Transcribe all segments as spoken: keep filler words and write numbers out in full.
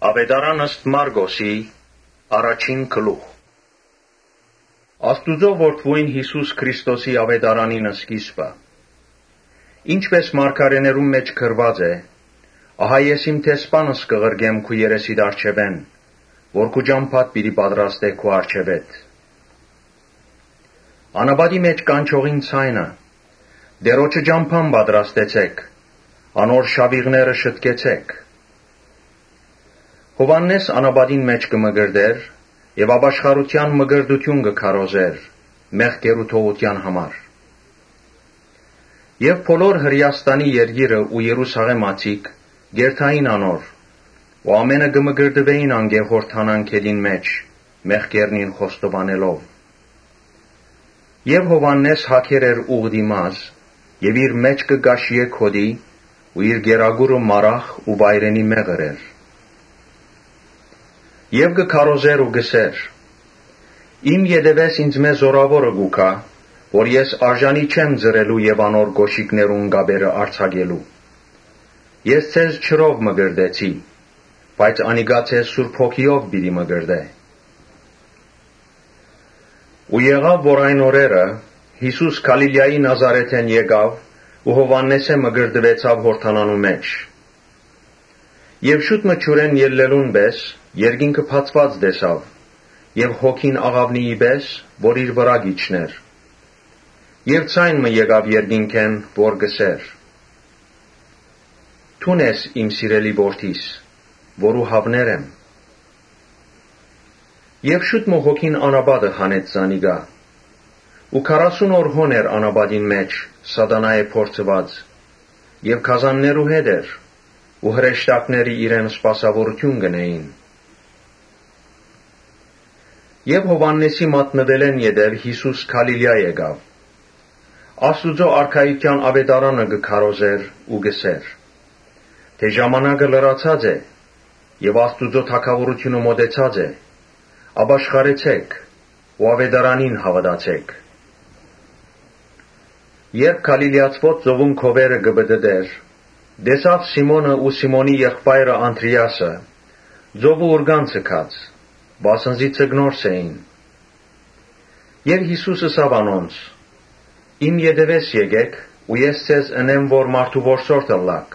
Ավետարան ըստ Մարգոսի առաջին գլուխ։ Աստուծո որդվույն Հիսուս Քրիստոսի ավետարանին սկիզբը։ Ինչպես մարգարեներում մեջ գրված է, ահա ես իմ տեսպանս կղրգեմ քու երեսիդ առջևեն, որ քու ճամփատ պիտի պատրաստե քու առջևետ։ Անաբադի մեջ կանչողին ցայնը, դերոջը ճամփան պատրաստեցեք, անոր շավիղները շտկեցեք։ Հովաննես անաբադին մեջ կմգրդեր եւ ապաշխարության մգրդություն կքարոզեր մեղքերու թողության համար։ Եվ բոլոր Հրեաստանի երգիրը ու Երուսաղեմ ացիկ գերթային անոր, ու ամենը կմգրդվեին անգեհորթանան քեդին մեջ մեղքերնին խոստովանելով։ Եվ Հովաննես հագեր էր ուղդիմազ եւ իր մեջ կգաշիե քոդի ու իր գերագուրը մարախ ու վայրենի մեղր էր։ Եվ կքարոզեր ու գսեր. Իմ ետևես ինձ մեզ զորավորը գուքա, որ ես արժանի չեմ ձրելու եւ անոր գոշիկներուն գաբերը արցակելու։ Ես ցեզ չրով մգրդեցի, բայց անիգա ցեզ Սուրբ Հոգիով պիտի մգրդե։ Ու եղավ, որ այն օրերը Հիսուս Գալիլեայի Նազարեթեն եկավ ու Հովաննեսը մգրդվեցավ հորթանանու մեջ։ Եվ շուտ մջուրեն ելլելուն պես երկինքը բացված տեսավ, եւ հոգին աղավնիի պես, որ իր վրա գիչներ։ Եվ ցայն մը եկավ երկինքեն, որ գսեր. Թուն ես իմ սիրելի որդիս, որու հավներ եմ։ Եվ շուտ մը հոգին անաբադը հանեց զանիգա, ու քառասուն օր հոն էր անաբադին մեջ սատանայե փորձված, եւ քազաններու հետ էր, ու հրեշտակների իրեն սպասավորություն գնեին։ Եվ Հովաննեսի մատնվելեն ետև Հիսուս Գալիլեա եկավ։ Աստուծո արքայության ավետարանը կքարոզեր ու գսեր, թե ժամանակը լրացած է, եւ Աստուծո թագավորությունը մոտեցած է, ապաշխարեցեք ու ավետարանին հավատացեք։ Երբ Գալիլեացվոց ծովուն քովերը կբդդեր, դեսավ Սիմոնը ու Սիմոնի եղբայրը Անդրիասը, ծովը ուրգան ցկած, բասնզի ծգնորս էին։ Եվ Հիսուսը ասավ անոնց. Իմ ետևես եկեք, ու ես ցեզ ընեմ, որ մարդու որսորդը լաք։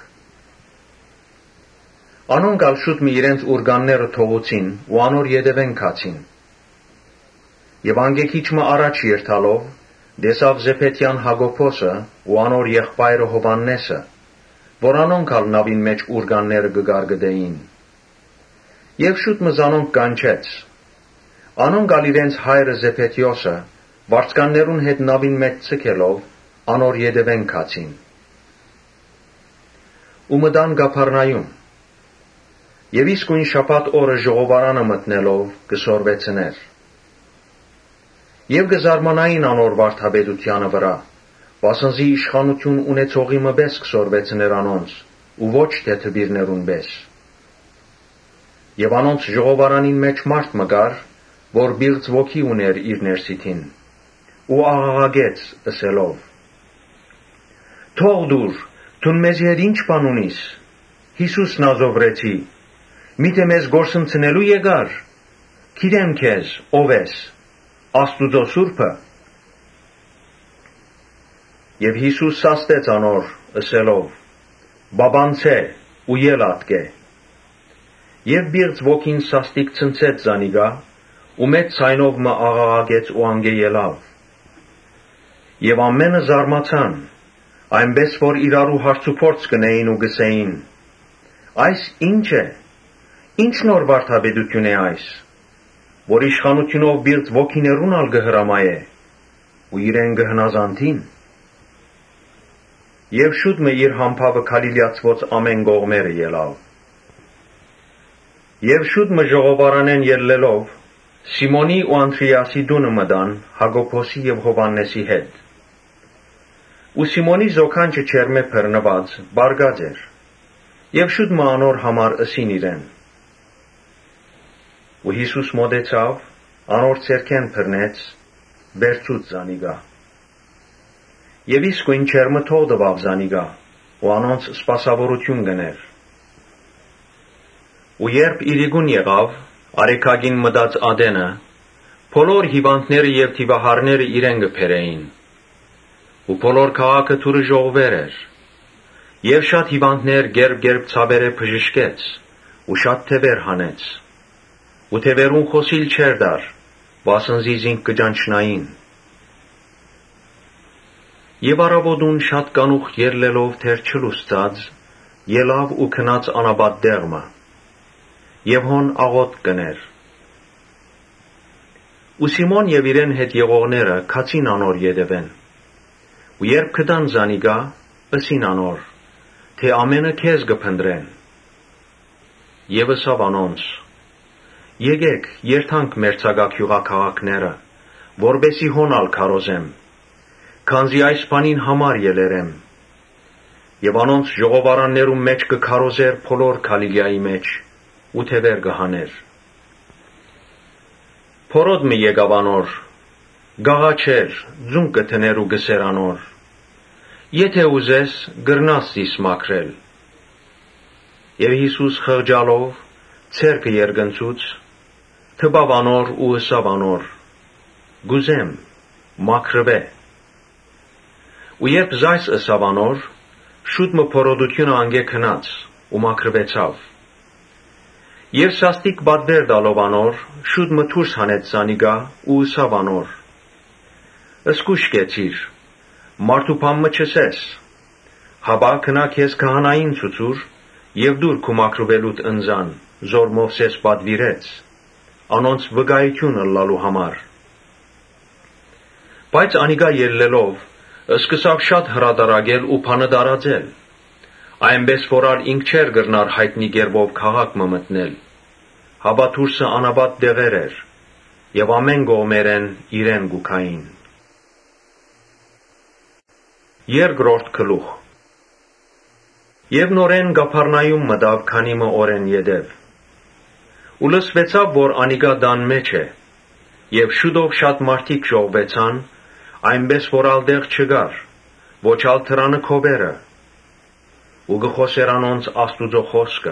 Անոնք ալ շուտ մի իրենց ուրգանները թողուցին ու անոր ետևեն քացին։ Եվ անգեքիչ մը առաջ երթալով, դեսավ Զեփեթյան Հակոբոսը ու անոր եղբայրը Հովաննեսը, որ անոնք ալ նավին մեջ ուրգանները կգարգդեին։ Եվ շուտ մը զանոնք կանչեց։ Անոնք ալ իրենց հայրը Զեփեթիոսը, վարձկաններուն հետ նավին մեջ ցկելով, անոր ետևեն քացին։ Ու մտան Կափառնայում։ Եվ իսկույն շաբաթ օրը ժողովարանը մտնելով կսորվեցներ։ Եվ կզարմանային անոր վարդապետությանը վրա, վասնզի իշխանություն ունեցողի մը պես կսորվեցներ անոնց, ու ոչ թե թբիրներուն պես։ Եվ անոնց ժողովարանին մեջ մարդ մգար, որ բիղծ ոգի ուներ իր ներսիթին, ու աղաղագեց ըսելով. Թող դուր, թուն մեզի հետ ինչ բան ունիս, Հիսուս Նազովրեցի, միթե մեզ գործընծնելու եկար, գիտեմ քեզ, ով ես, Աստուծո Սուրբը։ Եվ Հիսուս սաստեց անոր, ըսելով. Բաբանցե ու ել ատկե։ Եվ բիղծ ոգին սաստիկ ցնցեց զանիգա, ու մեծ ցայնով մը աղաղագեց ու անգե ելավ։ Եվ ամենը զարմացան, այնպես որ իրարու հարցուփորձ կնեին ու գսեին. Այս ինչ է, ինչ նոր վարդապետություն է այս, որ իշխանությունով բիղծ ոգիներուն ալ կհրամայե, ու իրեն կհնազանդին։ Եվ շուտ մը իր համբավը Գալիլեացվոց ամեն կողմերը ելավ։ Եվ շուտ մը ժողովարանեն ելլելով, Սիմոնի ու Անդրիասի դունը մտան Հակոբոսի եւ Հովաննեսի հետ։ Ու Սիմոնի զոքանչը չերմե բռնված, բարգած էր, եւ շուտ մը անոր համար ըսին իրեն։ Ու Հիսուս մոտեցավ, անոր ցերքեն բռնեց, վերցուց զանիգա։ Եվ իսկույն չերմը թող տվավ զանիգա, ու անոնց սպասավորություն գներ։ Ու երբ իրիգուն եղավ, արեքագին մտած ադենը, բոլոր հիվանդները եւ թիվահարները իրեն գբերեին։ Ու բոլոր քաղաքը թուրը ժողվեր էր։ Եվ շատ հիվանդներ գերբ-գերբ ցաբերը բժշկեց, ու շատ թևեր հանեց։ Ու թևերուն խոսիլ չեր դար, վասնզի զինք կճանչնային։ Եվ առավոտուն շատ կանուխ ելլելով թեր չլուստած, ելավ ու քնած անաբատ դեղմը, եւ հոն աղոտ կներ։ Ու Սիմոն եւ իրեն հետ եղողները քացին անոր ետևեն։ Ու երբ կդան զանիգա, ըսին անոր, թե ամենը քեզ կփնտրեն։ Եվ ըսավ անոնց. Եկեք, երթանք մերձակա գյուղաքաղաքները, որբեսի հոնալ քարոզեմ, քանզի այս բանին համար ելերեմ։ Եվ անոնց ժողովարաններում մեջ կքարոզեր բոլոր Գալիլեայի մեջ, ու թևեր կհաներ։ Փորոդը եկավ անոր, գաղաչեր, ձուն կթներ ու գսեր անոր. Եթե ուզես, գրնաս զիս մաքրել։ Եվ Հիսուս խղճալով, ցերկը երգնցուց, թբավ անոր ու ըսավ անոր. Գուզեմ, մաքրվե։ Ու երբ զայս ըսավ անոր, շուտ մը փորոդությունը անգե քնած ու մաքրվեցավ։ Եվ սաստիկ բադվեր դալով անոր, շուտ մը դուրս հանեց զանիգա ու ըսավ անոր. Ըսկուշ կեցիր, մարդու բամը չսես, հաբա քնա քեզ քահանային ցուցուր եւ դուր քու մաքրվելուտ ընձան, զոր Մովսես պատվիրեց, անոնց վկայություն ըլլալու համար։ Բայց անիգա ելլելով, սկսավ շատ հրադարագել ու բանը դարաձել, այնպես որ ինք չէր գրնար հայտնի գերբով քաղաք մը մտնել, հաբա դուրսը անաբատ դեղեր էր, եւ ամեն կողմերեն իրեն գուքային։ Երկրորդ գլուխ։ Եվ նորեն Կափառնայում մտավ քանի մը օրեն յետև։ Ու լսվեցավ, որ անիգա դան մեջ է, եւ շուտով շատ մարդիկ ժողվեցան, այնպես որ ալտեղ չգար, ոչ ալ թրանը քովերը, ու գխոսեր անոնց Աստուծո խոսքը։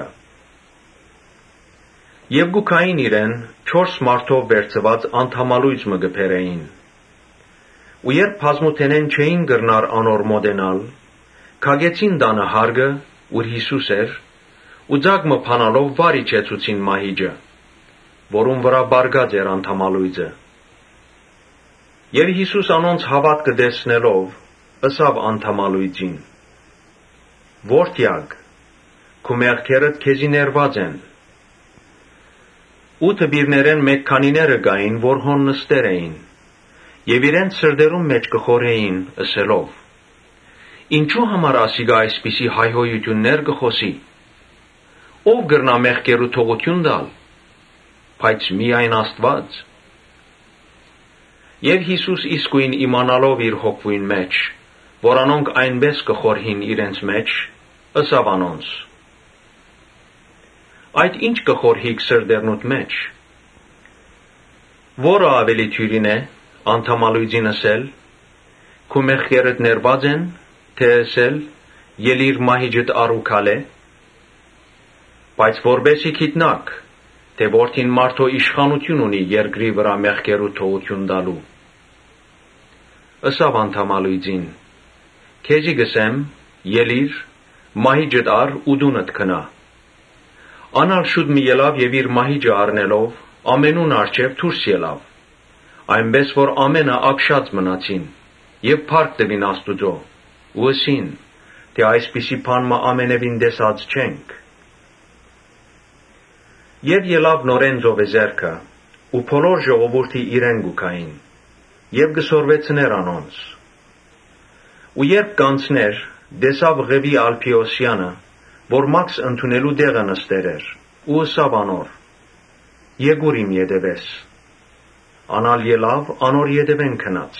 Եվ գուքային իրեն չորս մարդով վերցված անդամալույց մը գբերեին։ Ու երբ բազմութենեն չէին գրնար անոր մոտենալ, քագեցին դանը հարգը, ուր Հիսուս էր, ու ձագ մը փանալով վար իջեցուցին մահիճը, որում վրա բարգած էր անդամալույցը։ Եվ Հիսուս անոնց հավատքը տեսնելով, ըսավ անդամալույցին. Որդյակ, քու մեղքերդ քեզի ներված են։ Ու տբիրներեն մեկ քանիները գային, որ հոն նստեր էին, եւ իրենց սրդերում մեջ կխորեին, ըսելով. Ինչու համար ասիգա այսպիսի հայհոյություններ կխոսի, ով գրնա մեղքերու թողություն տալ, բայց միայն Աստված։ Եվ Հիսուս իսկույն իմանալով իր հոգվույն մեջ, որ անոնք այնպես կխորհին իրենց մեջ, ըսավ անոնց. Այդ ինչ կխորհիք սրդերնուտ մեջ։ Որը ավելի թյուրին է, անդամալույցին ասել, քու մեղքերդ ներված են, թե ասել, ելիր մահիճդ առու քալե, բայց որբեսի գիտնաք, թե որդին մարդո իշխանություն ունի երկրի վրա մեղքերու թողություն տալու։ Ըսավ անդամալույցին. Քեզի գսեմ, ելիր, մահիճդ առ ու դունդ քնա։ Անալ շուտ մի ելավ եւ իր մահիճը առնելով, ամենուն արջև դուրս ելավ, այնպես որ ամենը ապշած մնացին, եւ փառք տվին Աստուծո, ու ըսին, թե այսպիսի բան մը ամենևին տեսած չենք։ Եվ ելավ նորեն ծովեզերքը, ու բոլոր ժողովուրդի իրեն գուքային, եւ գսորվեցներ անոնց։ Ու երբ կանցներ, դեսավ Ղևի Ալփիոսյանը, որ մաքս ընդունելու դեղը նստեր էր, ու ըսավ անոր. Եկուր իմ ետևես։ Անալ ելավ անոր ետևեն քնած։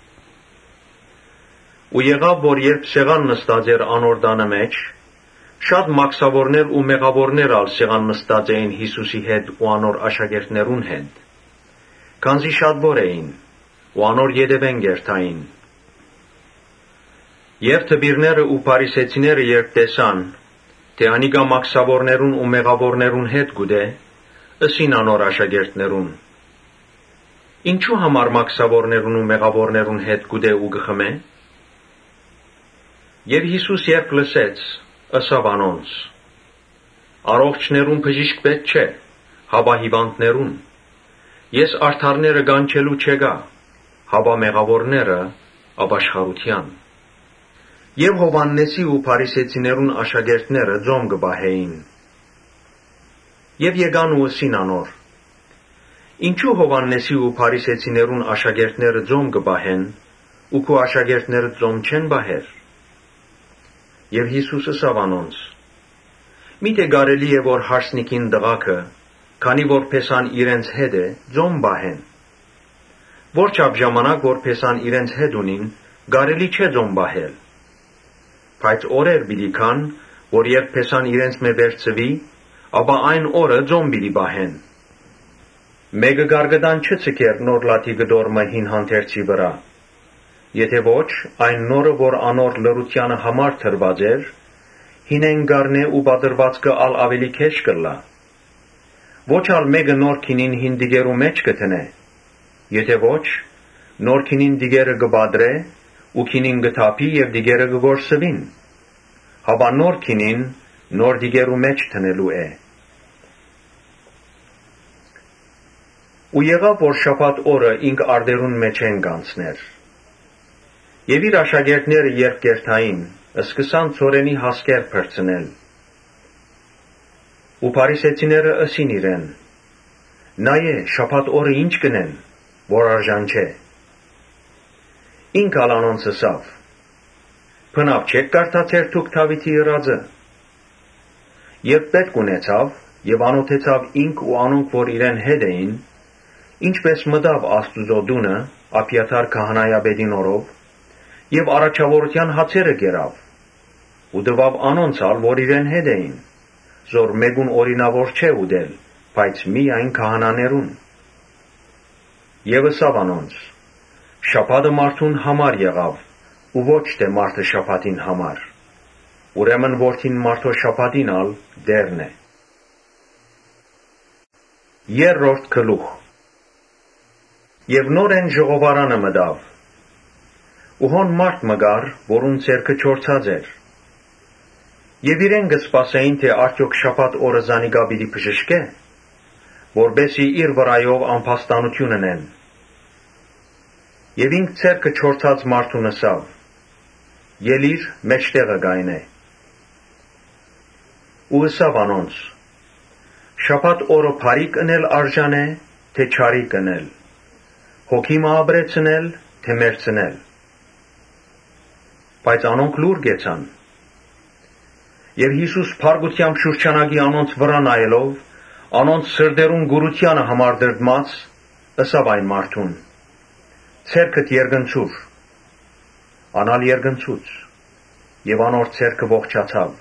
Ու եղավ, որ երբ սեղան նստած էր անոր տանը մեջ, շատ մաքսավորներ ու մեղավորներ ալ սեղան նստած էին Հիսուսի հետ ու անոր աշակերտներուն հետ, քանզի շատ որ էին, ու անոր ետևեն գերթային։ Եվ տբիրները ու փարիսեցիները երբ տեսան, թե անիկա մաքսավորներուն ու մեղավորներուն հետ գուդե, ըսին անոր աշակերտներուն. Ինչու համար մաքսավորներուն ու մեղավորներուն հետ գուդե ու գխմե? Եվ Հիսուս երբ լսեց, ըսավ անոնց. Առողջներուն բժիշկ պետք չէ, հապա հիվանդներուն. Ես արդարները գանչելու չեկա, հապա մեղավորները ապաշխարության։ Եվ Հովհաննեսի ու փարիսեցիներուն աշակերտները ձոմ կբահեին։ Եվ եկան ու ըսին անոր. Ինչու Հովհաննեսի ու փարիսեցիներուն աշակերտները ձոմ կբահեն, ու քո աշակերտները ձոմ չեն բահեր։ Եվ Հիսուս ըսավ անոնց. Միթե կարելի է որ հարսնիկին դղակը, քանի որ փեսան իրենց հետ է, ձոմ բահեն։ Որչափ ժամանակ որ փեսան իրենց հետ ունին, կարելի չէ ձոմ բահել։ Բայց օրեր պիտի քան, որ երբ փեսան իրենց մե վերցվի, ապա այն օրը ձոմ պիտի բահեն։ Մեկը գարգդան չցկեր նոր լաթի գդորմը հին հանդերձի վրա։ Եթե ոչ, այն նորը, որ անոր լրությանը համար թրված էր, հինեն գարնե ու բադրվածքը ալ ավելի քեշ կլա։ Ոչ ալ մեկը նոր քինին հին դիգերու մեջ կտնե։ Եթե ոչ, նոր քինին դիգերը կբադրե, ու քինին կթափի և դիգերը կգործվին։ Հապա նոր քինին նոր դիգերու մեջ տնելու է։ Ու եղավ, որ շաբաթ օրը ինք արտերուն մեջ են կանցներ։ Եվ իր աշակերտները երբ կերթային, սկսան ցորենի հասկեր փրցնել։ Ու փարիսեցիները ըսին իրեն. Նայե, շաբաթ օրը ինչ կնեն, որ արժան չէ։ Ինք ալ անոնց ըսավ. Բնավ չեք կարդացեր դուք Դավիթի ըրածը։ Երբ պետք ունեցավ, եւ անոթեցավ ինք ու անոնք, որ իրեն հետ էին, ինչպես մտավ Աստուծո տունը, Աբիաթար քահանայապետին օրով, եւ առաջավորության հացերը կերավ, ու տվավ անոնց ալ, որ իրեն հետ էին, զոր մեկուն օրինավոր չէ ուդել, բայց միայն քահանաներուն։ Եվ ըսավ անոնց. շաբաթը մարդուն համար եղավ, ու ոչ թե մարդը շաբաթին համար։ Ուրեմն որդին մարդո շաբաթին ալ դերն է։ Երրորդ գլուխ։ Եվ նորեն ժողովարանը մտավ։ Ու հոն մարդ մգար, որուն ցերկը չորցած էր։ Եվ իրեն կսպասեին, թե արդյոք շաբաթ օրը զանիկա պիտի բժշկե, որբեսի իր վրայով անփաստանություն ունեն։ Եվ ինք ցերկը չորցած մարդուն ըսավ. Ելիր մեջտեղը գայնե։ Ու ըսավ անոնց. շաբաթ օրը բարի կնել արժան է, թե չարի կնել, հոգի մահաբրեցնել, թե մերցնել։ Բայց անոնք լուր գեցան։ Եվ Հիսուս փարգությամբ շուրջանակի անոնց վրա նայելով, անոնց սրդերուն գուրությանը համար դրդմած, ըսավ այն մարդուն. ցերկդ երգնցուր։ Անալ երգնցուց, եւ անոր ցերկը ողջացավ։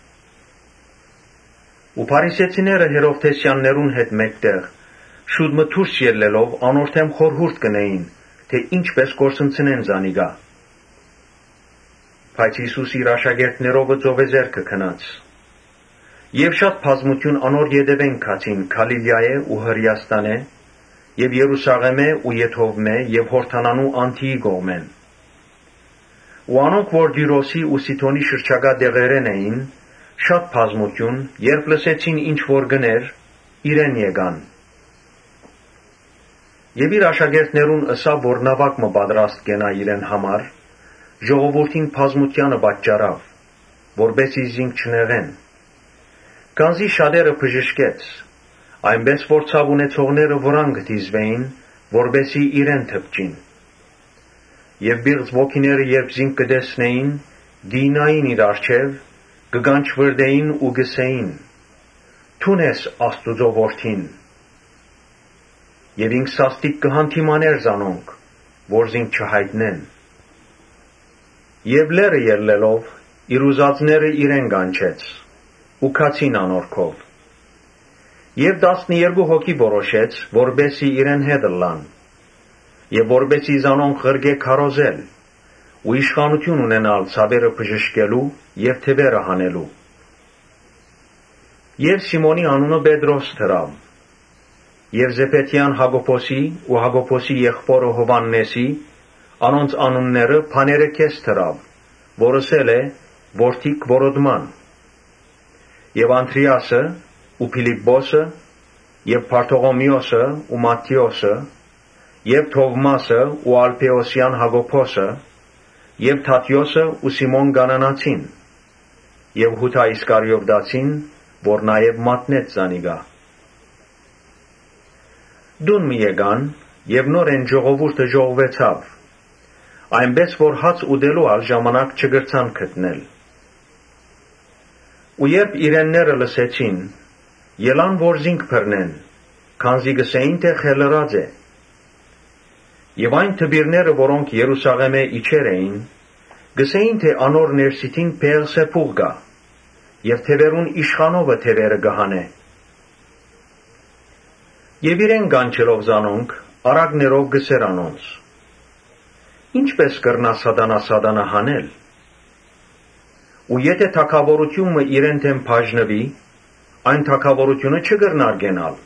Ու փարիսեցիները Հերովդեսյաններուն հետ մեկտեղ, շուտ մը դուրս ելլելով անորդեմ խորհուրդ կնեին, թե ինչպես կորսնցնեն զանիկա։ Բայց Հիսուս իր աշակերտներովը ծովեզերքը քնած։ Եվ շատ բազմություն անոր ետևեն քացին Գալիլեայե ու Հրեաստանե, եւ Երուսաղեմե ու Եթովմե եւ Հորդանանու Անթիի կողմեն։ Ու անոնք, որ Դիրոսի ու Սիթոնի շրջակա տեղերեն էին, շատ բազմություն, երբ լսեցին ինչ որ գներ, իրեն եկան։ Եվ իր աշակերտներուն ըսավ, որ նավակ մը պատրաստ կենա իրեն համար, ժողովուրդին բազմությանը պատճառավ, որբեսի զինք չնեղեն։ Կանզի շատերը բժշկեց, այնպես որ ցավ ունեցողները վրան գտիզվեին, որբեսի իրեն թպչին։ Եվ բիղձ ոգիները երբ զինք կտեսնեին, գինային իր առջև, կգանչվրդեին ու գսեին. Թուն ես Աստուծո որդին։ Եվ ինք սաստիկ կհանդիմաներ զանոնք, որ զինք չհայտնեն։ Եվ լերը ելլելով, իր ուզածները իրեն կանչեց, ու քացին անորքով։ Եվ տասներկու հոգի որոշեց, որբեսի իրեն հետ ըլլան, եւ որբեսի զանոնք ղրգե քարոզել, ու իշխանություն ունենալ ցավերը բժշկելու եւ թևերը հանելու։ Եվ Սիմոնի անունը Պետրոս թրավ, եւ Զեփեթյան Հակոբոսի ու Հակոբոսի եղբորը Հովհաննեսի անոնց անունները Փաներեքես թրավ, որ ասել է որդիկ որոդման, եւ Անդրիասը ու Փիլիպպոսը եւ Բարթողոմեոսը ու Մատթեոսը եւ Թովմասը ու Ալփեոսյան Հակոբոսը եւ Թադեոսը ու Սիմոն Կանանացին եւ Հուդա Իսկարիովտացին, որ նաեւ մատնեց զանիգա։ Դուն մի եկան եւ նորեն ժողովուրդը ժողովեցավ, այնպես որ հաց ուտելու ալ ժամանակ չգրցան գտնել։ Ու երբ իրենները լսեցին, ելան որ զինք բռնեն, քանզի գսեին թե խելրած է։ Եվ այն թբիրները, որոնք Երուսաղեմե իջեր էին, գսեին թե անոր ներսիտին Բեելզեբուղ գա, եւ թևերուն իշխանովը թևերը գահանե։ Եվ իրեն կանչելով զանոնք, արագներով գսեր անոնց. ինչպես կրնա սատանա սատանա հանել։ Ու եթե թագավորությունը իրեն թեմ բաժնվի, այն թագավորությունը չկրնար գենալ։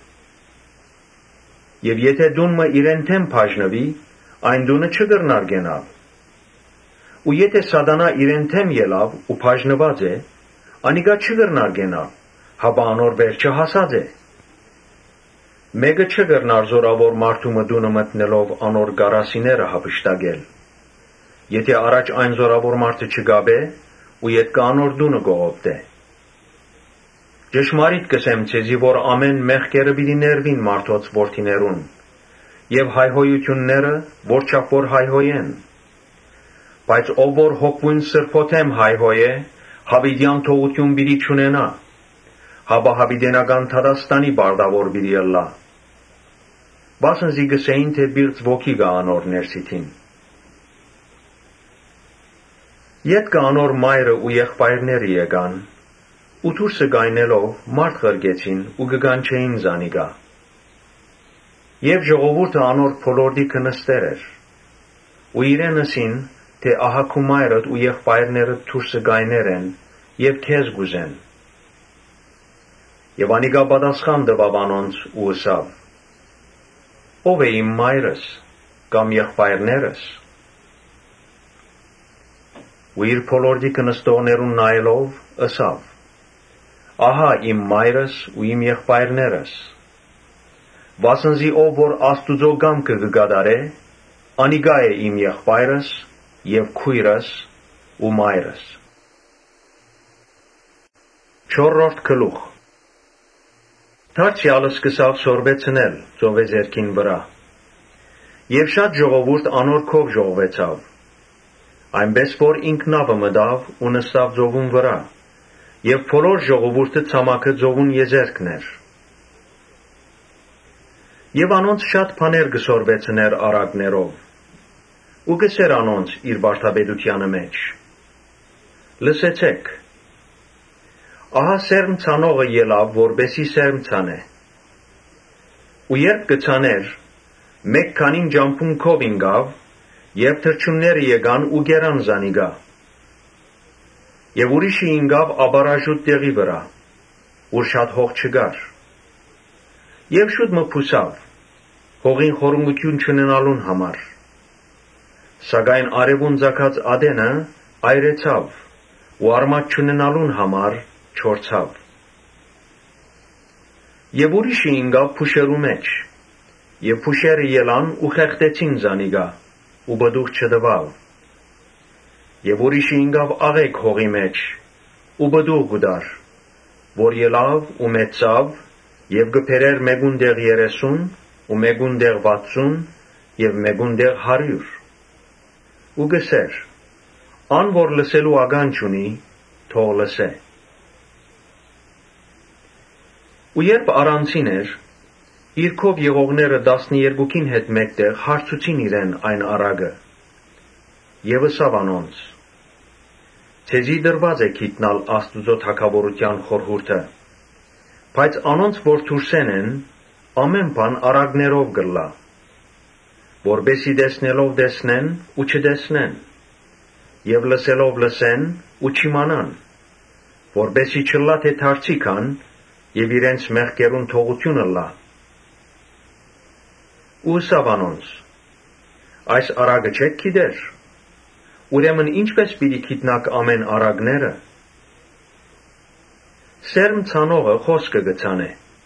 Եվ եթե դունը իրեն թեմ բաժնվի, այն դունը չկրնար գենալ։ Ու եթե սատանա իրեն թեմ ելավ ու բաժնված է, անիգա չկրնար գենալ, հապա անոր վերջը հասած է։ Մեկը չկրնար զորավոր մարդու մտունը մտնելով անոր գարասիները հափշտակել, եթե առաջ այն զորավոր մարդը չգաբե ու ետքը անոր դունը կողոպտե։ Ճշմարիտ կսեմ ցեզի, որ ամեն մեղքերը պիտի ներվին մարդոց որդիներուն, եւ հայհոյությունները որչափ որ հայհոյեն։ Բայց ով որ հոգվուն սրբոթեմ հայհոյե, հավիտյան թողություն պիտի չունենա, հապա հավիտենական Թադաստանի բարդավոր պիտի ըլլա։ Բասնզի գսեին թե բիրծ ոգի գա անոր ներսիտին։ Ետքը անոր մայրը ու եղբայրները եկան, ու դուրսը գայնելով մարդ ղրկեցին ու կկանչեին զանիգա։ Եվ ժողովուրդը անոր փոլորդիքը նստեր էր, ու իրեն ասին, թե ահա քու մայրդ ու եղբայրներդ դուրսը գայներ են եւ քեզ գուզեն։ Եվ անիգա պատասխան տվավ անոնց ու ասավ. ով է իմ մայրս կամ եղբայրներս։ Ու իր փոլորդիքը նստողներուն նայելով ասավ. ահա իմ մայրս ու իմ եղբայրներս։ Վասնզի ով որ Աստուծո կամքը կկատարե, անիգա է իմ եղբայրս եւ քույրս ու մայրս։ Չորրորդ գլուխ։ Դարձյալը սկսավ սորվեցնել ծովեզերքին վրա, եւ շատ ժողովուրդ անոր քով ժողովեցավ, այնպես որ ինքնավը մտավ ու նստավ ծովուն վրա, եւ բոլոր ժողովուրդը ցամաքը ծովուն եզերքն էր։ Եվ անոնց շատ բաներ կսորվեցներ արագներով, ու գսեր անոնց իր վարդապետությանը մեջ. լսեցեք, ահա սերմ ցանողը ելավ, որբեսի սերմ ցանե։ Ու երբ կցաներ, մեկ քանին ջամփուն քով ինգավ, եւ թրջունները եկան ու գերան զանիգա։ Եվ ուրիշը ինգավ աբարաժուտ տեղի վրա, ուր շատ հող չկար։ Եվ շուտ մը փուսավ, հողին խորունգություն չունենալուն համար։ Սակայն արևուն ծագած ադենը այրեցավ, ու արմատ չունենալուն համար չորցավ։ Եվ ուրիշը ինգավ փուշերու մեջ, եւ փուշերը ելան ու խեղդեցին զանիգա, ու բդուղ չտվավ։ Եվ ուրիշը ինգավ աղեկ հողի մեջ, ու բդուղ գուդար, որ ելավ ու մեծավ, եւ գբերեր մեկուն դեղ երեսուն, ու մեկուն դեղ վաթսուն, եւ մեկուն դեղ հարյուր։ Ու գսեր. ան որ լսելու ագանջ ունի, թող լսե։ Ու երբ առանցին էր, իր քով եղողները տասներկուքին հետ մեկտեղ հարցուցին իրեն այն առագը, եւ ասավ անոնց. ցեզի դրված է գիտնալ Աստուծո թագավորության խորհուրդը, բայց անոնց որ դուրսեն են, ամեն բան առագներով գլլա, որբեսի տեսնելով տեսնեն ու չտեսնեն, եւ լսելով լսեն ու չիմանան, որբեսի չլա թե դարձի կան եւ իրենց մեղքերուն թողությունը լա։ Ու ըսավ անոնց. այս արագը չեք գիտեր, ուրեմն ինչպես պիտի գիտնաք ամեն արագները։ Սերմ ցանողը խոսքը գցանե։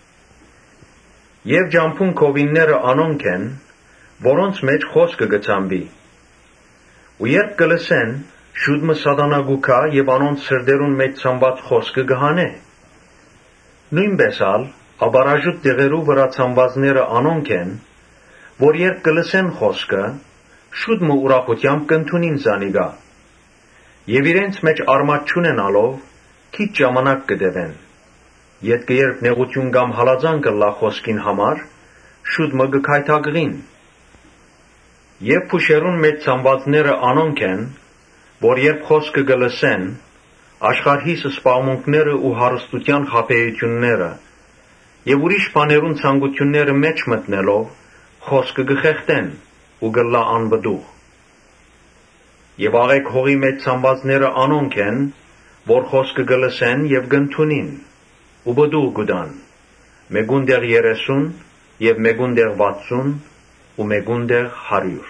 Եվ ջամփուն քովինները անոնք են, որոնց մեջ խոսքը գցամբի։ Ու երբ կլսեն, շուտ մը սատանա գուքա եւ անոնց սրդերուն մեջ ցամված խոսքը գհանե։ Նույնպես ալ աբարաժուտ դեղերու վրա ցամվածները անոնք են, որ երբ կլսեն խոսքը, շուտ մը ուրախությամբ կընդունին զանիգա։ Եվ իրենց մեջ արմատ չունենալով, քիչ ժամանակ կդևեն։ Ետքը երբ նեղություն կամ հալածան կլա խոսքին համար, շուտ մը կքայթագղին։ Եվ փուշերուն մեջ ցամվածները անոնք են, որ երբ խոսքը կլսեն, աշխարհիս սպաղմունքները ու հարստության խաբեությունները եւ ուրիշ բաներուն ցանկությունները մեջ մտնելով, խոսքը կխեղտեն ու կլա անբդուղ։ Եվ աղեք հողի մեջ ցամվածները անոնք են, որ խոսքը կլսեն եւ կընդունին, ու բդուղ կուտան, մեկուն դեղ երեսուն եւ մեկուն դեղ վաթսուն ու մեկուն դեղ հարյուր։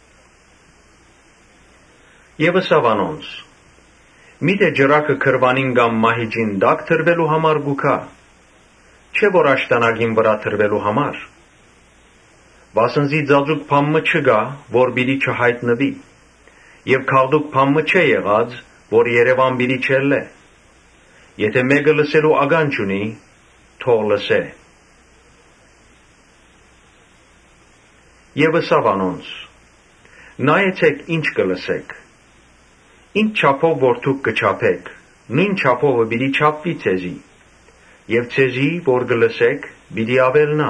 Եվ ըսավ անոնց. միթե ջրակը քրվանին կամ մահիջին դակ թրվելու համար գուքա, չէ որ աշտանագին վրա թրվելու համար։ Վասնզի ձածուկ փամմը չգա, որ բիդի չհայտնվի, եւ քաղդուկ փամմը չէ եղած, որ Երևան բիդի չելլե։ Եթե մեկը լսելու ագանջ ունի, թող լսե։ Եվ ըսավ անոնց. նայեցեք ինչ կլսեք։ Ինչ չափով որ դուք կչափեք, նույն չափովը բիդի չափվի ցեզի, եւ ցեզի որ կլսեք, բիդի ավելնա։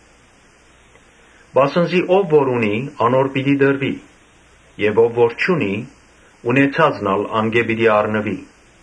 Վասնզի ով որ ունի, անոր պիտի դրվի, եւ ով որ չունի, ունեցածնալ անգե պիտի առնվի։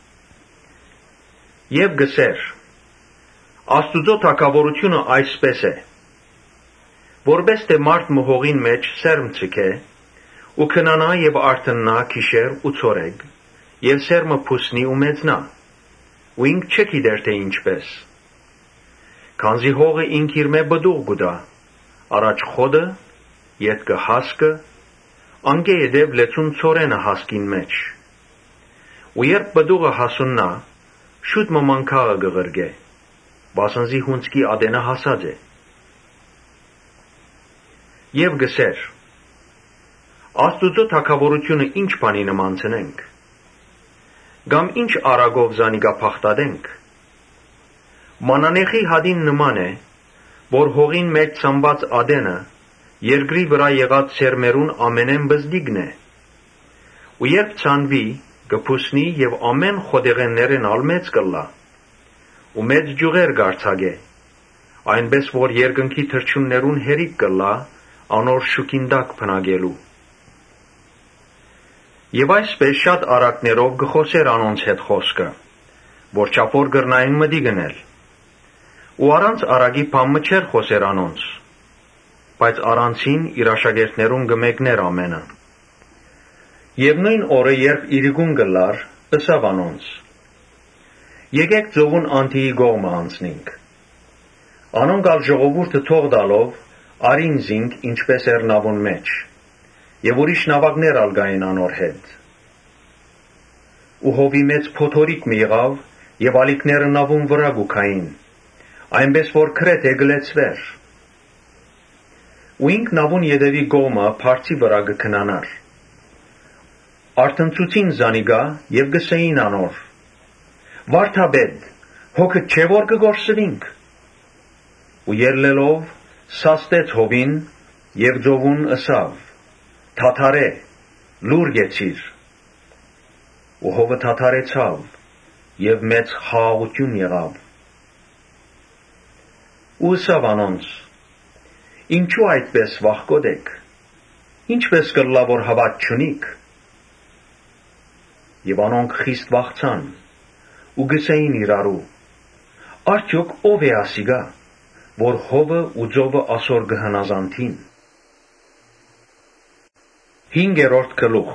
Եվ գսեր. Աստուծո թագավորությունը այսպես է, որպես թե մարդ մհողին մեջ սերմ ցկե, ու քնանա եւ արթննա քիշեր ու ցորեգ, եւ սերմը փուսնի ու մեծնա, ու ինք չգիտեր թե ինչպես։ Քանզի հողը ինք իր մե բդուղ գուտա, առաջ խոդը, ետքը հասկը, անգե եդև լեցուն ցորենը հասկին մեջ։ Ու երբ բդուղը հասուննա, շուտ մը մանկաղը գղրգե, վասնզի հունցքի ադենը հասած է։ Եվ գսեր. Աստուծո թագավորությունը ինչ բանի նմանցնենք, կամ ինչ արագով զանիգա փախտադենք։ Մանանեխի հադին նման է, որ հողին մեջ ցամված ադենը երկրի վրա եղած սերմերուն ամենեն բզդիգն է, ու երբ ցանվի, կփուսնի եւ ամեն խոդեղեններն ալ մեծ կլա, ու մեծ ջուղեր գարցագե, այնպես որ երկնքի թրջուններուն հերիք կլա, անոր շուքին դակ փնագելու։ Եվ այսպես շատ արակներով գխոսեր անոնց հետ խոսքը, որ չափոր գրնային մդի գնել, ու առանց արագի փամմը չեր խոսեր անոնց, բայց առանցին իր աշակերտներուն գմեկներ ամենը։ Եվ նույն օրը երբ իրիկուն գլար, ըսավ անոնց. եկեք ծովուն Անտիի գողմը անցնենք։ Անոնք ալ ժողովուրդը թող տալով, արին զինք ինչպես էր նավուն մեջ, եւ ուրիշ նավակներ ալ գային անոր հետ։ Ու հովի մեծ փոթորիկ մի եղավ, եւ ալիքները նավուն վրա գուքային, այնպես որ քրեթե գլեցվեր։ Ու ինք նավուն ետևի գողմը փարցի վրա գքնանար։ Արթնցուցին զանիգա եւ գսեին անոր. Վարդապետ, հոգը չէ որ կգործվինք։ Ու ելլելով սաստեց հովին եւ ծովուն ըսավ. Թաթարե, լուր գեցիր։ Ու հովը թաթարեցավ եւ մեծ խաղաղություն եղավ։ Ու ըսավ անոնց. ինչու այդպես վախկոտ եք, ինչպես կլա որ հավատ չունիք։ Եվ անոնք խիստ վախցան ու գսեին իրարու. արդյոք ով է ասիգա, որ հովը ու ծովը ասոր գհնազանթին։ Հինգերորդ գլուխ։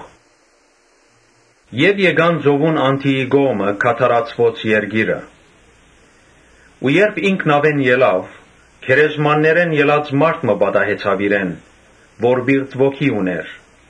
Եվ եկան ծովուն Անտիի գոմը կաթարացվոց երգիրը։ Ու երբ ինքն ավեն ելավ, քերեզմաններեն ելած մարդ մը պատահեցավ իրեն, որ բիրտ ոգի ուներ,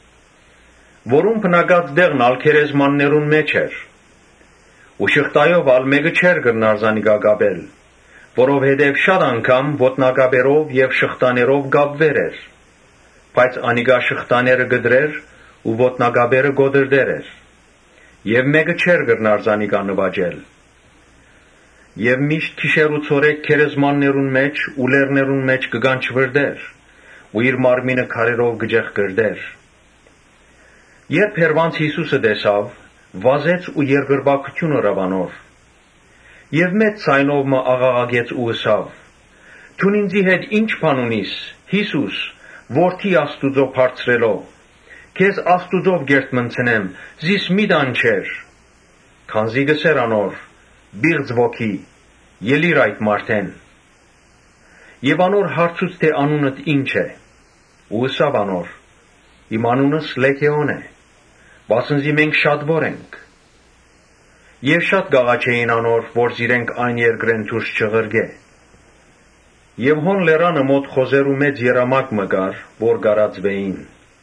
որում բնագած դեղն ալ քերեզմաններուն մեջ էր, ու շղտայով ալ մեկը չեր գրնար զանիկա գաբել, որովհետև շատ անգամ ոտնագաբերով եւ շղտաներով գաբվեր էր, բայց անիկա շղտաները գդրեր ու ոտնագաբերը գոդրդեր էր, եւ մեկը չեր գրնար զանիկա նվաճել։ Եվ միշտ քիշերու ցորեկ քերեզմաններուն մեջ ու լերներուն մեջ կգանչվրդեր, ու իր մարմինը քարերով գջեղ գրդեր։ Երբ Հերվանց Հիսուսը տեսավ, վազեց ու երկրպագություն ռավանոր, եւ մեծ ցայնով մը աղաղագեց ու ըսավ. «Դուն ինձի հետ ինչ բան ունիս, Հիսուս, որդի Աստուծո բարձրելով, քեզ Աստուծով գերտ մնցնեմ, զիս մի դանչեր»։ Քանզի գսեր անոր. «Բիղձ ոգի, ելիր այդ մարդեն»։ Եվ անոր հարցուց թե անունդ ինչ է, ու ըսավ անոր. «Իմ անունս Լեգեոն է, վասնզի մենք շատվոր ենք»։ Եվ շատ գաղաչեին անոր, որ զիրենք այն երկրեն դուրս չղրգե։ Եվ հոն լերանը մոտ խոզերու մեծ երամակ մը գար, որ գարածվեին։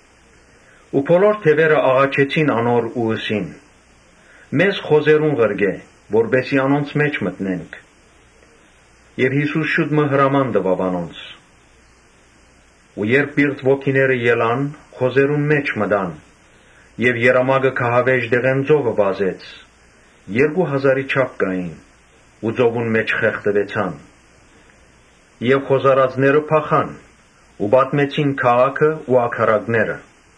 Ու բոլոր թևերը աղաչեցին անոր ու ըսին. «Մեզ խոզերուն ղրգե, որբեսի անոնց մեջ մտնենք»։ Եվ Հիսուս շուտ մը հրաման տվավ անոնց։ Ու երբ բիրտ ոգիները ելան, խոզերուն մեջ մտան, եւ երամակը քահավեժ դեղեն ծովը վազեց, երկու հազարի չափ կային, ու ծովուն մեջ խեղդվեցան։ Եվ խոզարածները փախան, ու պատմեցին քաղաքը ու աքարակները։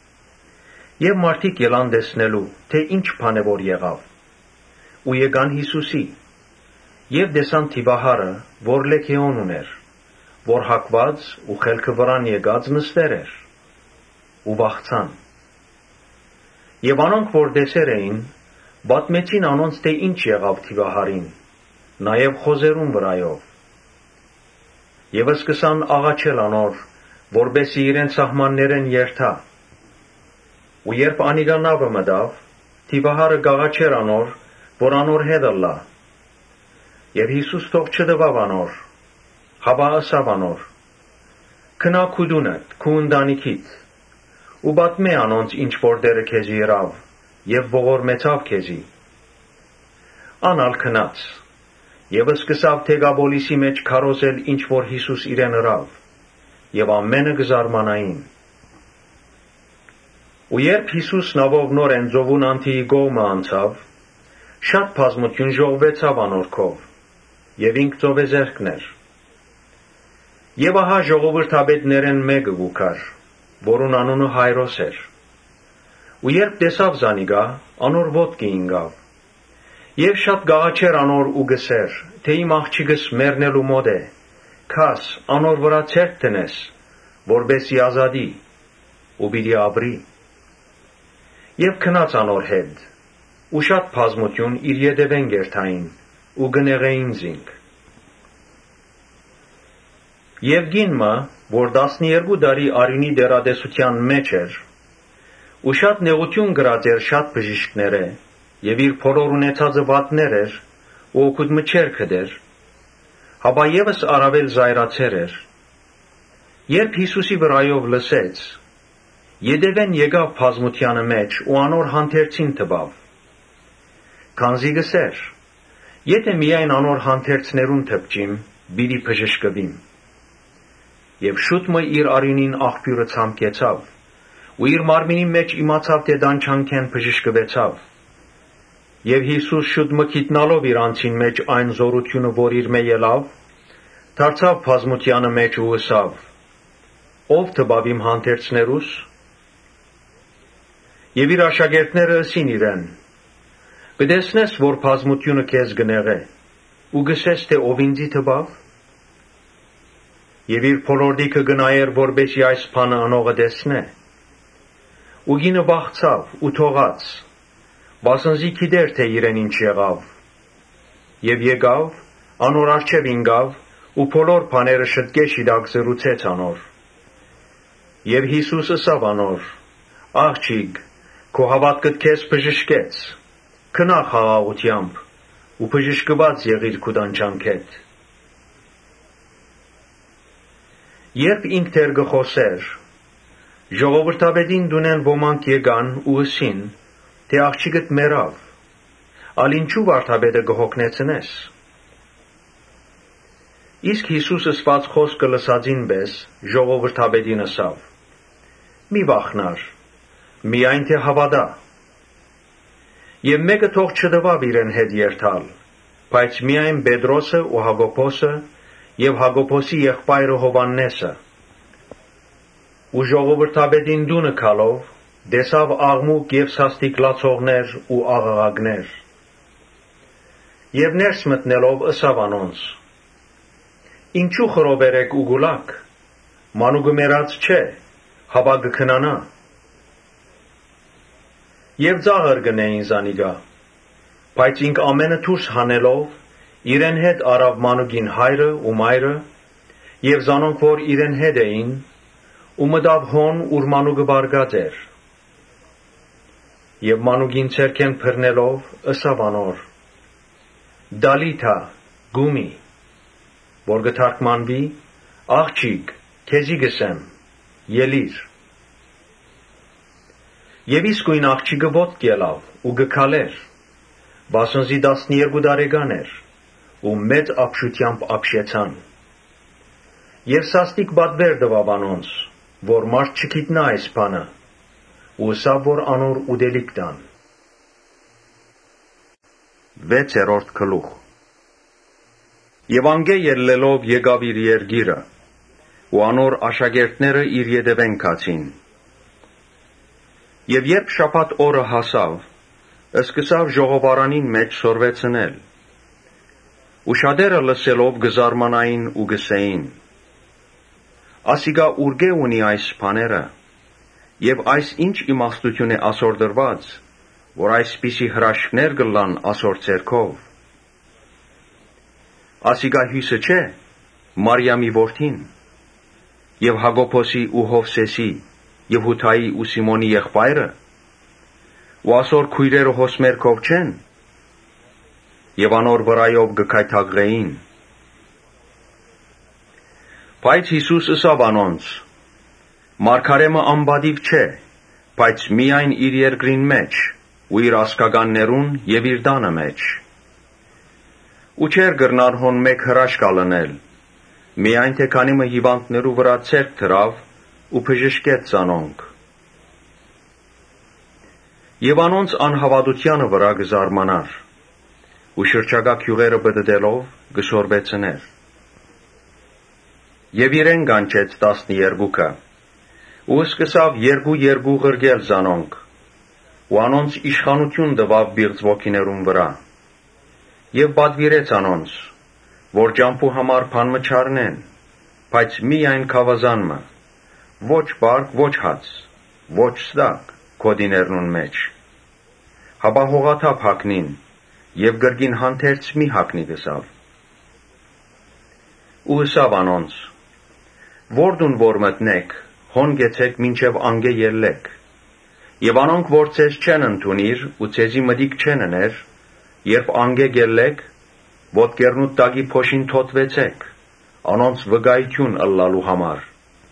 Եվ մարդիկ ելան տեսնելու, թե ինչ բան է որ եղավ, ու եկան Հիսուսի, եւ տեսան թիվահարը, որ Լեգեոն ուներ, որ հակված ու խելքը վրան եկած նստեր էր, ու վախցան։ Եվ անոնք, որ տեսեր էին, պատմեցին անոնց, թե ինչ եղավ թիվահարին, նաեւ խոզերուն վրայով։ Եվ սկսան աղաչել անոր, որբեսի իրեն սահմաններեն երթա։ Ու երբ անիկա նավը մտավ, թիվահարը գաղաչեր անոր, որ անոր հետ ըլլա։ Եվ Հիսուս թող չտվավ անոր, հապա ըսավ անոր. «Քնա քու տունդ, քու ընտանիքիդ, ու պատմե անոնց ինչ որ Տերը քեզի ըրավ, եւ ողորմեցավ քեզի»։ Անալ քնաց, եւ սկսավ Դեկապոլիսի մեջ քարոզել ինչ որ Հիսուս իրեն ըրավ, եւ ամենը կզարմանային։ Ու երբ Հիսուս նավով նորեն ծովուն անթիի կողմը անցավ, շատ բազմություն ժողվեցավ անոր քով, եւ ինք ծովեզերքն էր։ Եվ ահա ժողովրդապետներեն մեկը գուքար, որուն անունը Հայրոս էր։ Ու երբ տեսավ զանիկա, անոր ոտքի ինգավ, եւ շատ գաղաչեր անոր ու գսեր, թե իմ աղջիկս մեռնելու մոտ է, քաս անոր վրա ցերկ տնես, որբեսի ազատի, ու պիտի ապրի։ Եվ քնած անոր հետ, ու շատ բազմություն իր ետևեն գերթային, ու գնեղեին զինք։ Եվ գինմը, որ տասներկու տարի արյունի դերատեսության մեջ էր, ու շատ նեղություն գրած էր շատ բժիշկները, եւ իր բոլոր ունեցածը վատներ էր, ու օգուտ մը չէր գտեր, հապա եւս առավել զայրացեր էր։ Երբ Հիսուսի վրայով լսեց, ետևեն եկավ բազմությանը մեջ ու անոր հանդերձին տվավ։ Քանզի գսեր. «Եթե միայն անոր հանդերձներուն թպչիմ, պիտի բժշկվիմ»։ Եվ շուտ մը իր արյունին աղբյուրը ցամկեցավ, ու իր մարմինի մեջ իմացավ, թե տանջանքեն բժշկվեցավ։ Եվ Հիսուս շուտ մը գիտնալով իր անձին մեջ այն զորությունը, որ իր մե ելավ, դարձավ բազմությանը մեջ ու ըսավ. «Ով տվավ իմ հանդերձներուս»։ Եվ իր աշակերտները ըսին իրեն. «Կտեսնես, որ բազմությունը քեզ գնեղե, ու գսես, թե ով ինձի տվավ»։ Եվ իր փոլորդիքը գնայր, որբեսի այս բանը անողը տեսնե։ Ու գինը վախցավ ու թողած, վասնզի գիտեր, թե իրեն ինչ եղավ։ Եվ եկավ, անոր առջև ինգավ, ու բոլոր բաները շտկե շիտակ զրուցեց անոր։ Եվ Հիսուս ըսավ անոր. «Աղջիկ, քո հավատքդ քեզ բժշկեց, քնա խաղաղությամբ, ու բժշկված եղիր քու տանջանքեդ»։ Երբ ինք դեր գխոսեր, ժողովրդաբեդին դունեն ոմանք եկան ու ըսին, թե աղջիկդ մեռավ, ալ ինչու վարդապետը գհոգնեցնես։ Իսկ Հիսուս ըսված խոսքը լսածին պես ժողովրդաբեդին ըսավ. մի վախնար, միայն թե հավատա։ Եվ մեկը թող չտվավ իրեն հետ երթալ, բայց միայն Պետրոսը ու Հակոբոսը և Հակոբոսի եղբայրը Հովհաննեսը։ Ու ժողովրդաբեդին դունը գալով, տեսավ աղմուկ և սաստիկ լացողներ ու աղաղակներ։ Եվ ներս մտնելով ըսավ անոնց. ինչու խռովեր եք ու գուլաք, մանուկը մեռած չէ, հապա կքնանա։ Եվ ծաղր գնեին զանիկա, բայց ինք ամենը դուրս հանելով, իրեն հետ արավ մանուկին հայրը ու մայրը, և զանոնք, որ իրեն հետ էին, ու մտավ հոն, ուր մանուկը բարկած էր։ Եվ մանուկին ձեռքեն բռնելով, ըսավ անոր. Դալիթա գումի, որ կթարգմանվի, աղջիկ, քեզի գսեմ, ելիր։ Եվ իսկույն աղջիկը ոտք ելավ ու գքալեր, վասնզի տասներկու տարեկան էր, ու մեծ ապշությամբ ապշեցան։ Եվ սաստիկ պատվեր տվավ անոնց, որ մարդ չգիտնա այս բանը, ու ըսավ, որ անոր ուտելիք տան։ Վեցերորդ գլուխ։ Եվ անգե ելլելով եկավ իր երկիրը, ու անոր աշակերտները իր ետևեն գացին։ Եվ երբ շաբաթ օրը հասավ, սկսավ ժողովարանին մեջ սորվեցնել։ Ու շատերը լսելով գզարմանային ու գսեին. ասիկա ուրգե ունի այս բաները, եւ այս ինչ իմաստություն է ասոր դրված, որ այսպիսի հրաշքներ կլան ասոր ձեռքով։ Ասիկա հյուսը չէ, Մարիամի որդին, եւ Հակոբոսի ու Հովսեսի, եւ Հութայի ու Սիմոնի եղբայրը, ու ասոր քույրերը հոսմերքով չեն, եւ անոր վրայով կգայթակղեին։ Բայց Հիսուս ըսավ անոնց. մարգարեմը անպատիվ չէ, բայց միայն իր երկրին մեջ, ու իր ազգականներուն եւ իր տանը մեջ։ Ու չեր կրնար հոն մեկ հրաշք ալնել, միայն թե քանի մը հիվանդներու վրա ցերկ դրավ ու բժշկեց զանոնք։ Եվ անոնց անհավատությանը վրա կզարմանար, ու շրջակա գյուղերը բդդելով կսորվեցներ։ Եվ իրեն կանչեց տասներկուքը, ու սկսավ երկու-երկու ղրկել զանոնք, ու անոնց իշխանություն տվավ պիղծ ոգիներուն վրա, եւ պատվիրեց անոնց, որ ճամփու համար բան մը չառնեն, բայց միայն գավազան մը, ոչ պարկ, ոչ հաց, ոչ ստակ քոդիներնուն մեջ, հապա հողաթափ հագնին, եւ կրկին հանդերձ մի հագնի գսավ։ Ու ըսավ անոնց. որդուն որ մտնեք, հոն գեցեք մինչև անգե ելլեք, եւ անոնք որ ձեզ չեն ընդունիր ու ձեզի մտիկ չեն ըներ, երբ անգե ելլեք, ոտքերնուտ տակի փոշին թոթվեցեք, անոնց վկայություն ըլլալու համար։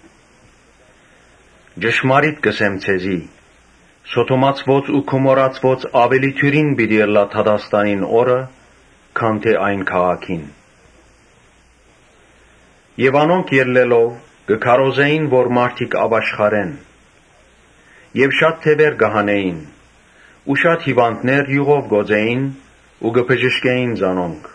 Ճշմարիտ կսեմ ձեզի, Սոդոմացված ու Գոմորացված ավելի թյուրին պիտի ըլլա Դադաստանին օրը, քան թե այն քաղաքին։ Եվ անոնք ելլելով կքարոզեին, որ մարդիկ ապաշխարեն, եւ շատ թևեր կհանեին, ու շատ հիվանդներ յուղով գոծեին ու կբժշկեին զանոնք։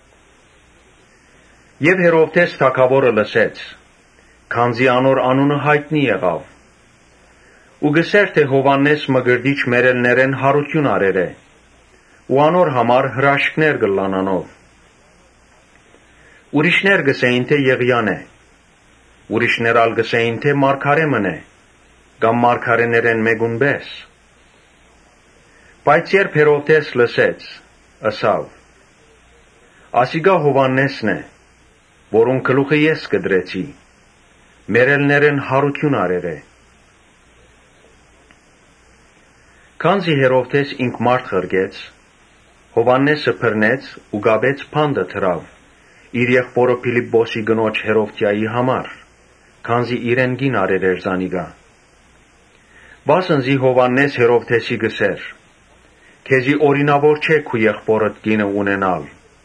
Եվ Հերովդես թագավորը լսեց, քանզի անոր անունը հայտնի եղավ, ու գսեր, թե Հովհաննես մկրտիչ մերելներեն հարություն արեր է, ու անոր համար հրաշքներ կլան անով։ Ուրիշներ գսեին, թե Եղիան է, ուրիշներ ալ գսեին, թե մարգարեմն է, կամ մարգարեներեն մեկուն պես։ Բայց երբ Հերովդես լսեց, ըսավ. ասիկա Հովհաննեսն է, որուն գլուխը ես կդրեցի, մերելներեն հարություն արեր է։ Քանզի Հերովդես ինք մարդ ղրկեց, Հովհաննեսը բռնեց ու գաբեց բանդը դրավ իր եղբորը Փիլիպպոսի գնոջ Հերովդիայի համար, քանզի իրեն գին արեր էր զանիգա։ Վասնզի Հովաննես Հերովթեսի գսեր. քեզի օրինավոր չէ քու եղբորդ գինը ունենալ։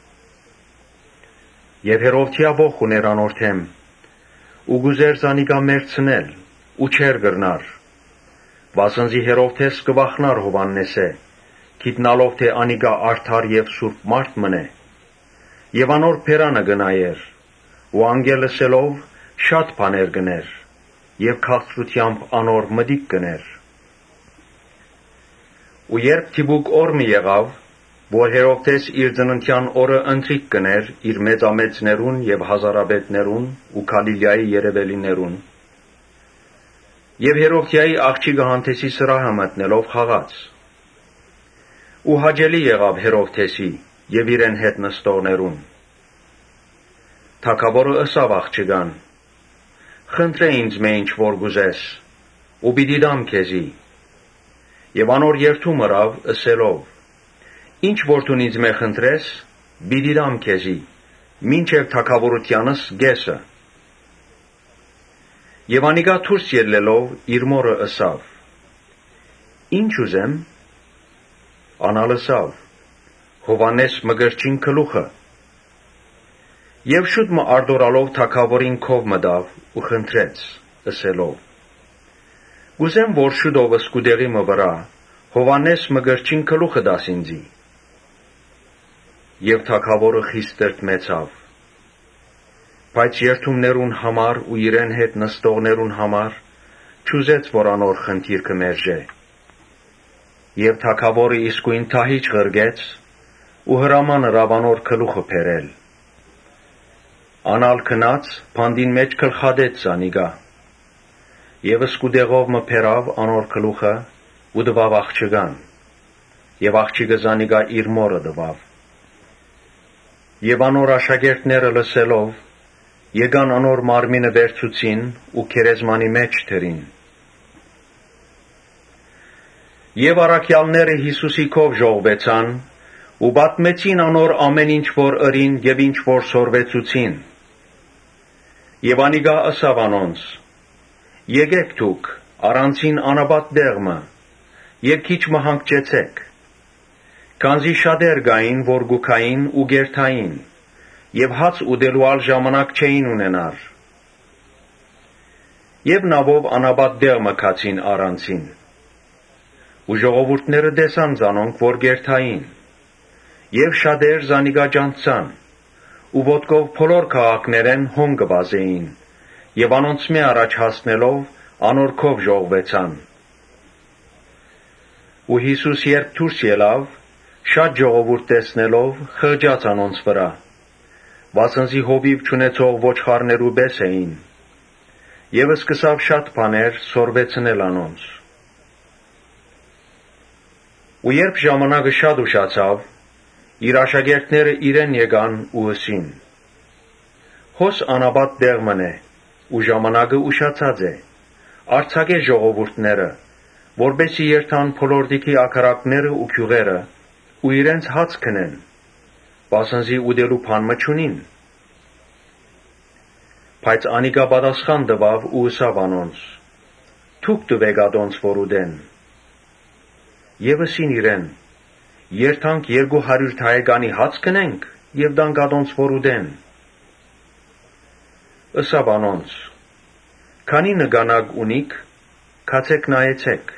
Եվ Հերովթիա ոխ ուներ անորդեմ, ու գուզեր զանիգա մերցնել, ու չեր գրնար, վասնզի Հերովթես կվախնար Հովաննեսե, գիտնալով թե անիգա արդար եւ սուրբ մարդ մնե, եւ անոր փերանը գնայեր, ու անգելը սելով շատ բաներ գներ, եւ քաղցրությամբ անոր մդիկ գներ։ Ու երբ թիբուկ օր մի եղավ, որ Հերովթես իր ծննդյան օրը ընթրիք կներ իր մեծամեծներուն եւ հազարաբետներուն ու Գալիլեայի երևելիներուն, եւ Հերովթիայի աղջիկը Հանթեսի սրահը մտնելով խաղաց։ Ու հաջելի եղավ Հերովթեսի եւ իրեն հետ նստողներուն։ Թագավորը ըսավ աղջիկան. «Խնդրե ինձ մե ինչ որ գուզես, ու պիտի դամ քեզի»։ Եվ անոր երթում ըրավ ըսելով. «Ինչ որ դու ինձ մե խնդրես, պիտի դամ քեզի, մինչև թագավորությանս գեսը»։ Եվ անիգա դուրս ելլելով իր մորը ըսավ. «Ինչ ուզեմ»։ Անալ ըսավ. «Հովաննես մգրչին գլուխը»։ Եվ շուտ մը արդորալով թագավորին քով մտավ ու խնդրեց, ըսելով. «Ուզեմ, որ շուտով սկուդեղի մը վրա Հովաննես մգրչին գլուխը դաս ինձի»։ Եվ թագավորը խիստ տրտմեցավ, բայց երթումներուն համար ու իրեն հետ նստողներուն համար չուզեց, որ անոր խնդիրքը մերժե։ Եվ թագավորը իսկույն թահիճ ղրգեց ու հրաման ըրավ անոր գլուխը բերել։ Անալ գնաց, փանդին մեջ գլխադեց զանիգա, եւ սկուդեղով մը բերավ անոր գլուխը ու տվավ աղջկան, եւ աղջիկը զանիգա իր մորը տվավ։ Եվ անոր աշակերտները լսելով, եկան անոր մարմինը վերցուցին ու քերեզմանի մեջ դրին։ Եվ առաքյալները Հիսուսի քով ժողվեցան ու պատմեցին անոր ամեն ինչ որ ըրին եւ ինչ որ սորվեցուցին։ Եվ անիգա ըսավ անոնց. «Եկեք դուք առանցին անաբատ դեղմը եւ քիչ մը հանգչեցեք, քանզի շատեր գային, որ գուքային ու գերթային, եւ հաց ուտելու ալ ժամանակ չէին ունենար»։ Եվ նավով անաբատ դեղմը քացին առանցին։ Ու ժողովուրդները տեսան զանոնք, որ գերթային, եւ շատեր զանիգա ջանցան, ու ոտքով բոլոր քաղաքներեն հոն կվազեին, եւ անոնց մե առաջ հասնելով անոր քով ժողվեցան։ Ու Հիսուս երբ դուրս ելավ, շատ ժողովուրդ տեսնելով խղճաց անոնց վրա, վասնզի հովիվ չունեցող ոչխարներու պես էին, եւ սկսավ շատ բաներ սորվեցնել անոնց։ Ու երբ ժամանակը շատ ուշացավ, իր աշակերտները իրեն եկան ու ըսին. «Հոս անաբատ դեղմն է, ու ժամանակը ուշացած է, արձակե ժողովուրդները, որբեսի երթան փոլորդիկի ագարակները ու գյուղերը, ու իրենց հաց քնեն, վասնզի ուտելու բան մը չունին»։ Բայց անիգա պատասխան տվավ ու ըսավ անոնց. «Դուք տվեք ատոնց որ ուտեն»։ Եվ ըսին իրեն. «Երթանք երկու հարյուր թայեկանի հաց քնենք եւ տանք ատոնց որ ուտեն»։ Ըսավ անոնց. «Քանի նգանակ ունիք, քացեք նայեցեք»։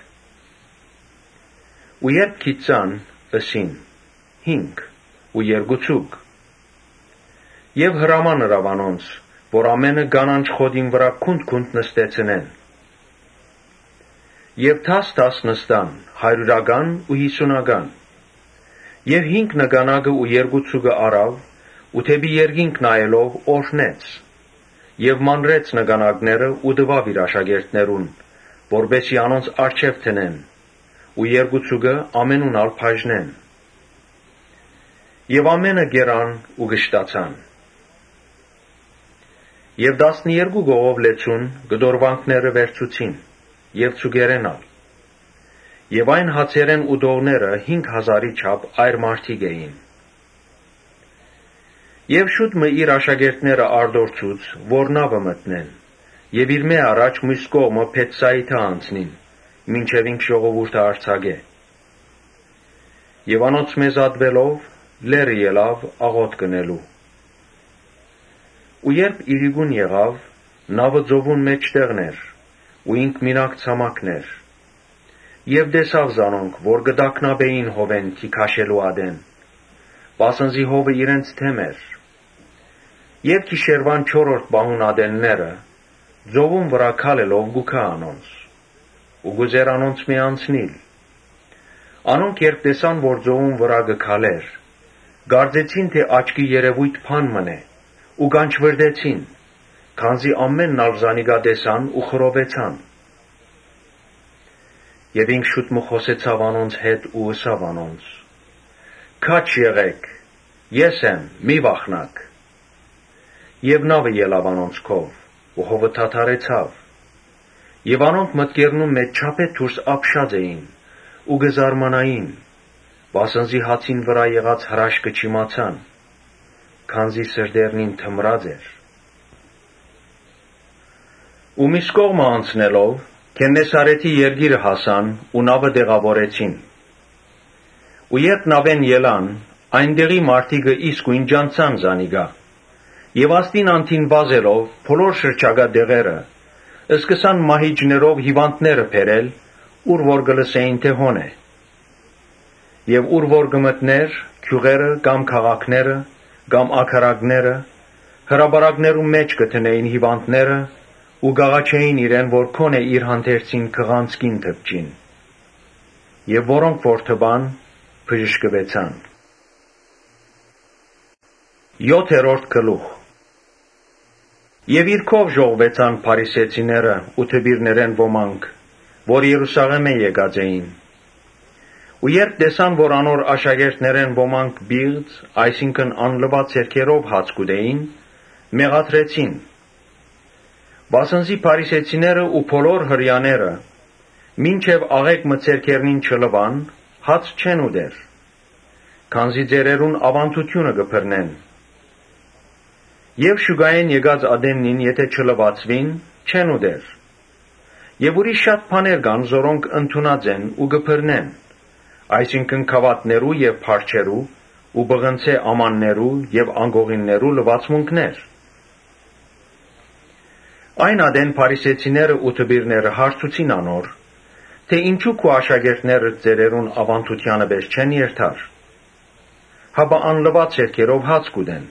Ու երբ գիտցան, ըսին. «Հինգ ու երկու ցուկ»։ Եվ հրաման ըրավ անոնց, որ ամենը կանանչ խոտին վրա քունդ-քունդ նստեցնեն։ Եվ թաս-թաս նստան, հարյուրական ու հիսունական։ Եվ հինգ նգանակը ու երկու ցուկը առավ, ու թեպի երկինք նայելով օրհնեց, եւ մանրեց նգանակները ու տվավ իր աշակերտներուն, որբեսի անոնց առջև դնեն, ու երկու ցուկը ամենուն ալ բաժնեն։ Եվ ամենը գերան ու գշտացան։ Եվ տասներկու գողով լեցուն գդորվանքները վերցուցին, եւ ցուկերեն ալ։ Եվ այն հացերեն ուտողները հինգ հազարի չափ այր մարդիկ էին։ Եվ շուտ մը իր աշակերտները արդորցուց, որ նավը մտնեն, եւ իր մե առաջ մյուս կողմը Փետսայիթը անցնին, մինչև ինք ժողովուրդը արձագե։ Եվ անոնց մեզ ադվելով լերը ելավ աղոտ կնելու։ Ու երբ իրիգուն եղավ, նավը ծովուն մեջտեղներ, ու ինք մինակ ցամաքներ, եւ դեսավ զանոնք, որ գդակնաբեին հովեն թիքաշելու ադեն, պասնզի հովը իրենց թեմեր, եւ քիշերվան չորրորդ բահուն ադենները, ծովուն վրա քալելով գուքա անոնց, ու գուզեր անոնց մի անցնիլ։ Անոնք երբ տեսան, որ ծովուն վրա գքալեր, գարձեցին, թե աչքի երևույթ փան մնե, ու գանչվրդեցին, քանզի ամենն ալ զանիգա տեսան ու խռովեցան։ Եվ ինք շուտ մը խոսեցավ անոնց հետ ու ըսավ անոնց. «Քաչ եղեք, ես եմ, մի վախնաք»։ Եվ նավը ելավ անոնց քով, ու հովը թաթարեցավ, եւ անոնք մտքերնում մեջ չափետ դուրս ապշած էին, ու գզարմանային, վասնզի հացին վրա եղած հրաշքը չիմացան, քանզի սրդերնին թմրած էր։ Ու մյուս կողմը անցնելով, Քեննեսարեթի երգիրը հասան ու նավը դեղավորեցին։ Ու երբ նավեն ելան, այնտեղի մարդիկը իսկույն ջանցան զանիգա, եւ աստին անթին վազելով բոլոր շրջագա դեղերը, սկսան մահիճներով հիվանդները բերել, ուր որ գլսեին թե հոն է։ Եվ ուր որ գմտներ, քյուղերը կամ քաղաքները, կամ աքարակները, հրաբարակներու մեջ կտնեին հիվանդները, ու գաղաչեին իրեն, որ քոնե իր հանդերձին քղանցքին թպչին, եւ որոնք որ թբան, բժշկվեցան։ Յոթերորդ գլուխ։ Եվ իրքով ժողվեցան փարիսեցիները ու թբիրներեն ոմանք, որ Երուսաղեմե եկած էին։ Ու երբ տեսան, որ անոր աշակերտներեն ոմանք բիղծ, այսինքն անլված ձեռքերով հաց կուտեին, մեղադրեցին։ Վասնզի փարիսեցիները ու բոլոր հրյաները, մինչև աղեկ մը ձեռքերնին չլվան, հաց չեն ուտեր, քանզի ձերերուն ավանդությունը կբռնեն։ Եվ շուգային եկած ադեննին, եթե չլվացվին, չեն ուտեր։ Եվ ուրիշ շատ բաներ կան, որոնք ընդունած են ու կբռնեն, այսինքն քավատներու եւ փարչերու, ու բղնցե ամաններու եւ անգողիններու լվացմունքներ։ Այն ադեն փարիսեցիները ու թբիրները հարցուցին անոր, թե ինչու քո աշակերտները ձերերուն ավանդությանը պես չեն երթար, հաբա անլված ձեռքերով հաց կուտեն։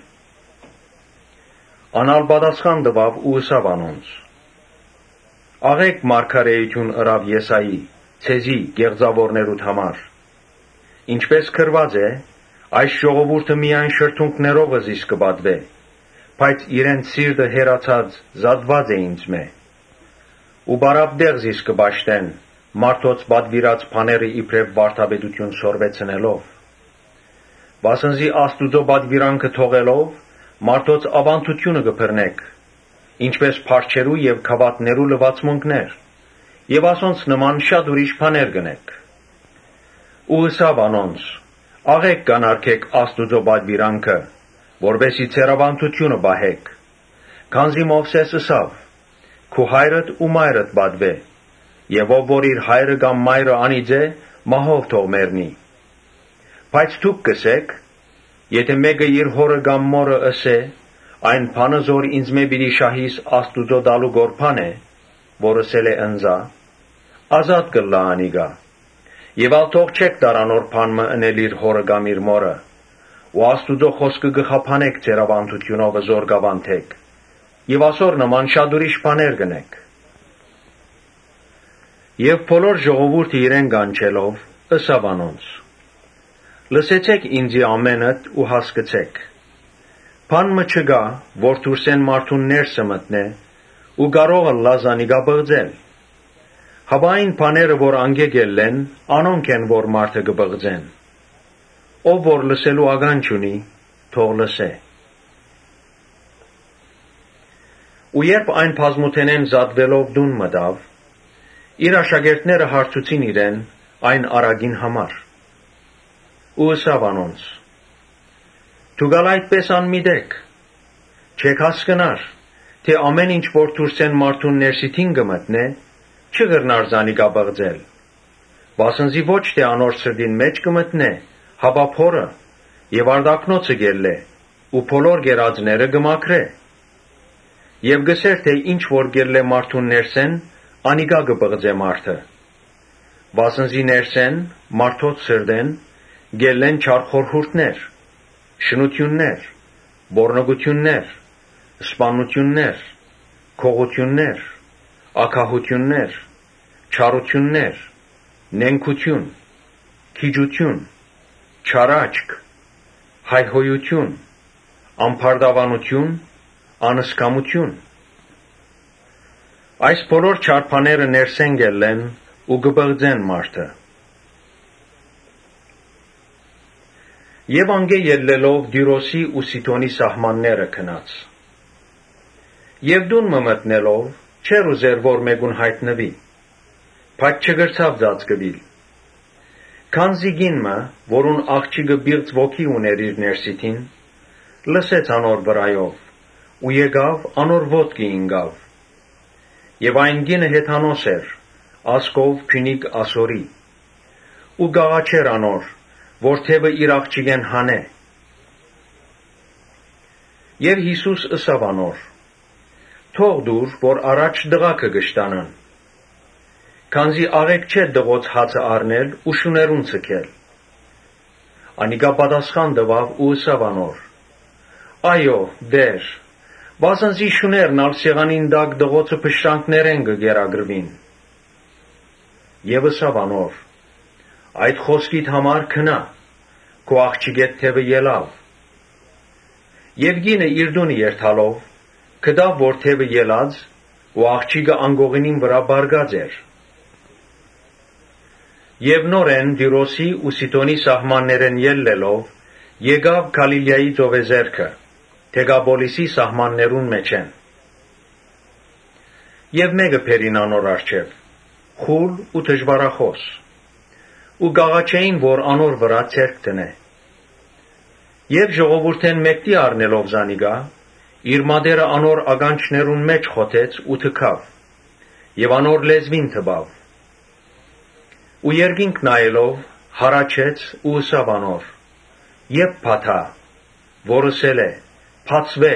Անալ պատասխան տվավ ու ըսավ անոնց. «Աղեկ մարգարեություն ըրավ Եսայի, ցեզի գեղձավորներուդ համար, ինչպես գրված է, այս ժողովուրդը միայն շրթունքներով զիս կպատվե, բայց իրենց սիրտը հերացած զատված է ինձ մե, ու բարապտեղ զիս կպաշտեն, մարդոց պատվիրած բաները իբրև վարդապետություն սորվեցնելով։ Վասնզի Աստուծո պատվիրանքը թողելով, մարդոց ավանդությունը կբռնեք, ինչպես փարչերու եւ քավատներու լվացմունքներ, եւ ասոնց նման շատ ուրիշ բաներ գնեք։ Ու ըսավ անոնց. աղեկ կանարգեք Աստուծո պատվիրանքը, որբեսի ձեր ավանդությունը պահեք, քանզի Մովսես ըսավ. քու հայրդ ու մայրդ պատվե, եւ ով որ իր հայրը կամ մայրը անիծե, մահով թող մեռնի։ Բայց դուք կսեք, եթե մեկը իր հորը կամ մորը ըսե, այն բանը, որ ինձ մե պիտի շահիս Աստուծո տալու գործան է, որ ըսել է ընձա, ազատ կլա անիգա, եւ ալ թող չեք տարանոր բանմը ընել իր հորը կամ իր մորը, ու Աստուծո խոսքը գխափանեք ձեր ավանդությունով զոր գավանթեք, եւ ասոր նման շատ ուրիշ բաներ գնեք։ Եվ բոլոր ժողովուրդը իրեն կանչելով, ըսավ անոնց. լսեցեք ինձի ամենդ ու հասկացեք. բան մը չկա, որ դուրսեն մարդուն ներսը մտնե, ու կարող ըլլա զանիգա բղձել։ Հաբա այն բաները, որ անգեգել են, անոնք են, որ մարդը կբղձեն։ Ով որ լսելու ականջ ունի, թող լսե։ Ու երբ այն բազմութենեն զատվելով դուն մտավ, իր աշակերտները հարցուցին իրեն այն արագին համար։ Ու ըսավ անոնց. դուք ալ այդպես անմիտեք, չեք հասկնար, թե ամեն ինչ որ դուրսեն մարդուն ներսիթին գմտնե, չգրնար զանիկա բղձել։ Վասնզի ոչ թե անոր սրդին մեջ կմտնե, հապա փորը եւ արդակնոցը գելլե, ու փոլոր գերածները գմակրե։ Եվ գսեր թե ինչ որ գելլե մարդուն ներսեն, անիկա կբղձե մարդը։ Վասնզի ներսեն, մարդոց սրդեն, գելլեն չար խորհուրդներ, շնություններ, բորնոգություններ, սպանություններ, քողություններ, ակահություններ, չարություններ, նենքություն, քիջություն, չարաճք, հայհոյություն, ամփարդավանություն, անսկամություն։ Այս բոլոր չարփաները ներսեն գելլեն ու գբղձեն մարդը։ Եվ անգե ելլելով Դիրոսի ու Սիդոնի սահմանները քնած։ Եվ դուն մմտնելով չեր ուզեր որ մեկուն հայտնվի, բայց չգրցավ ծածկվիլ։ Քանզի գինմը, որուն աղջիկը բիղծ ոգի ուներ իր ներսիթին, լսեց անոր վրայով, ու եկավ անոր ոտքի ինգավ։ Եվ այն գինը հեթանոս էր, ասկով փյունիկ ասորի, ու գաղաչեր անոր, որ թևը իր աղջիկեն հանե։ Եվ Հիսուս ըսավ անոր. թող դուր, որ առաջ դղակը գշտանան, քանզի աղեք չէ դղոց հացը առնել ու շուներուն ցկել։ Անիկա պատասխան տվավ ու ըսավ անոր. այո, դեր, վասնզի շուներն ալ սեղանին դակ դղոցը փշրանքներեն կգերագրվին։ Եվ ըսավ անոր. այդ խոսքիդ համար քնա, քո աղջիկետ թևը ելավ։ Եվ գինը իր դունը երթալով, գտավ որ թևը ելած, ու աղջիկը անգողինին վրա բարգած էր։ Եվ նորեն Դիրոսի ու Սիդոնի սահմաններեն ելլելով, եկավ Գալիլեայի ծովեզերքը, Դեգապոլիսի սահմաններուն մեջ են։ Եվ մեկը բերին անոր առջև, խուլ ու դժվարախոս, ու գաղաչեին, որ անոր վրա ցերկ տնե։ Եվ ժողովուրդեն մեկտի առնելով զանիկա, իր մատերը անոր ականջներուն մեջ խոթեց ու թքավ, եւ անոր լեզվին թբավ։ Ու երկինք նայելով, հարաչեց ու ըսավ անոր. «Եփ փաթա», որ ըսել է. «Փացվե»։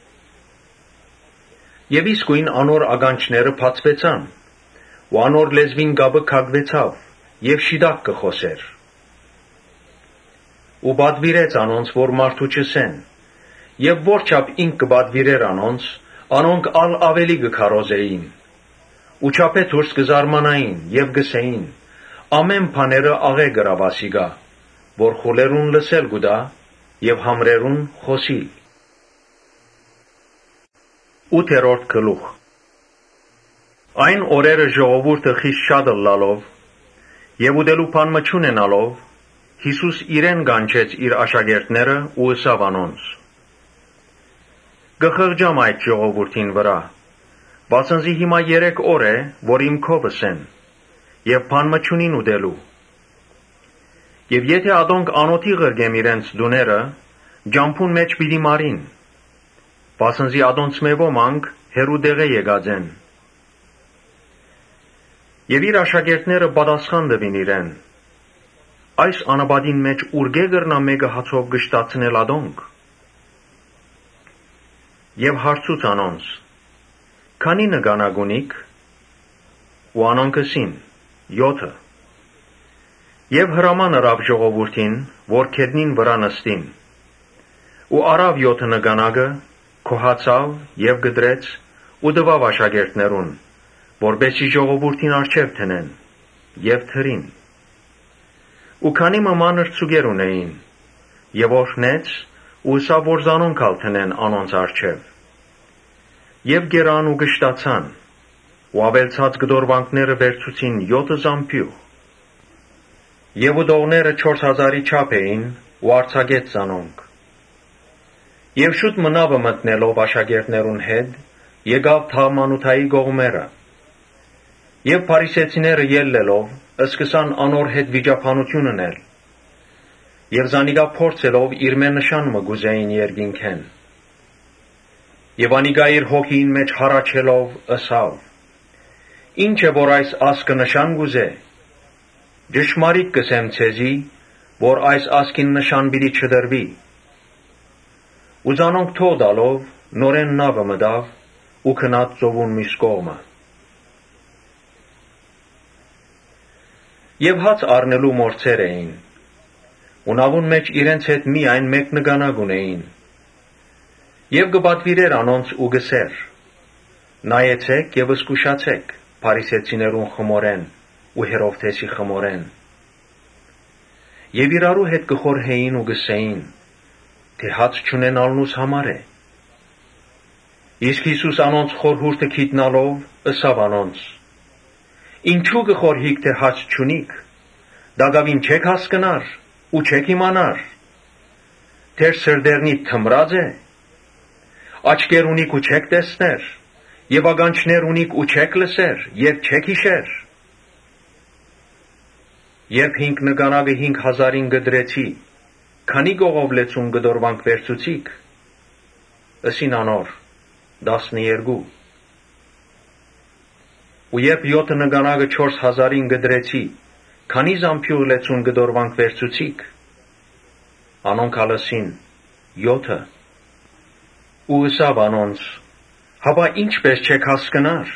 Եվ իսկույն անոր ականջները փացվեցան, ու անոր լեզվին գաբը քագվեցավ, եւ շիդակ կխոսեր։ Ու բադվիրեց անոնց, որ մարդու չսեն, եւ որչափ ինք կբադվիրեր անոնց, անոնք ալ ավելի կքարոզեին, ու չափե դուրս կզարմանային եւ գսեին. ամեն բաները աղե գրավասիգա, որ խուլերուն լսել գուդա եւ համրերուն խոսիլ։ Ութերորդ գլուխ։ Այն օրերը ժողովուրդը խիստ շատ լալով եւ ուդելու բան մչունենալով, Հիսուս իրեն գանչեց իր աշակերտները ու ըսավ անոնց. «Գխղճամ այդ ժողովուրդին վրա, վասնզի հիմա երեք օր է, որ իմ քովս են, եւ բան մչունին ուդելու։ Եվ եթե ադոնք անոթի ղրգեմ իրենց դուները, ջամփուն մեջ պիտի մարին, վասնզի ադոնց մե ոմանք հերու դեղե եկած են»։ Եվ իր աշակերտները պատասխան տվին իրեն. «Այս անապատին մեջ ուրգե կրնա մեկը հացով գշտացնել ադոնք»։ Եվ հարցուց անոնց. «Քանի նգանակ ունիք»։ Ու անոնք ըսին. «Յոթը»։ Եվ հրաման ըրավ ժողովուրդին, որ քեդնին վրա նստին։ Ու արավ յոթը նգանակը, քոհացավ եւ գդրեց ու տվավ աշակերտներուն, որբեսի ժողովուրդին առջև տնեն, եւ թրին։ Ու քանի մանր ծուգեր ունեին, եւ օրհնեց ու ըսավ որ զանոնք ալ տնեն անոնց առջև։ Եվ գերան ու գշտացան, ու ավելցած գդորվանքները վերցուցին յոթը զամբյուղ։ Եվ ուդողները չորս հազարի չափ էին, ու արձակեց զանոնք։ Եվ շուտ մնավը մտնելով աշակերտներուն հետ, եկավ Թաղմանութայի կողմերը։ Եվ փարիսեցիները ելլելով, ըսկսան անոր հետ վիճաբանություն ունել, եւ զանիկա փորձելով իր մե նշան մը գուզեին երկինքեն։ Եվ անիգա իր հոգին մեջ հառաչելով ըսավ. Ինչ է որ այս ասկը նշան գուզե, ճշմարիտ կսեմ ցեզի, որ այս ասկին նշան պիտի չդրվի։ Ու զանոնք թող տալով նորեն նավը մտավ ու քնած ծովուն մյուս կողմը։ Եվ հաց առնելու մորցեր էին, ու նավուն մեջ իրենց հետ միայն մեկ նգանակ ունեին։ Եվ կպատվիրեր անոնց ու գսեր. նայեցեք եւ զգուշացեք փարիսեցիներուն խմորեն ու Հերովդեսի խմորեն։ Եվ իրարու հետ կխորհեին ու գսեին, թե հաց չունենալնուս համար է։ Իսկ Հիսուս անոնց խորհուրդը գիտնալով ըսավ անոնց. Ինչու կխորհիք, թե հաց չունիք, դագավին չեք հասկնար ու չեք իմանար, թեր սրդերնի թմրած է, աչքեր ունիք ու չեք տեսներ, եւ ականջներ ունիք ու չեք լսեր, եւ չեք հիշեր։ Երբ հինգ նգանակը հինգ հազարին գդրեցի, քանի գողով լեցուն գդորվանք վերցուցիք, ըսին անոր դասներկու։ Ու երբ յոթ նգանակը չորս հազարին գդրեցի, քանի զամփյուղ լեցուն գդորվանք վերցուցիք, անոնք ալսին յոթը։ Ու ըսավ անոնց. հապա ինչպես չեք հասկնար։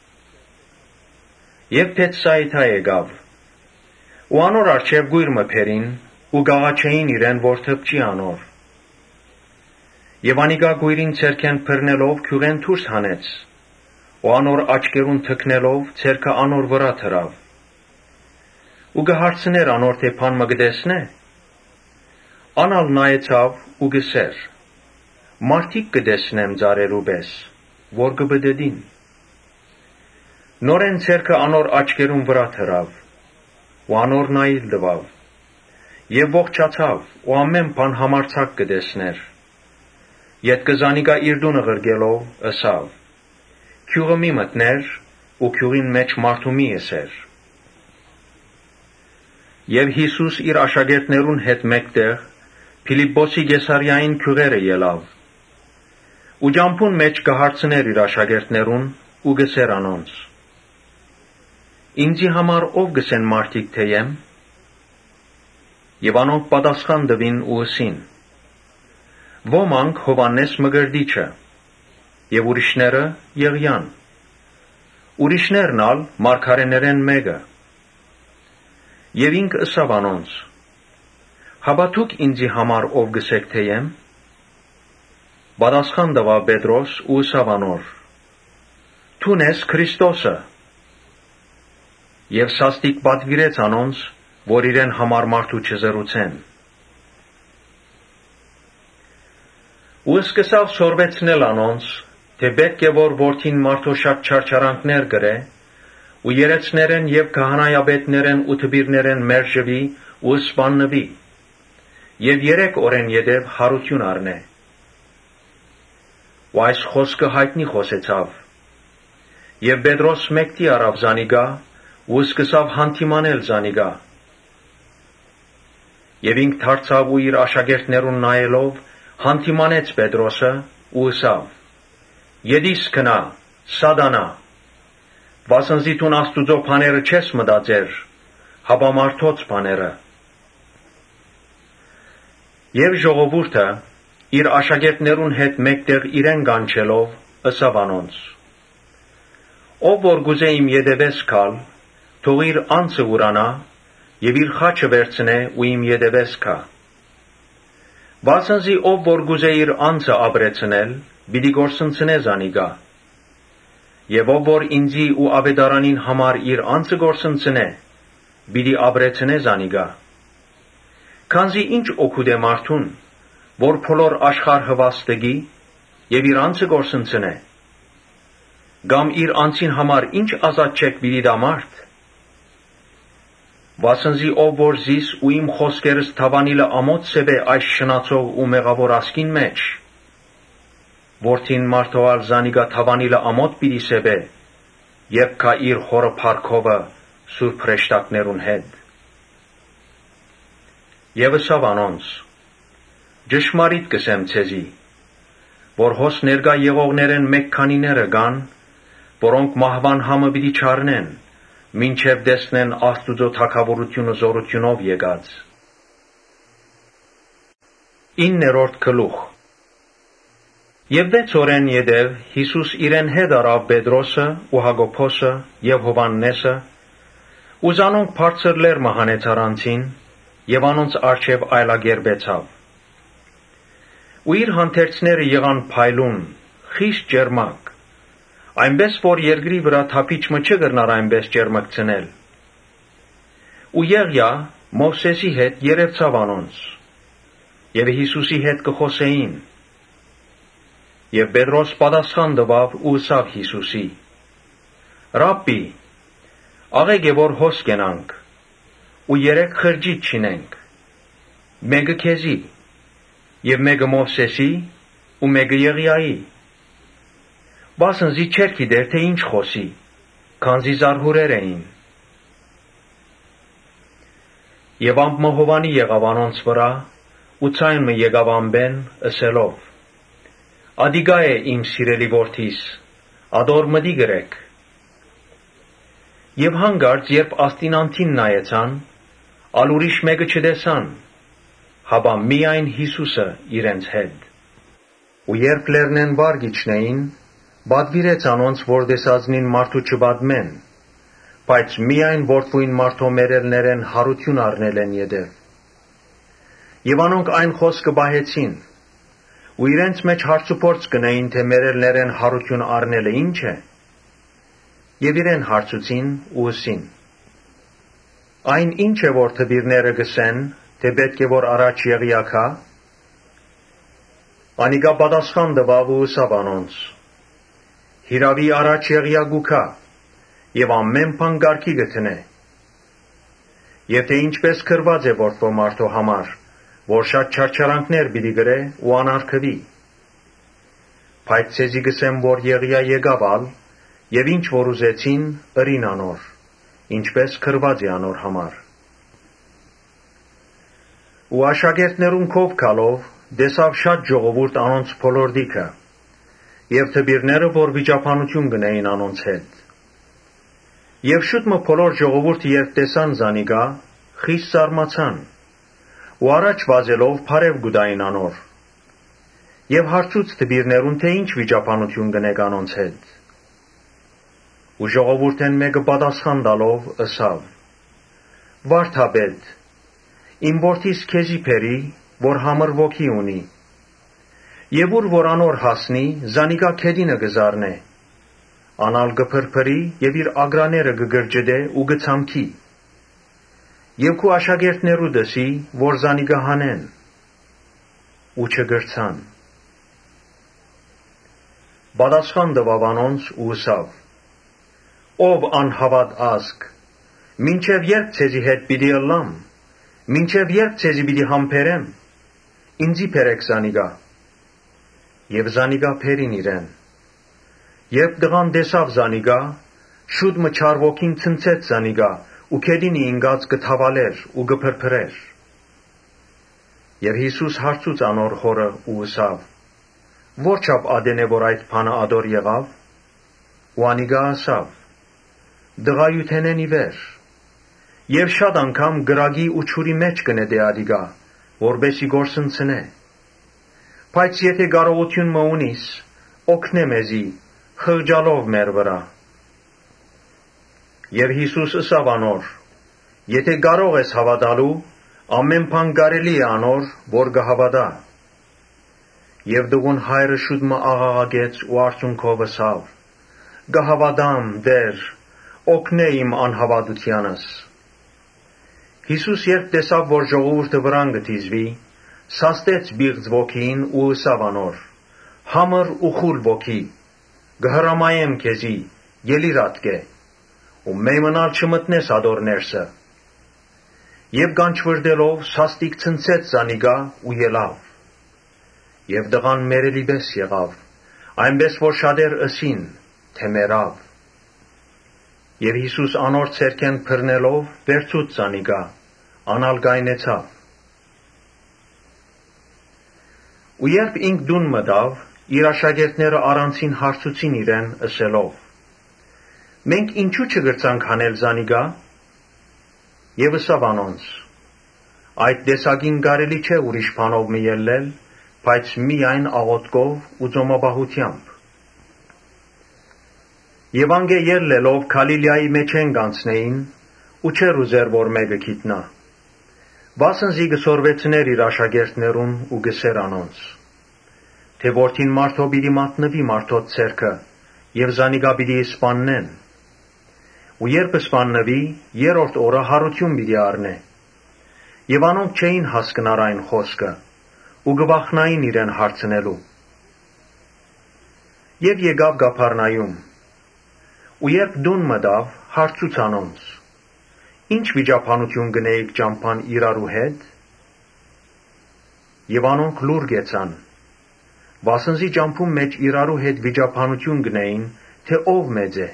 Եվ Բեթսայիդա եկավ, ու անոր առջև գույր մփերին, ու գաղաչեին իրեն, որ թպչի անոր։ Եվ անիգա գույրին ցերքեն բռնելով քյուղեն դուրս հանեց, ու անոր աչքերուն թքնելով ցերքը անոր վրա թրավ։ Ու գահարցներ անոր, թե բան մը գտեսնե։ Անալ նայեցավ ու գսեր. մարդիկ կտեսնեմ ծարերու պես, որ կբդդին։ Նորեն ցերքը անոր աչքերուն վրա թրավ, ու անոր նայիլ տվավ, եւ ողջացավ, ու ամեն բան համարձակ կտեսներ։ Ետկզանիգա իր դունը ղրգելով ըսավ. քյուղը մի մտներ, ու քյուղին մեջ մարդու մի եսեր։ Եվ Հիսուս իր աշակերտներուն հետ մեկտեղ Փիլիպպոսի Կեսարիային քյուղերը ելավ։ Ու ջամփուն մեջ կհարցներ իր աշակերտներուն ու գսեր անոնց. Ինձի համար ով գսեն մարդիկ թե եմ։ Եվ անոնք պատասխան տվին ու ըսին. ոմանք Հովանես Մկրտիչը, եւ ուրիշները Եղիան, ուրիշներն ալ մարգարեներեն մեկը։ Եվ ինք ըսավ անոնց. հապա դուք ինձի համար ով գսեք թե եմ։ Պատասխան տվավ Պետրոս ու ըսավ անոր. Դուն ես Քրիստոսը։ Եվ սաստիկ պատվիրեց անոնց, որ իրեն համար մարդու չզրուցեն։ Ու սկսավ սորվեցնել անոնց, թե պետք է որ որդին մարդու շատ չարչարանքներ գրե, ու երեցներեն եւ քահանայապետներեն ու թբիրներեն մերժվի ու սպաննվի, եւ երեք օրեն յետև հարություն առնե։ Ու այս խոսքը հայտնի խոսեցավ, եւ Պետրոս մեկտի առավ զանիգա, ու սկսավ հանդիմանել զանիգա։ Եվ ինք դարձավ ու իր աշակերտներուն նայելով, հանդիմանեց Պետրոսը ու ըսավ. Ետիս քնա, սատանա, վասնզի դուն Աստուծո բաները չես մտածեր, հապա մարդոց բաները։ Եվ ժողովուրդը իր աշակերտներուն հետ մեկտեղ իրեն կանչելով ըսավ անոնց. ով որ գուզե իմ ետևես գալ, թող իր անձը ուրանա եւ իր խաչը վերցնե ու իմ ետևես գա։ Վասնզի ով որ գուզե իր անձը ապրեցնել, պիտի գործընծնե զանիգա։ Եվ ով որ ինձի ու ավետարանին համար իր անձը գործընծնե, պիտի ապրեցնե զանիգա։ Քանզի ինչ օգուտ է մարդուն, որ բոլոր աշխարհը վաստակի եւ իր անձը գործընծնե։ Կամ իր անձին համար ինչ ազատ չեք պիտի տա մարդ։ Վասնզի ով որ զիս ու իմ խոսքերս թավանիլը ամոթ սեբե այս շնացող ու մեղավոր ասկին մեջ, որդին մարդոալ զանիգա թավանիլը ամոթ պիտի սեբե, երբ կա իր խորը փառքովը սուրբ հրեշտակներուն հետ։ Եվ ըսավ անոնց. ճշմարիտ կսեմ ցեզի, որ հոս ներկա եղողներեն մեկ քանիները կան, որոնք մահվան համը պիտի չառնեն, մինչև տեսնեն Աստուծո թագավորությունը զորությունով եկած։ Իններորդ գլուխ։ Եվ վեց օրեն յետև Հիսուս իրեն հետ առավ Պետրոսը ու Հակոբոսը և Հովհաննեսը, ու զանոնք բարձր լեռը հանեց առանցին, և անոնց առջև այլակերպեցավ։ Ու իր հանդերձները եղան փայլուն, խիստ ճերմակ, այնպես որ երկրի վրա թափիչը չկրնար այնպես ճերմկցնել։ Ու Եղիա Մովսեսի հետ երևցավ անոնց, և Հիսուսի հետ կխոսեին։ Եվ Պետրոս պատասխան տվավ ու ըսավ Հիսուսի. «Ռաբբի, աղեք է որ հոս կենանք, ու երեք խրճիթ չինենք, մեկը քեզի, և մեկը Մովսեսի, ու մեկը Եղիայի։ Վասն զի չէր գիտեր, թե ինչ խոսի, քանզի զարհուրեր էին»։ Եվ ամպը Հովանի եղավ անոնց վրա, ու ձայնը եկավ ամպեն, ըսելով. «Ադիկա է իմ սիրելի որդիս, ադոր մտի կրեք»։ Եվ հանկարծ, երբ աստինանցին նայեցան, ալ ուրիշ մեկը չտեսան, հապա միայն Հիսուսը իրենց հետ։ Ու երբ լեռնեն վար կիջնեին, պատվիրեց անոնց, որ տեսածնին մարդու չպատմեն, բայց միայն որդվույն մարդու մերելներեն հարություն առնել են յետև։ Եվ անոնք այն խոսքը պահեցին, ու իրենց մեջ հարցուփորձ կնային, թե մերելներեն հարություն առնելը ինչ է, և իրեն հարցուցին ու ըսին. «Այն ինչ է, որ դպիրները կսեն, թե պետք է որ առաջ Եղիա գա»։ Անիկա պատասխան տվավ ու ըսավ անոնց. «Հիրավի առաջ Եղիա կուգա, և ամեն բան կարգի կդնե։ Եվ թե ինչպես գրված է որդվո մարդու համար, որ շատ չարչարանքներ պիտի կրե ու անարգվի։ Բայց ձեզի կսեմ, որ Եղիա եկավ ալ, և ինչ որ ուզեցին, ըրին անոր, ինչպես գրված է անոր համար»։ Ու աշակերտներուն քով գալով, տեսավ շատ ժողովուրդ անոնց բոլորտիքը, և դպիրները, որ վիճաբանություն կնեին անոնց հետ։ Եվ շուտը բոլոր ժողովուրդը երբ տեսան զանիկա, խիստ զարմացան, ու առաջ վազելով բարև կուտային անոր, և հարցուց դպիրներուն, թե ինչ վիճաբանություն կնեք անոնց հետ։ Ու ժողովուրդեն մեկը պատասխան տալով ըսավ. «Վարդապետ, իմ որդիս քեզի բերի, որ համր ոգի ունի, և ուր որ անոր հասնի, զանիկա գետինը կզառնե, անալ կփրփրի և իր ագրաները կգրջդե ու կցամքի, և քու աշակերտներու դսի, որ զանիկա հանեն, ու չկրցան»։ Պատասխան տվավ անոնց ու ըսավ. «Ով անհավատ ազգ, մինչև երբ ձեզի հետ պիտի ըլլամ, մինչև երբ ձեզի պիտի համբերեմ, ինձի բերեք զանիկա»։ Եվ զանիկա բերին իրեն։ Երբ տղան տեսավ զանիկա, շուտ մը չար ոգին ցնցեց զանիկա ու գետինը ինկած կթավալեր ու կփրփրեր։ Եվ Հիսուս հարցուց անոր հորը ու ըսավ. «Ո՞րչափ ատեն է, որ այդ բանը ադոր եղավ»։ Ու անիկա ըսավ. «Տղայութենեն ի վեր, և շատ անգամ կրակի ու ջուրի մեջ կնետե ադիկա, որպեսզի կորսնցնե։ Բայց եթե կարողություն մը ունիս, օգնե մեզի, խղճալով մեր վրա»։ Եվ Հիսուս ըսավ անոր. «Եթե կարող ես հավատալու, ամեն բան կարելի է անոր, որ կհավատա»։ Եվ տղուն հայրը շուտ մը աղաղակեց ու արցունքով ըսավ. «Կհավատամ, Տեր, օգնե իմ անհավատությանս»։ Հիսուս երբ տեսավ, որ ժողովուրդը վրան կդիզվի, սաստեց պիղծ ոգին ու ըսավ անոր. «Համր ու խուլ ոգի, կհրամայեմ քեզի, ելիր ատկե, ու մեյմնալ չմտնես ադոր ներսը»։ Եվ կանչվրտելով սաստիկ ցնցեց զանիկա ու ելավ։ Եվ տղան մերելի պես եղավ, այնպես որ շատեր ըսին, թե մեռավ։ Եվ Հիսուս անոր ձեռքեն բռնելով վերցուց զանիկա, անալ կայնեցավ։ Ու երբ ինք տուն մտավ, իր աշակերտները առանցին հարցուցին իրեն ըսելով. «Մենք ինչու չգրցանք հանել զանիգա»։ Եվ ըսավ անոնց. «Այդ տեսակին կարելի չէ ուրիշ բանով մի ելնել, բայց միայն աղոթքով ու ծոմապահությամբ»։ Եվ անգե ելլելով Գալիլեայի մեջեն կանցնեին, ու չեր ուզեր որ մեկը գիտնա։ Վասնզի գսորվեցներ իր աշակերտներուն ու գսեր անոնց. թե որդին մարդո պիտի մատնվի մարդոց ձեռքը եւ զանիգա պիտի սպաննեն։ Ու երբ սպաննվի, երրորդ օրը հարություն պիտի առնե։ Եվ անոնք չէին հասկնար այն խոսքը, ու գվախնային իրեն հարցնելու։ Եվ եկավ Կափառնայում, ու երբ տուն մտավ, հարցուց անոնց. «Ինչ վիճաբանություն գնեիք ճամփան իրարու հետ»։ Եվ անոնք լուր գեցան, վասնզի ճամփուն մեջ իրարու հետ վիճաբանություն գնեին, թե ով մեծ է։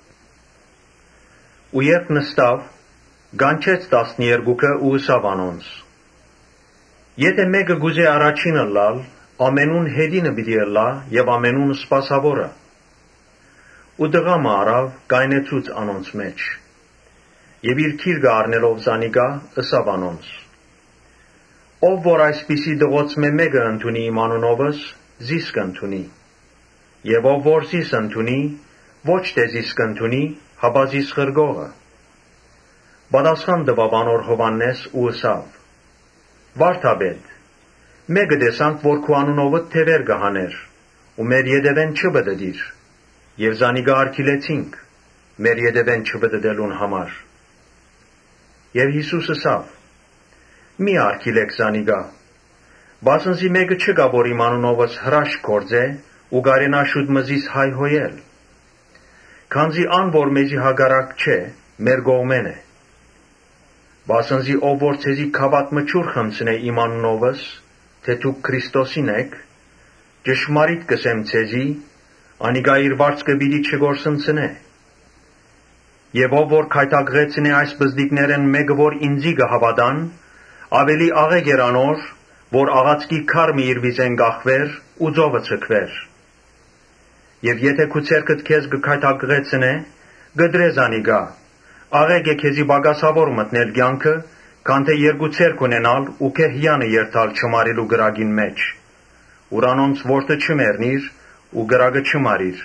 Ու երբ նստավ, կանչեց տասներկուքը ու ըսավ անոնց. «Եթե մեկը գուզե առաջինը լալ, ամենուն հետինը պիտի ըլլա եւ ամենուն սպասավորը»։ Ու տղամը առավ, կայնեցուց անոնց մեջ։ Եվ իր գիրկը առնելով զանիգա, ըսավ անոնց. «Ով որ այսպիսի տղոցմե մեկը ընդունի իմ անունովս, զիս կընդունի, եւ ով որ զիս ընդունի, ոչ թե զիս կընդունի, հապա զիս խրգողը»։ Պատասխան տվավ անոր Հովհաննես ու ըսավ. «Վարդապետ, մեկը տեսանք, որ քու անունովդ թևեր կհաներ, ու մեր ետևեն չպտտիր, եւ զանիգա արգիլեցինք, մեր ետևեն չպտտելուն համար»։ Եվ Հիսուս ըսավ. «Մի արգիլեք զանիգա, վասնզի մեկը չկա, որ իմ անունովս հրաշք գործե ու կարենա շուտ մզիս հայհոյել։ Քանզի ան, որ մեզի հակառակ չէ, մեր կողմեն է։ Վասնզի ով որ ցեզի գավաթ մչուր խմցնե իմ անունովս, թե դուք Քրիստոսին եք, ճշմարիտ կսեմ ցեզի, անիկա իր վարձքը պիտի չգործընծնե։ Եվ ով որ քայթակղեցնե այս բզդիկներեն մեկը, որ ինձի կհավատան, ավելի աղեկ էր անոր, որ աղացքի քարմը իր վիզեն կախվեր ու ծովը ցկվեր։ Եվ եթե քու ցերկդ քեզ կքայթակղեցնե, գդրե զանիգա, աղեկ է քեզի բագասավոր մտնել կյանքը, քան թե երկու ցերկ ունենալ ու քեհյանը երթալ չմարելու գրագին մեջ, ուրանոնց որդը չմեռնիր ու գրագը չմարիր։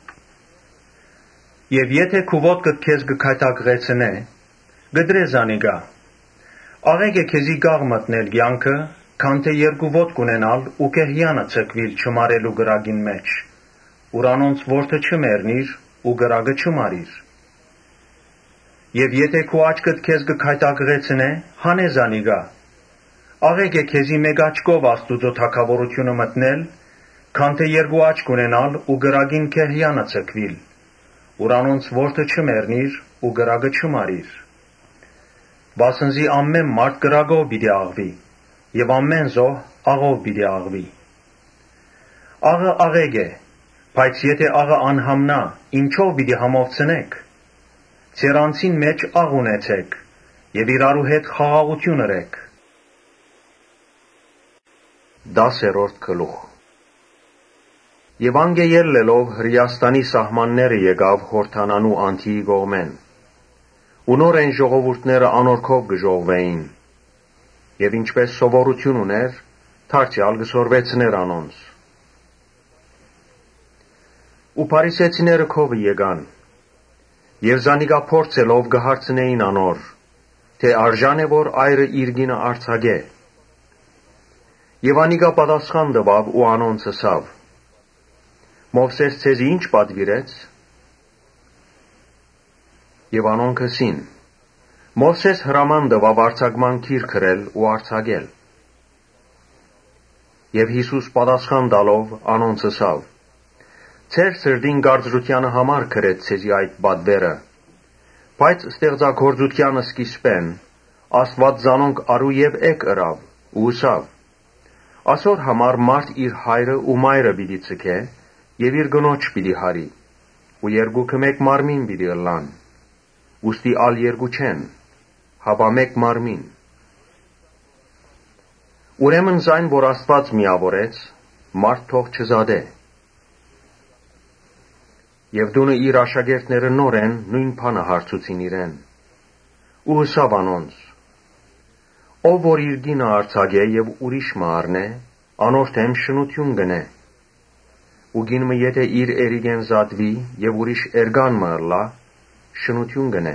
Եվ եթե քու ոտքդ քեզ կքայթակղեցնե, գդրե զանիգա, աղեկ է քեզի գաղ մտնել կյանքը, քան թե երկու ոտք ունենալ ու քեհյանը ցկվիլ չմարելու գրագին մեջ, ուրանոնց որդը չմեռնիր ու գրագը չմարիր։ Եվ եթե քու աչքդ քեզ կքայթակղեցնե, հանե զանիգա, աղեկ է քեզի մեկ աչքով Աստուծո թագավորությունը մտնել, քան թե երկու աչք ունենալ ու գրագին քեհյանը ցկվիլ, ուրանոնց որդը չմեռնիր ու գրագը չմարիր։ Վասնզի ամեն մարդ գրագով պիտի աղվի, եւ ամեն զոհ աղով պիտի աղվի։ Աղը աղեկ է, բայց եթե աղը անհամնա, ինչով պիտի համովցնեք։ Ձեր անձին մեջ աղ ունեցեք եւ իրարու հետ խաղաղություն ըրեք։ Դասերորդ գլուխ։ Եվ անգե ելլելով Հրեաստանի սահմանները եկավ Հորդանանու անթիի կողմեն, ու նորեն ժողովուրդները անորքով կժողվեին, եւ ինչպես սովորություն ուներ, դարձյալ կսորվեցներ անոնց։ Ու փարիսեցիները քովը եկան, եւ զանիգա փորձելով կհարցնեին անոր, թե արժան է որ այրը իր գինը արձակե։ Եվ անիկա պատասխան տվավ ու անոնց ըսավ. «Մովսես ցեզի ինչ պատվիրեց»։ Եվ անոնք ըսին. «Մովսես հրաման տվավ արձակման գիր գրել ու արձակել»։ Եվ Հիսուս պատասխան տալով անոնց ըսավ. «Ձեր սրտին կարծրությանը համար գրեց ցեզի այդ պատվերը, բայց ստեղծագործության սկիզբեն Աստված զանոնք արու եւ եկ ըրավ ու ըսավ. ասոր համար մարդ իր հայրը ու մայրը պիտի ցկե եւ իր կնոջ պիտի հարի, ու երկուքը մեկ մարմին պիտի ըլլան, ուստի ալ երկու չեն, հապա մեկ մարմին։ Ուրեմն զայն, որ Աստված միավորեց, մարդ թող չզադե։ Եվ դունը իր աշակերտները նորեն նույն բանը հարցուցին իրեն։ Ու հսավ անոնց. ով որ իր գինը արձակե եւ ուրիշ մը առնե, անոր թեմ շնություն գնե։ Ու գինը եթե իր երիգեն զատվի եւ ուրիշ երգան մը ըլլա, շնություն գնե։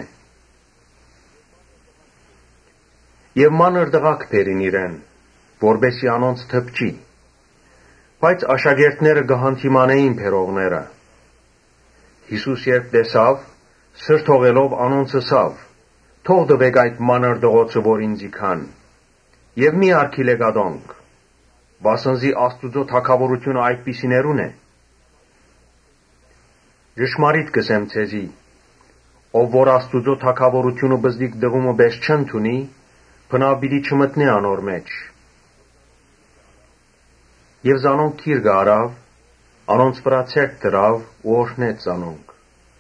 Եվ մանր դղակ բերին իրեն, որբեսի անոնց թպչի, բայց աշակերտները գահանթիմանեին բերողները։ Հիսուս երբ տեսավ, սրթողելով անոնց ըսավ. թող դվեք այդ մանր դղոցը, որ ինձի քան, եւ մի արգիլեք ադոնք, վասնզի Աստուծո թագավորությունը այդպիսիներուն է։ Ճշմարիտ կսեմ ցեզի, ով որ Աստուծո թագավորությունը բզդիկ դղումը բես չընդունի, բնավ պիտի չմտնի անոր մեջ։ Եվ զանոնք քիրգ արավ, անոնց վրա ցերկ դրավ ու օրհնեց զանոնք։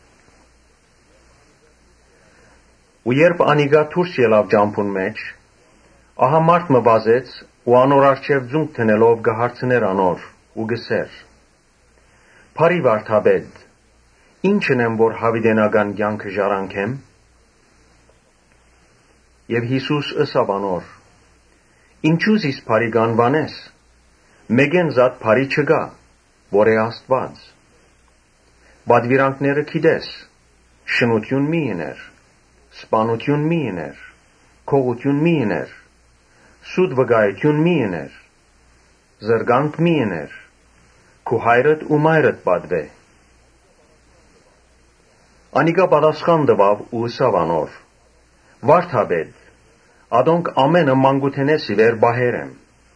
Ու երբ անիգա դուրս ելավ ջամփուն մեջ, ահա մարդ մը վազեց ու անոր առջև ձունկ տնելով գահարցներ անոր ու գսեր. Փարի վարդապետ, ինչ ընեմ որ հավիտենական կյանքը ժառանգեմ։ Եվ Հիսուս ըսավ անոր. ինչու զիս փարի գանվանես, մեկեն զատ փարի չկա, որ է Աստված։ Բադվիրանքները գիտես, շնություն մի իներ, սպանություն մի իներ, քողություն մի իներ, սուտ վկայություն մի իներ, զրգանք մի իներ, քու հայրդ ու մայրդ պատվե։ Անիգա պատասխան տվավ ու ըսավ անոր. վարդապետ, ադոնք ամենը մանկութենեսի վեր բահեր եմ։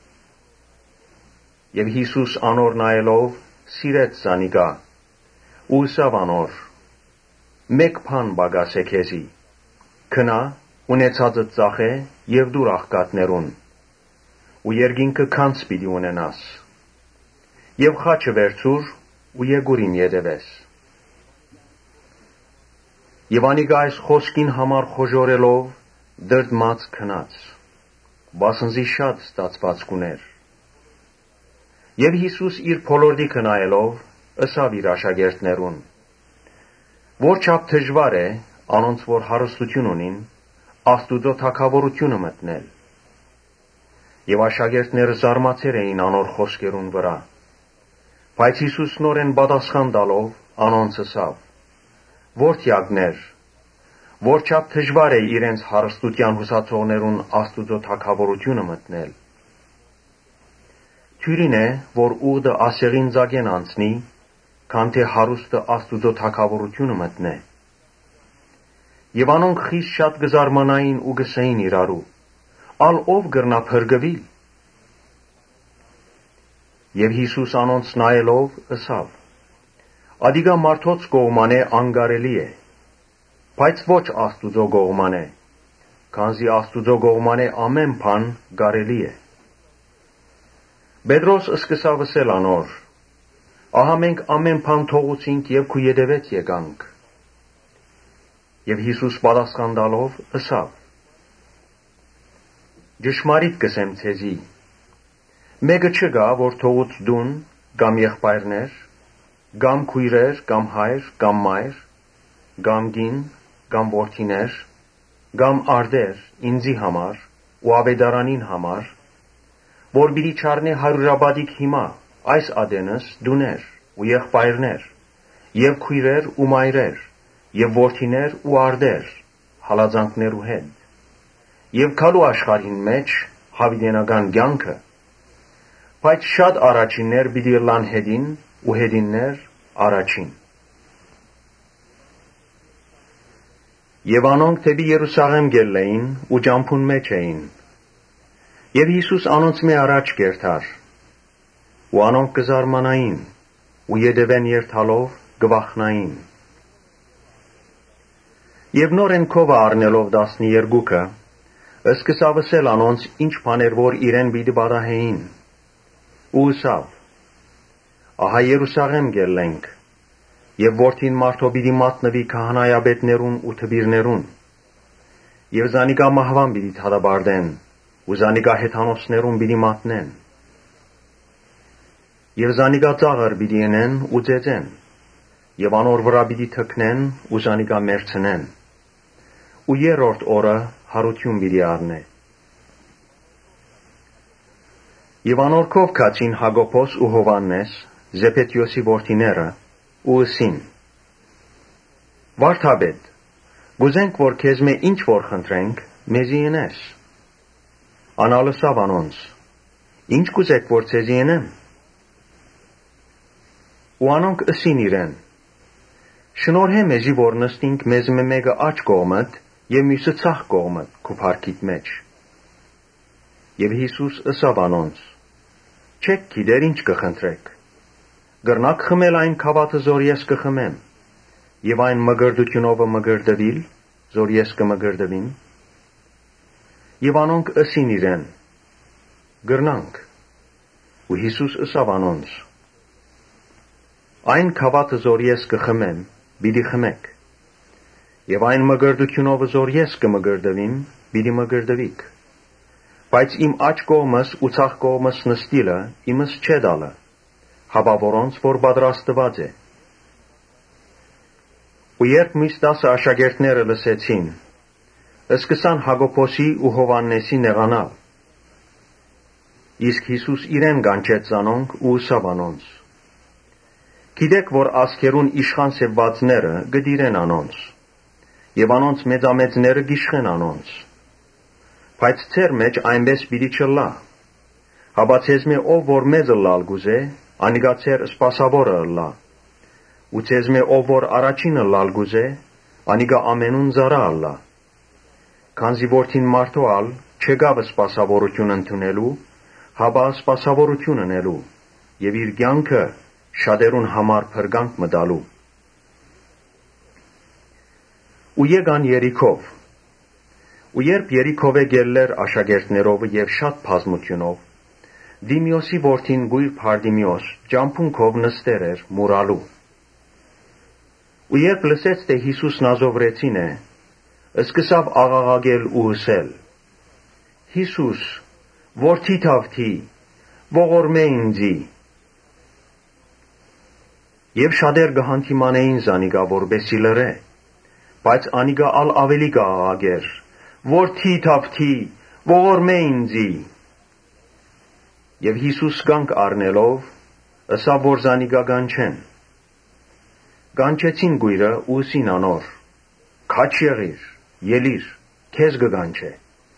Եվ Հիսուս անոր նայելով սիրեց զանիգա ու ըսավ անոր. մեկ բան բագաս է քեզի, քնա, ունեցածդ ծախե եւ դուր աղքատներուն, ու երկինքը քանց պիտի ունենաս, եւ խաչը վերցուր ու եկուրին ետևես։ Եվ անիգա այս խոսքին համար խոժորելով դրդմած քնած, վասնզի շատ ստացված կուներ։ Եվ Հիսուս իր փոլորդիքը նայելով ըսավ իր աշակերտներուն. որ չափ դժվար է անոնց որ հարստություն ունին Աստուծո թագավորությունը մտնել։ Եվ աշակերտները զարմացել էին անոր խոսքերուն վրա։ Բայց Հիսուս նորեն պատասխան տալով անոնց ըսավ. որդյակներ, որ չափ դժվար է իրենց հարստության հուսացողներուն Աստուծո թագավորությունը մտնել։ Թյուրին է, որ ուղդը ասեղին ծագեն անցնի, քան թե հարուստը Աստուծո թագավորությունը մտնե։ Եվ անոնք խիստ շատ կզարմանային ու գսեին իրարու. ալ ով գրնա փրկվել։ Եվ Հիսուս անոնց նայելով ըսավ. ադիգա մարդոց կողմանե անկարելի է, բայց ոչ Աստուծո կողմանե, քանզի Աստուծո կողմանե ամեն բան կարելի է։ Պետրոս սկսավ ըսել անոր. ահա մենք ամեն բան թողուցինք եւ քու ետևետ եկանք։ Եվ Հիսուս պատասխան տալով ըսավ. ճշմարիտ կսեմ ցեզի, մեկը չկա, որ թողուց դուն, կամ եղբայրներ, կամ քույրեր, կամ հայր, կամ մայր, կամ կին, կամ որդիներ, կամ արդեր ինձի համար ու ավետարանին համար, որ պիտի չառնե հարյուրապատիկ հիմա այս ադենս դուներ ու եղբայրներ, եւ քույրեր ու մայրեր, եւ որդիներ ու արդեր, հալածանքներու հետ, եւ քալու աշխարհին մեջ հավիտենական կյանքը, բայց շատ առաջիններ պիտի լան հետին ու հետիններ առաջին։ Եվ անոնք դեպի Երուսաղեմ գելլեին ու ճամփուն մեջ էին։ Եվ Հիսուս անոնց մի առաջ կերտար, ու անոնք կզարմանային, ու ետևեն երթալով կվախնային։ Եվ նորեն քովը առնելով տասներկուքը, սկսավ ըսել անոնց ինչ բաներ որ իրեն պիտի պատահեին, ու ըսավ. ահա Երուսաղեմ գելլենք, եւ որդին մարդո պիտի մատնվի քահանայապետներուն ու թբիրներուն, եւ զանիկա մահվան պիտի թադաբարդեն, ու զանիկա հեթանոսներուն պիտի մատնեն, եւ զանիկա ծաղր պիտի ընեն ու ծեծեն, եւ անոր վրա պիտի թքնեն ու զանիկա մերցնեն։ Ու երրորդ օրը հարություն պիտի առնե։ Եվ անորքով կացին Հակոբոս ու Հովաննես, Զեբեդեոսի որդիները, ու ըսին. Վարդապետ, գուզենք, որ քեզ մե ինչ որ խնդրենք, մեզի ընես։ Անալ ըսավ անոնց. Ինչ գուզեք, որ ձեզի ընեմ։ Ու անոնք ըսին իրեն. Շնորհե մեզի, որ նստինք մեզ մե մեկը աջ կողմդ եւ մյուսը ցախ կողմդ քու փառքիդ մեջ։ Եվ Հիսուս ըսավ անոնց. Չեք գիտեր ինչ կխնդրեք։ Գրնակ խմել այն քավաթը, զոր ես կխմեմ, եւ այն մգրդությունովը մգրդվիլ, զոր ես կմգրդվիմ։ Եվ անոնք ըսին իրեն. Գրնանք։ Ու Հիսուս ըսավ անոնց. Այն քավաթը, զոր ես կխմեմ, պիտի խմեք, եւ այն մգրդությունովը, զոր ես կմգրդվիմ, պիտի մգրդվիք։ Բայց իմ աջ կողմս ու ցախ կողմս նստիլը իմս չէ դալը, հապա որոնց որ պատրաստված է։ Ու երբ մյուս տասը աշակերտները լսեցին, սկսան Հակոբոսի ու Հովաննեսի նեղանալ։ Իսկ Հիսուս իրեն կանչեց զանոնք ու ըսավ անոնց. Գիտեք, որ ասկերուն իշխան սևվածները գդիրեն անոնց, եւ անոնց մեծամեծները գիշխեն անոնց։ Բայց ձեր մեջ այնպես պիտի չլա, հապա ձեզմե ով որ մեծը լալ գուզե, անիկա ձեր սպասավորը լա, ու ձեզմե ով որ առաջինը լալ գուզե, անիկա ամենուն զարա լա։ Քանզի որդին մարդու ալ չգավ սպասավորություն ընդունելու, հապա սպասավորություն ընելու, եւ իր կյանքը շատերուն համար փրկանք մտալու։ Ու եկան Երիքով։ Ու երբ Երիքով եկելներ աշակերտներով եւ շատ բազմությունով, Դիմիոսի որդին գույր Փարդիմիոս ճամփունքով նստեր էր մուրալու։ Ու երբ լսեց, թե Հիսուս Նազովրեցին է, սկսավ աղաղակել ու հսել. Հիսուս, որդի Դավթի, ողորմե ինձի։ Եվ շատեր կհանդիմանեին զանիկա, որպեսի լրե, բայց անիկա ալ ավելի կաղաղակեր. Որդի Դավթի, ողորմե ինձի։ Եվ Հիսուս կանգ առնելով, ըսավ, որ զանիկա կանչեն։ Կանչեցին գույրը ու ըսին անոր. Քաչ եղիր, ելիր, քեզ կկանչե։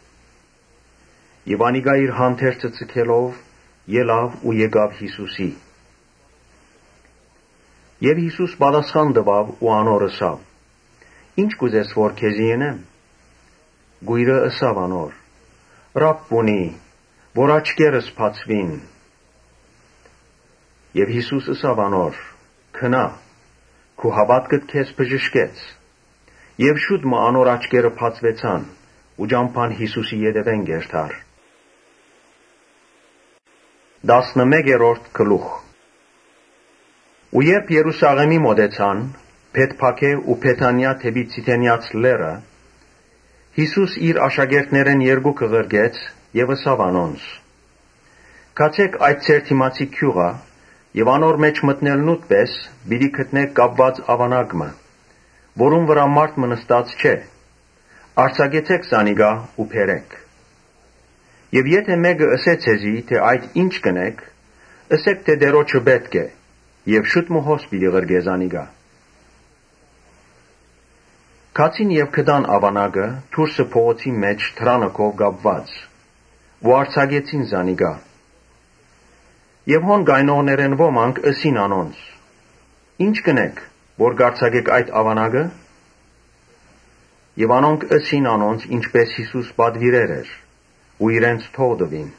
Եվ անիկա իր հանդերձը ցկելով ելավ ու եկավ Հիսուսի։ Եվ Հիսուս պատասխան տվավ ու անոր ըսավ. Ինչ կուզես, որ քեզի ընեմ։ Գույրը ըսավ անոր. Ռաբբունի, որ աչքերս բացվին։ Եվ Հիսուս ըսավ անոր. Քնա, քու հավատքդ քեզ բժշկեց։ Եվ շուտ մը անոր աչքերը բացվեցան, ու ճամփան Հիսուսի ետևեն գերթար։ Տասնմեկերորդ գլուխ։ Ու երբ Երուսաղեմի մոտեցան, Փեթփաքե ու Փեթանիա թեպի Ցիթենիաց լերը, Հիսուս իր աշակերտներեն երկուքը ղրգեց եւ ըսավ անոնց. Գացեք այդ ձեր թիմացի գյուղը եւ անոր մեջ մտնելնուտ պես պիտի գտնեք կապված ավանակը, որուն վրա մարդ մնստած չէ, արձակեցեք զանիկա ու բերեք։ Եվ եթե մեկը ըսե ձեզի, թե այդ ինչ կնեք, ըսեք, թե դերոջը պետք է, եւ շուտ մոհոս պիտի ղրգե զանիկա։ Գացին եւ գտան ավանակը դուրսը փողոցի մեջ թրանակով կապված, ու արձակեցին զանիկա։ Եվ հոն գայնողներեն ոմանք ըսին անոնց. Ինչ կնեք, որ գարցակեք այդ ավանակը։ Եվ անոնք ըսին անոնց, ինչպես Հիսուս պատվիրեր էր, ու իրենց թողդվին։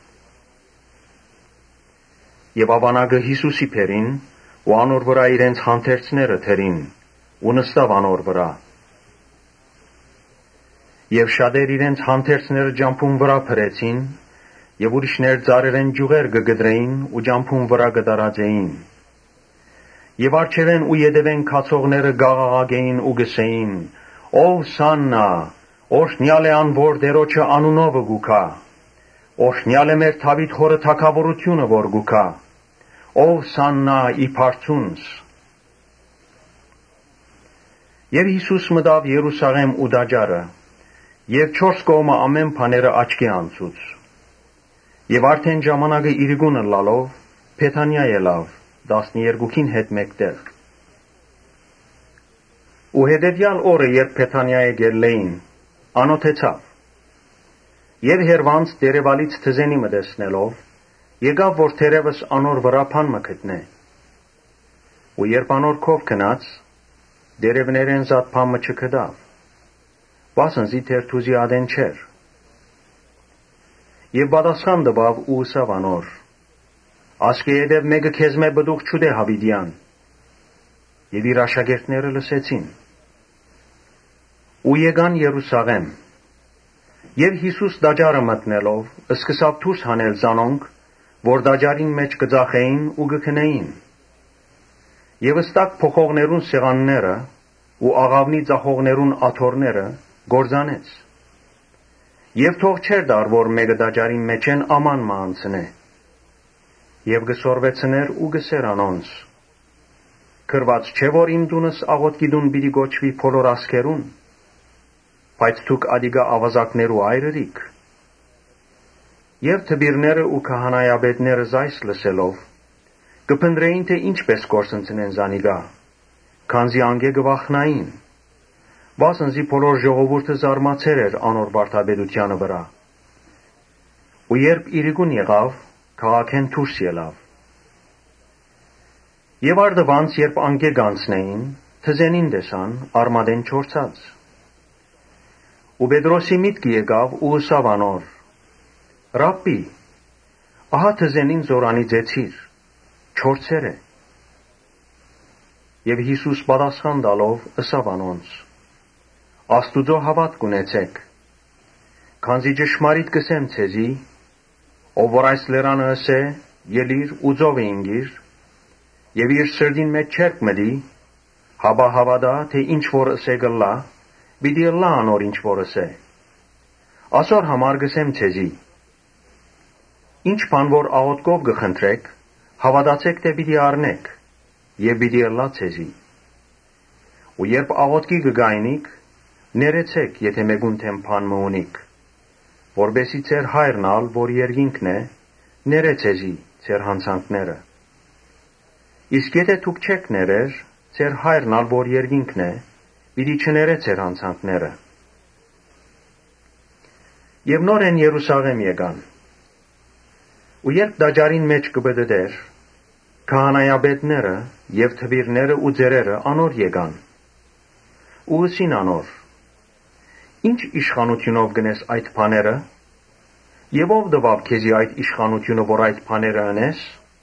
Եվ ավանակը Հիսուսի բերին, ու անոր վրա իրենց հանդերձները թերին, ու նստավ անոր վրա։ Եվ շատեր իրենց հանդերձները ճամփուն վրա փրեցին, եւ ուրիշներ ծառերեն ջուղեր կգդրեին ու ճամփուն վրա կդարածեին։ Եվ արջևեն ու ետևեն քացողները գաղաղագեին ու գսեին. Ով սաննա, օրհնյալ է ան որ դերոջը անունովը գուքա, օրհնյալ է մեր Դավիթ խորը թագավորությունը որ գուքա, ով սաննա ի բարձունս։ Եվ Հիսուս մտավ Երուսաղեմ ու դաջարը, եւ չորս կողմը ամեն բաները աչքի անցուց։ Եվ արդեն ժամանակը իրգունը լալով, Փեթանիա ելավ, տասներկուքին հետ մեկտեղ։ Ու հետևյալ օրը, երբ Փեթանիա եկել էին, անոթեցավ։ Եվ հերվանց դերևալից թզենի մտեսնելով, եկավ, որ թերևս անոր վրա բան մը գտնե։ Ու երբ անոր քով գնաց, դերևներեն զատ բան մը չգտավ, վասնզի թերթուզի ադեն չէր։ Եվ պատասխան տվավ ու ըսավ անոր. ասկե ետև մեկը քեզ մե բդուղ չուտե Հավիդյան։ Եվ իր աշակերտները լսեցին։ Ու եկան Երուսաղեմ։ Եվ Հիսուս դաջարը մտնելով, սկսավ դուրս հանել զանոնք, որ դաջարին մեջ կծախեին ու կքնեին։ Եվ ստակ փոխողներուն սեղանները ու աղավնի ծախողներուն աթոռները գործանեց։ Եվ թող չէր դար, որ մեկը դաջարին մեջեն աման մանցնե։ Եվ գսորվեցներ ու գսեր անոնց. Գրված չէ, որ իմ տունս աղոտքի տուն պիտի գոչվի բոլոր ազգերուն, բայց դուք ադիգա ավազակներու այրերիք։ Եվ թբիրները ու քահանայապետները զայս լսելով, կփնտրեին, թե ինչպես կորսնցնեն զանիգա, քանզի անգե գվախնային, վասնզի բոլոր ժողովուրդը զարմացեր էր անոր վարդապետությանը վրա։ Ու երբ իրիկուն եղավ, քաղաքեն դուրս ելավ։ Եվ արդվանց, երբ անգե կանցնեին, թզենին տեսան, արմատեն չորցած։ Ու Պետրոսի միտքը եկավ ու ըսավ անոր. Ռաբբի, ահա թզենին զորանի ձեցիր, չորցեր է։ Եվ Հիսուս պատասխան տալով ըսավ անոնց. Աստուծո հավատք ունեցեք, քանզի ճշմարիտ կսեմ ցեզի, ով որ այս լերանը ըսե, ելիր ու ծովը ինգիր, եւ իր սրդին մեջ չերկ մտի, հաբա հավատա, թե ինչ որ ըսե գլա, պիտի ըլլա անոր ինչ որ ըսե։ Ասոր համար գսեմ ցեզի. Ինչ բան որ աղոտկով գխնդրեք, հավատացեք, թե պիտի առնեք, եւ պիտի ըլլա ցեզի։ Ու երբ աղոտքի կգայնիք, ներեցեք, եթե մեկուն թեմ բան մը ունիք, որբեսի ձեր հայրն ալ, որ երկինքն է, ներե ցեզի ձեր հանցանքները։ Իսկ եթե դուք չեք ներեր, ձեր հայրն ալ, որ երկինքն է, պիտի չներե ձեր հանցանքները։ Եվ նորեն Երուսաղեմ եկան։ Ու երբ դաջարին մեջ կբդդեր, քահանայապետները եւ թվիրները ու ձերերը անոր եկան։ Ու ըսին անոր. Ինչ իշխանությունով գնես այդ բաները, եւ ով տվավ քեզի այդ իշխանությունը, որ այդ բաները անես։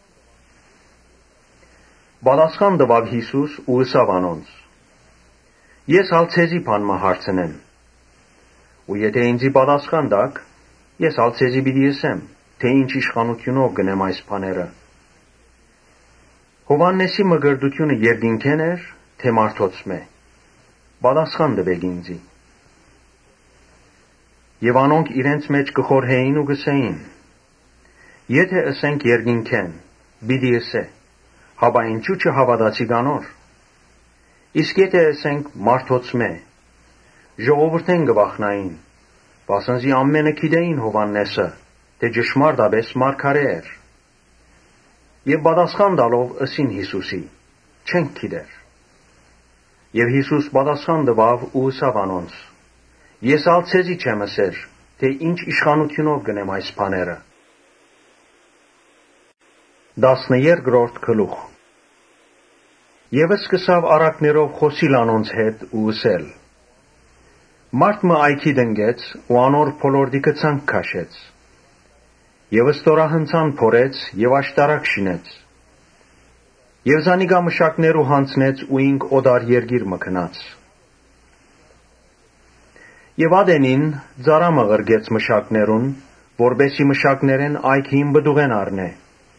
Պատասխան տվավ Հիսուս ու ըսավ անոնց. Ես ալ ցեզի բան մը հարցնեմ։ Ու եթե ինձի պատասխան տաք, ես ալ ցեզի պիտի ըսեմ, թե ինչ իշխանությունով գնեմ այս բաները։ Հովաննեսի մգրդությունը երկինքեն էր, թե մարդոցմե։ Պատասխան տվեք ինձի։ Եվ անոնք իրենց մեջ կխորհեին ու գսեին. Եթե ըսենք երկինքեն, պիտի ըսե, հաբա ինչու չհավատացի կանոր։ Իսկ եթե ըսենք մարդոցմե, ժողովուրդեն գվախնային, վասնզի ամենը գիտեին Հովաննեսը, թե ճշմարտաբես մարգարե էր։ Եվ պատասխան տալով ըսին Հիսուսի. չենք գիտեր։ Եվ Հիսուս պատասխան տվավ ու ըսավ անոնց. ես ալ ցեզի չեմ ըսեր, թե ինչ իշխանությունով գնեմ այս բաները։ Տասներկրորդ գլուխ։ Եվ սկսավ առակներով խոսիլ անոնց հետ ու ըսել. Մարդ մը այքի դնգեց ու անոր փոլորդիկը ցանկ քաշեց։ Եվ ստորահնցան փորեց եւ աշտարակ շինեց։ Եվ զանիգա մշակներու հանցնեց ու ինք օդար երգիր մքնաց։ Եվ ադենին ծարամը ղրգեց մշակներուն, որբեսի մշակներեն այքին բդուղեն առնե։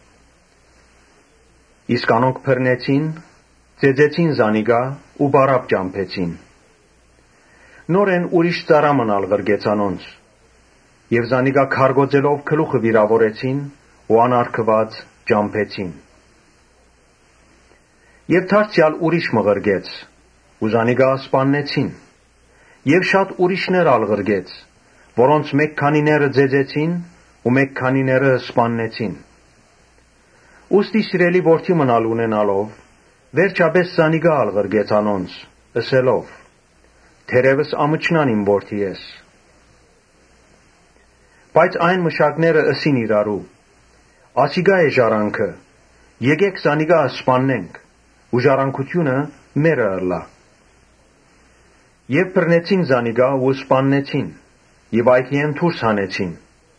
Իսկ անոնք բռնեցին, ծեծեցին զանիգա ու բարապ ճամփեցին։ Նորեն ուրիշ ծարամն ալ ղրգեց անոնց։ Եվ զանիգա քարգոծելով գլուխը վիրավորեցին ու անարգված ճամփեցին։ Եվ դարձյալ ուրիշ մղրգեց, ու զանիգա սպաննեցին, եւ շատ ուրիշներ ալղրգեց, որոնց մեկ քանիները ձեձեցին ու մեկ քանիները սպաննեցին։ Ուստի սիրելի որդի մնալ ունենալով, վերջապես զանիգա ալղրգեց անոնց, ըսելով. «Թերևս ամչնան իմ որդի ես»։ Բայց այն մշակները ըսին իրարու. «Ասիգա է ժառանգը, եկեք զանիգա սպաննենք, ու ժառանգությունը մերը ըլլա»։ Եվ բռնեցին զանիգա ու սպաննեցին, եւ այգիեն դուրս հանեցին։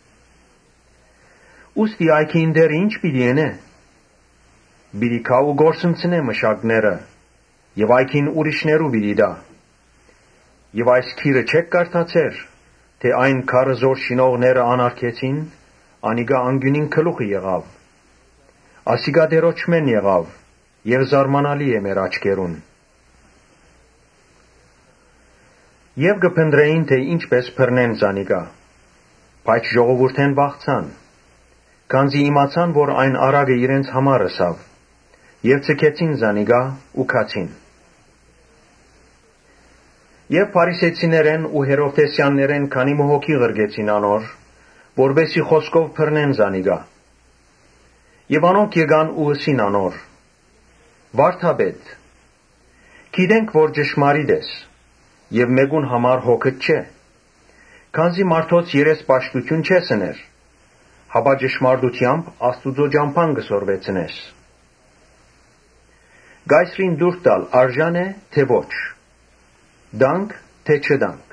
Ուստի այգին դեռ ինչ պիտի ենե։ Պիտի գա ու գործընծնե մշակները, եւ այգին ուրիշներու պիտի տա։ Եվ այս քիրը չեք կարդացեր, թե այն քարը զոր շինողները անարգեցին, անիգա անգյունին գլուխը եղավ։ Ասիգա դերոճմեն եղավ, եւ զարմանալի է մեր աչքերուն։ Եվ կփնտրեին, թե ինչպես բռնեն զանիգա, բայց ժողովուրդեն վախցան, քանզի իմացան, որ այն արագը իրենց համար ըսավ, եւ ցկեցին զանիգա ու քացին։ Եվ փարիսեցիներեն ու հերովդեսյաններեն քանի մհոքի ղրգեցին անոր, որբեսի խոսքով բռնեն զանիգա։ Եվ անոնք եկան ու ըսին անոր. «Վարդապետ, գիտենք, որ ճշմարիտ ես, եւ մեկուն համար հոգդ չէ, քանզի մարդոց երեսպաշտություն չես ըներ, հապա ճշմարտությամբ Աստուծո ճամփան կսորվեցնես։ Գայսրին դուր տալ արժան է, թե ոչ, դանք, թե չդանք»։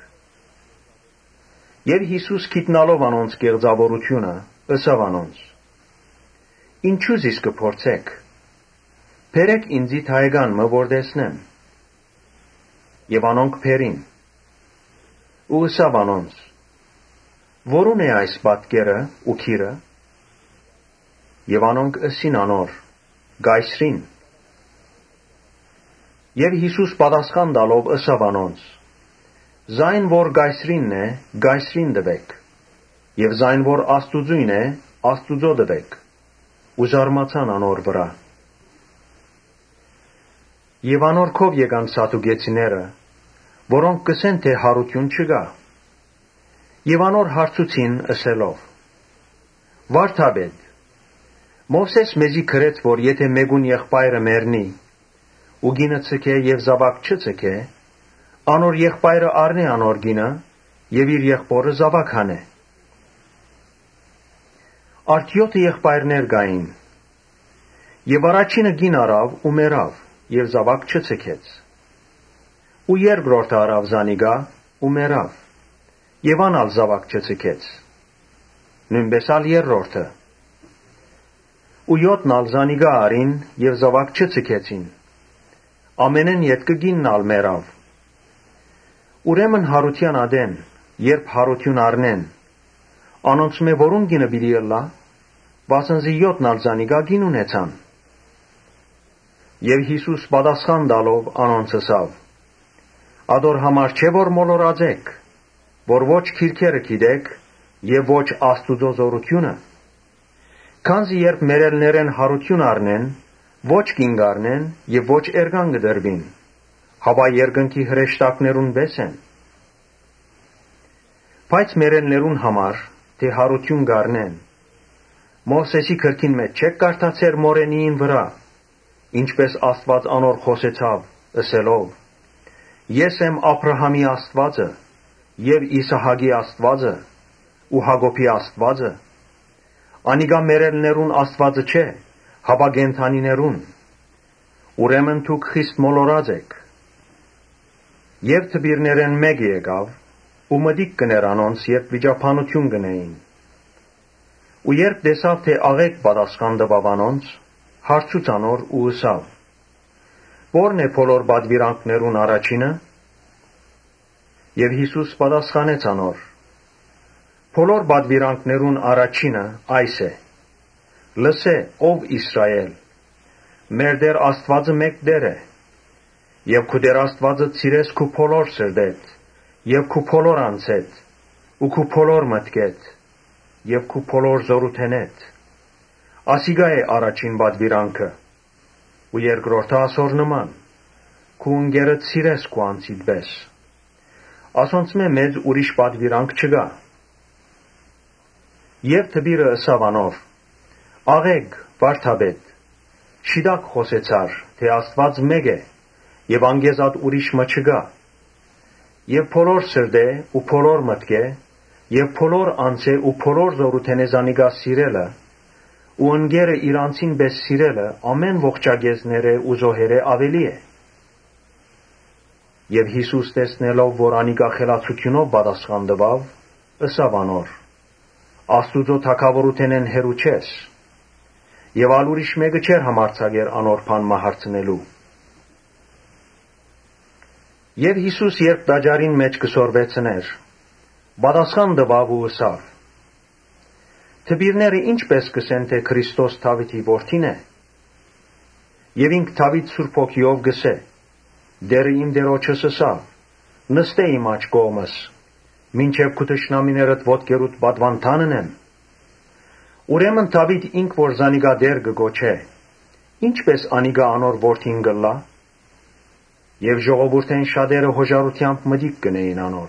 Եվ Հիսուս գիտնալով անոնց կեղծավորությունը, ըսավ անոնց. «Ինչու զիս կփորձեք, բերեք ինձի թայգանը, որ տեսնեմ»։ Եվ անոնք բերին։ Ու ըսավ անոնց. «Որուն է այս պատկերը ու քիրը»։ Եվ անոնք ըսին անոր. «Գայսրին»։ Եվ Հիսուս պատասխան տալով ըսավ անոնց. «Զայն որ գայսրինն է, գայսրին տվեք, եւ զայն որ Աստուծույն է, Աստուծո տվեք»։ Ու զարմացան անոր վրա։ Եվ անոր քով եկան սադուկեցիները, որոնք կսեն, թե հարություն չկա։ Եվ անոր հարցուցին ըսելով. «Վարդապետ, Մովսես մեզի գրեց, որ եթե մեկուն եղբայրը մեռնի, ու գինը ցկե եւ զավակ չցկե, անոր եղբայրը առնե անոր գինը եւ իր եղբորը զավակ հանե։ Արդ յոթ եղբայրներ կային, եւ առաջինը գին առավ ու մեռավ եւ զավակ չցկեց։ Ու երկրորդը առավ զանիգա ու մեռավ, եւ անալ զավակ չցկեց։ Նույնպես ալ երրորդը։ Ու յոթն ալ զանիգա արին եւ զավակ չցկեցին։ Ամենեն ետքը գինն ալ մեռավ։ Ուրեմն հարության ադեն, երբ հարություն առնեն, անոնց մե որուն գինը պիտի ըլլա, վասնզի յոթն ալ զանիգա գին ունեցան։ Եվ Հիսուս պատասխան տալով անոնց ըսավ. «Ադոր համար չէ, որ մոլորածեք, որ ոչ քիրքերը գիտեք եւ ոչ Աստուծո զորությունը, քանզի երբ մերելներեն հարություն առնեն, ոչ կին կառնեն եւ ոչ էրգան կդրվին, հապա երկնքի հրեշտակներուն պես են։ Բայց մերելներուն համար, թե հարություն կառնեն, Մովսեսի գրքին մեջ չեք կարդացեր մորենիին վրա, ինչպես Աստված անոր խոսեցավ, ըսելով. «Ես եմ Աբրահամի Աստվածը եւ Իսահակի Աստվածը ու Հակոբի Աստվածը»։ Անիգա մերելներուն Աստվածը չէ, հապա գենթանիներուն։ Ուրեմն դուք խիստ մոլորած եք։ Եվ թբիրներեն մեկը եկավ, ու մտիկ կներ անոնց, երբ վիճաբանություն կնեին։ Ու երբ տեսավ, թե աղեկ պատասխան տվավ անոնց, հարցուց անոր ու ըսավ. «Որն է բոլոր պատվիրանքներուն առաջինը»։ Եվ Հիսուս պատասխանեց անոր. «Բոլոր պատվիրանքներուն առաջինը այս է. լսե, ով Իսրայել, մեր Տեր Աստվածը մեկ Տեր է, եւ քու Տեր Աստվածը սիրես քու բոլոր սրտեդ, եւ քու բոլոր անձեդ, ու քու բոլոր մտքեդ, եւ քու բոլոր զորութենեդ։ Ասիգա է առաջին պատվիրանքը, ու երկրորդը ասոր նման. քու ընկերդ սիրես քու անձիդ պես։ Ասոնց մե մեծ ուրիշ պատվիրանք չկա։ Եվ թբիրը ըսավ անոր. աղեկ, վարդապետ, շիդակ խոսեցար, թե Աստված մեկ է, եւ անգեզատ ուրիշ մը չկա։ Եվ փոլոր սրդե ու փոլոր մտքե, եւ փոլոր անձե ու փոլոր զորութենե զանիգա սիրելը, ու ընկերը իրանցին պես սիրելը ամեն ողջագեզները ու զոհերը ավելի է։ Եվ Հիսուս տեսնելով, որ անիկա խելացությունով պատասխան տվավ, ըսավ անոր. Աստուծո թագավորութենեն հերու չես։ Եվ ալ ուրիշ մեկը չէր համարձակեր անոր բան մահարցնելու։ Եվ Հիսուս երբ տաճարին մեջ կսորվեցներ, պատասխան տվավ ու ըսավ. Թբիրները ինչպես կսեն, թե Քրիստոս Դավիթի որդին է։ Եվ ինք Դավիթ Սուրբ Հոգիով գսե. Դերը իմ դերոջս ըսավ. նստե իմ աջ կողմս, մինչև քու թշնամիներդ ոտքերուդ պատվան տանեմ։ Ուրեմն Դավիթ ինք որ զանիգա դեր կգոչե, ինչպես անիգա անոր որդին գլա, եւ ժողովուրդեն շատերը հոժարությամբ մտիկ կնեին անոր։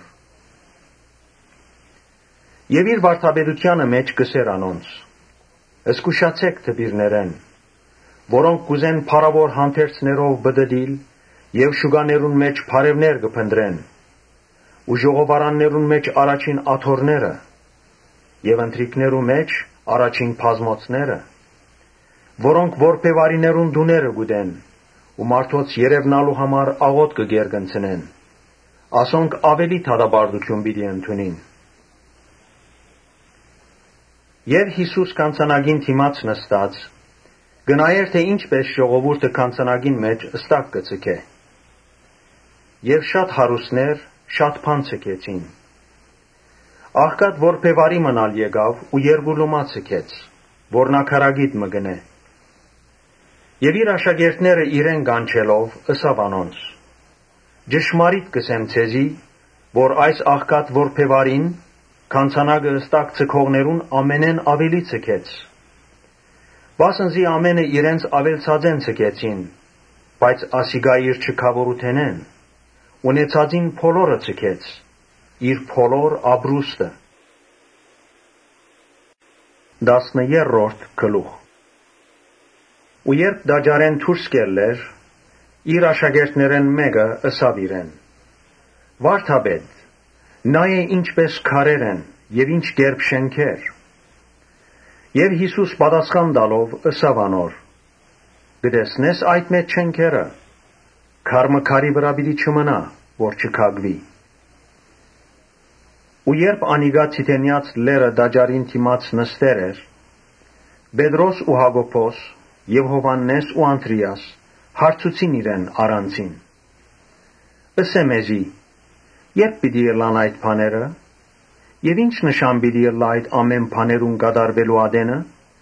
Եվ իր վարդապետությանը մեջ կսեր անոնց. Զգուշացեք թբիրներեն, որոնք կուզեն փառավոր հանդերձներով բդդիլ եւ շուկաներուն մեջ փարևներ կփնտրեն, ու ժողովարաններուն մեջ առաջին աթոռները, եւ ընթրիքներու մեջ առաջին բազմոցները, որոնք որբևարիներուն դուները գուտեն, ու մարդոց երևնալու համար աղոտ կգերգնցնեն, ասոնք ավելի թադաբարդություն պիտի ընդունին։ Եվ Հիսուս կանցանագին թիմաց նստած, գնայեր թե ինչպես ժողովուրդը կանցանագին մեջ ըստակ կծկե։ Եվ շատ հարուսներ շատ բան ցկեցին։ Աղքատ որբևարի մնալ եկավ ու երկու լումա ցկեց, որ նա քարագիտ մգնե։ Եվ իր աշակերտները իրեն կանչելով ըսավ անոնց. Ճշմարիտ կսեմ ցեզի, որ այս աղքատ որբևարին կանցանագը ըստակ ցկողներուն ամենեն ավելի ցկեց։ Վասնզի ամենը իրենց ավելցածեն ցկեցին, բայց ասիգա իր չքավորութենեն, ունեցածին փոլորը ցկեց, իր փոլոր աբրուստը։ Դասներորդ գլուխ։ Ու երբ դաջարեն դուրս կելներ, իր աշակերտներեն մեկը ըսավ իրեն. Վարդապետ, նայե ինչպես քարեր են եւ ինչ կերպ շենքեր։ Եվ Հիսուս պատասխան տալով ըսավ անոր. Գտեսնես այդ մեծ շենքերը, քարմը քարի վրա պիտի չմնա, որ չքագվի։ Ու երբ անիգա Ցիթենյաց լերը դաջարին թիմաց նստեր էր, Պետրոս ու Հակոբոս եւ Հովաննես ու Անդրիաս հարցուցին իրեն առանցին. Ըսե մեզի, երբ պիտի ելան այդ բաները, եւ ինչ նշան պիտի ելա այդ ամեն բաներուն կատարվելու ադենը։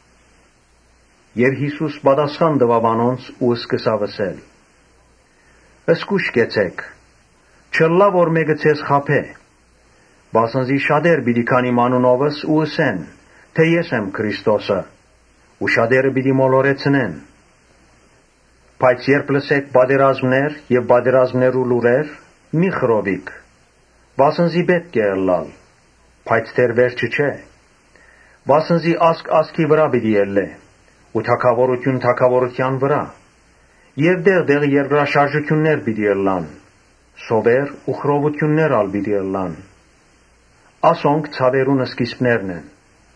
Եվ Հիսուս պատասխան տվավ անոնց ու սկսավ ասել. Զգուշ կեցեք, չլա որ մեկը ցեզ խաբե, վասնզի շատեր պիտի քանի մանունովս ու ըսեն, թե ես եմ Քրիստոսը, ու շատերը պիտի մոլորեցնեն։ Բայց երբ լսեք պատերազմներ եւ պատերազմներու լուրեր, մի խռովիք, վասնզի պետք է ըլլալ, բայց դեռ վերջը չէ, վասնզի ասկ ասկի վրա պիտի ելլե, ու թագավորություն թագավորության վրա, եւ դեղ-դեղ երկրաշարժություններ պիտի ըլլան, սովեր ու խռովություններ ալ պիտի ըլլան։ Ասոնք ցավերուն սկիզբներն են։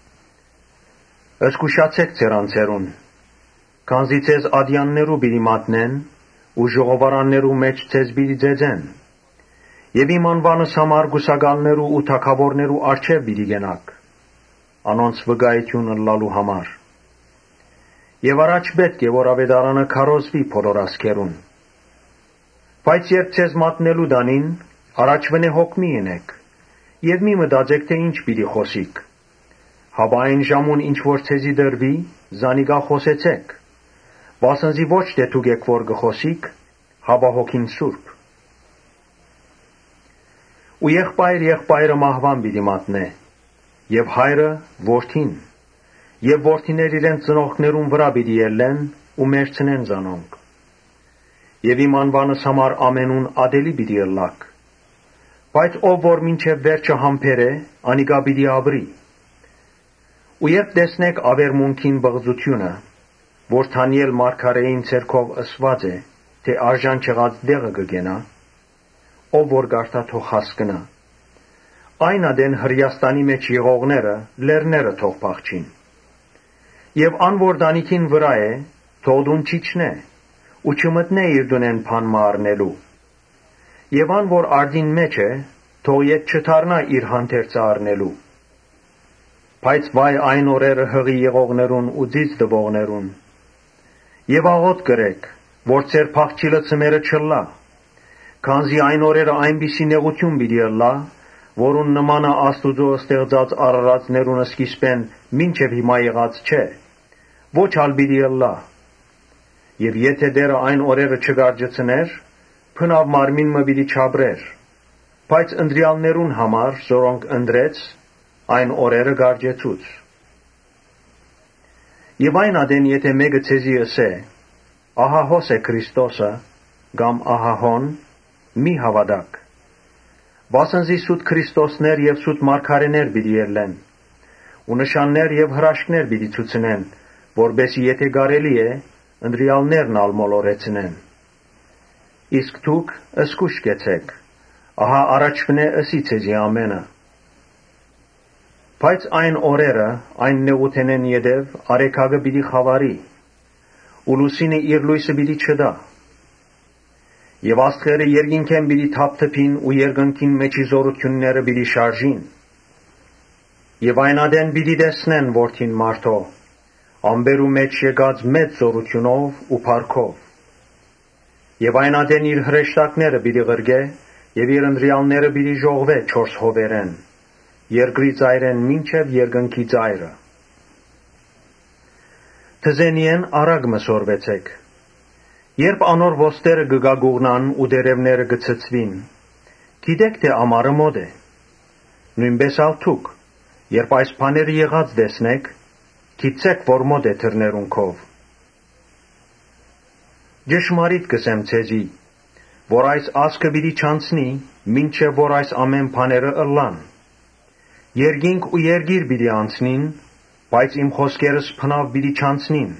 Զգուշացեք ձեր անձերուն, քանզի ձեզ ադյաններու պիտի մատնեն, ու ժողովարաններու մեջ ձեզ պիտի ձեծեն, եւ իմ անվանս համար գուսակալներու ու թագավորներու առջև պիտի գնաք, անոնց վկայություն ըլլալու համար։ Եվ առաջ պետք է որ ավետարանը քարոզվի բոլոր ազգերուն։ Բայց երբ ձեզ մատնելու դանին, առաջվնե հոգ մի ընեք, եւ մի մտածեք, թե ինչ պիտի խոսիք։ Հապա այն ժամուն ինչ որ ձեզի դրվի, զանիգա խոսեցեք, վասնզի ոչ թե դուք եք որ գխոսիք, հապա հոգին Սուրբ։ Ու եղբայր եղբայրը մահվան պիտի մատնե, եւ հայրը որդին, եւ որդիներ իրենց ծնողներուն վրա պիտի ելլեն ու մերցնեն զանոնք։ եւ իմ անվանս համար ամենուն ադելի պիտի ըլլաք։ Բայց ով որ մինչև վերջը համբեր է, անիկա պիտի ապրի։ Ու երբ տեսնեք ավերմունքին բղծությունը, որ Դանիել մարգարեին ցերքով ըսված է, թե արժան չեղած դեղը կգենա, ով որ գարտա թող հասկնա։ Այն ադեն Հրեաստանի մեջ եղողները լեռները թող փախչին։ Եվ ան որ դանիքին վրա է, թող դուն չիջնե, ու չմտնե իր դունեն բան մառնելու։ Եվ ան որ արդին մեջ է, թող ետ չդառնա իր հանդերձը առնելու։ Բայց վայ այն օրերը հղի եղողներուն ու ձիծ դվողներուն։ Եվ աղոտ կրեք, որ ձեր փախչիլը ծմերը չլա, քանզի այն օրերը այնպիսի նեղություն պիտի ըլլա, որուն նմանը Աստուծո ստեղծած արարածներուն սկիզբեն մինչև հիմա եղած չէ, ոչ ալ պիտի ըլլա։ Եվ եթե դերը այն օրերը չգարջեցներ, փնավ մարմին մը պիտի չաբրեր, բայց ընտրյալներուն համար, որոնք ընտրեց, այն օրերը գարջեցուց։ Եվ այն ադեն եթե մեկը ցեզի ըսե, ահա հոս է Քրիստոսը, կամ ահա հոն, մի հավատակ։ Վասնզի սուտ Քրիստոսներ եւ սուտ մարգարեներ պիտի ելեն, ու նշաններ եւ հրաշքներ պիտի ցուցնեն, որբեսի եթե կարելի է, ընտրյալներն ալ մոլորեցնեն։ Իսկ դուք ըսկուշ կեցեք, ահա առաջվնե ըսի ցեզի ամենը։ Բայց այն օրերը, այն նեղութենեն յետև արեքագը պիտի խավարի, ու լուսինը իր լույսը պիտի չդա։ Եվ աստղերը երկինքեն պիտի թափթփին ու երկնքին մեջի զորությունները պիտի շարժին։ Եվ այն ադեն պիտի տեսնեն որդին մարդո, ամբերու մեջ եկած մեծ զորությունով ու փառքով։ Եւ այն ադեն իր հրեշտակները պիտի ղրգե, եւ իր ընտրյալները պիտի ժողվե չորս հովերեն, երկրի ծայրեն մինչև երկնքի ծայրը։ Թզենիեն արագ մսորվեցեք։ Երբ անոր ոստերը գգագուղնան ու դերևները գցծվին, գիտեք թե ամառը մոտ է։ Նույնպես ալ դուք, երբ այս բաները եղած տեսնեք, գիտեք, որ մոտ է թռներունքով։ Ճշմարիտ կսեմ ցեզի, որ այս ասկը պիտի չանցնի, մինչև որ այս ամեն բաները ըլլան։ Երկինք ու երկիր պիտի անցնին, բայց իմ խոսքերս փնավ պիտի չանցնին։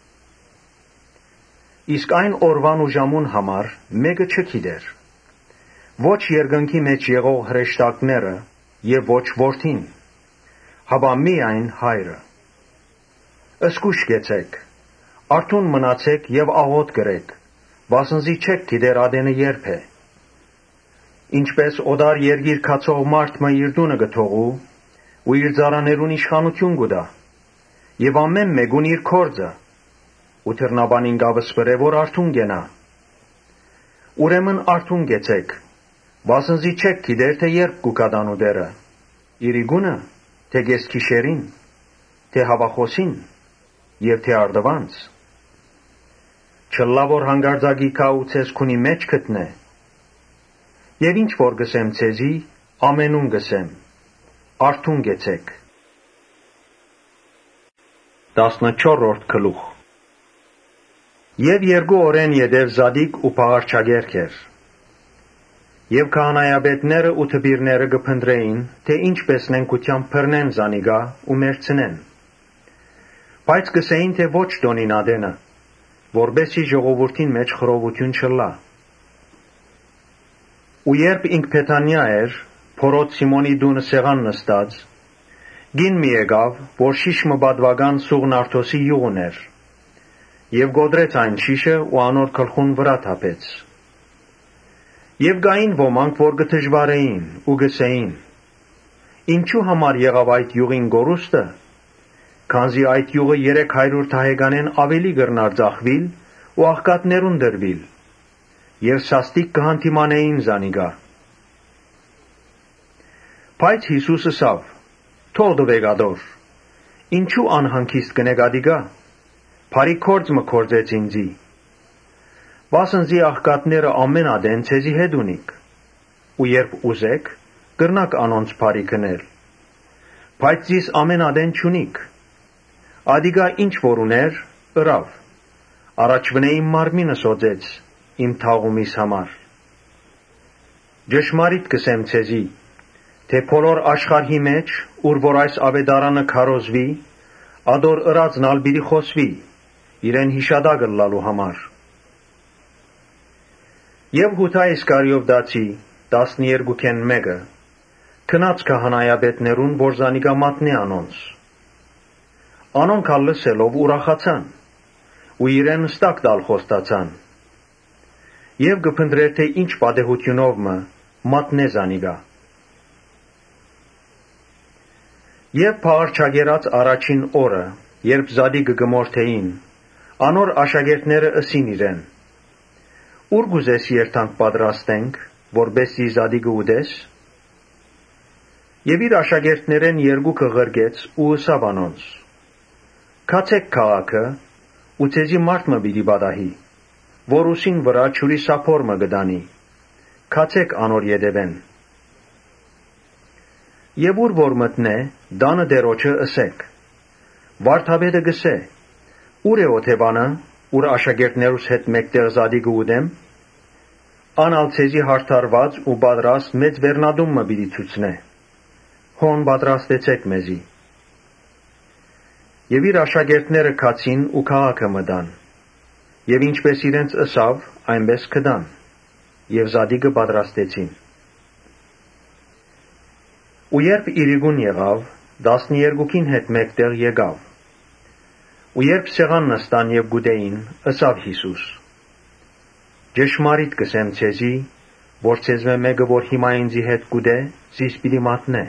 Իսկ այն օրվան ու ժամուն համար մեկը չգիտեր, ոչ երկնքի մեջ եղող հրեշտակները եւ ոչ որդին, հապա միայն Հայրը։ Ըսկուշ կեցեք, արթուն մնացեք եւ աղոտ կրեք, վասնզի չեք գիտեր ադենը երբ է։ Ինչպես օդար երգիր կացող մարդ մը իր դունը գթողու, ու իր ծառաներուն իշխանություն գուտա, եւ ամեն մեկուն իր քորձը, ու թռնաբանին գավսպրե, որ արթուն գենա։ Ուրեմն արթուն գեցեք, վասնզի չեք գիտեր, թե երբ կուկադանու դերը, իրիգունը, թե գեսքիշերին, թե հավախոսին, եւ թե արդվանց։ Չլա որ հանգարձակի կա ու ցեզ քունի մեջ գտնե։ Եվ ինչ որ գսեմ ցեզի, ամենուն գսեմ, արթուն գեցեք։ Տասնչորրորդ գլուխ։ Եվ երկու օրեն յետև Զադիկ ու Փաղարչագերք էր։ Եվ քահանայապետները ու թբիրները գփնտրեին, թե ինչպես նենքությամբ բռնեն զանիգա ու մերցնեն։ Բայց գսեին, թե ոչ տոնին ադենը, որբեսի ժողովրդին մեջ խռովություն չլա։ Ու երբ ինք Փեթանիա էր, փորոց Սիմոնի դունը սեղան նստած, գին մի եկավ, որ շիշ մը բադվական սուղ նարդոսի յուղն էր, եւ գոդրեց այն շիշը ու անոր գլխուն վրա թափեց։ Եվ գային ոմանք, որ գդժվարեին ու գսեին. ինչու համար եղավ այդ յուղին գորուստը, քանզի այդ յուղը երեք հարյուր թահեգանեն ավելի գրնար ձախվիլ ու աղքատներուն դրվիլ, եւ սաստիկ կհանդիմանեին զանիգա։ Բայց Հիսուս ըսավ. թող դվեք ադոր, ինչու անհանգիստ կնեք ադիգա, բարի քորձ մը քորձեց ինձի։ Վասնզի աղքատները ամեն ադեն ցեզի հետ ունիք, ու երբ ուզեք, կրնակ անոնց բարի կնել, բայց ձիս ամեն ադեն չունիք։ Ադիգա ինչ որ ուներ, ըրավ, առաջվնե իմ մարմինը սոծեց, իմ թաղումիս համար։ Ճշմարիտ կսեմ ցեզի, թե բոլոր աշխարհի մեջ, ուր որ այս ավետարանը քարոզվի, ադոր ըրածն ալ պիտի խոսվի, իրեն հիշադակը լալու համար։ Եվ Հուդա Իսկարիովտացի տասներկուքեն մեկը քնած քահանայապետներուն, որ զանիկա մատնի անոնց։ Անոնք ալ լսելով ուրախացան, ու իրեն ստակ տալ խոստացան։ Եվ կփնտրեր, թե ինչ պատեհությունով մը մատնե զանիկա։ Եվ փաղարչագերած առաջին օրը, երբ Զադիկը գմորթեին, անոր աշակերտները ըսին իրեն. «Ուր գուզես երթանք պատրաստենք, որբեսի Զադիկը ուտես»։ Եվ իր աշակերտներեն երկուքը ղրկեց ու ըսավ անոնց. «Գացեք քաղաքը, ու ցեզի մարդ մը պիտի պատահի, որ ուսին վրա ջուրի սափոր մը կտանի, գացեք անոր ետևեն։ Եվ ուր որ մտնե, տանը տերոջը ըսեք. վարդապետը գսե, ուր է օթևանը, ուր աշակերտներուս հետ մեկտեղ Զադիկը ուտեմ, անալ ցեզի հարդարված ու պատրաստ մեծ վերնադում մը պիտի ցուցնե, հոն պատրաստեցեք մեզի»։ Եվ իր աշակերտները գացին ու քաղաքը մտան, եւ ինչպես իրենց ըսավ, այնպես գտան, եւ Զադիկը պատրաստեցին։ Ու երբ իրիկուն եղավ, տասներկուքին հետ մեկտեղ եկավ։ Ու երբ սեղան նստան եւ գուտեին, ըսավ Հիսուս. «Ճշմարիտ կսեմ ցեզի, որ ցեզմե մեկը, որ հիմա ինձի հետ գուտե, զիս պիտի մատնե»։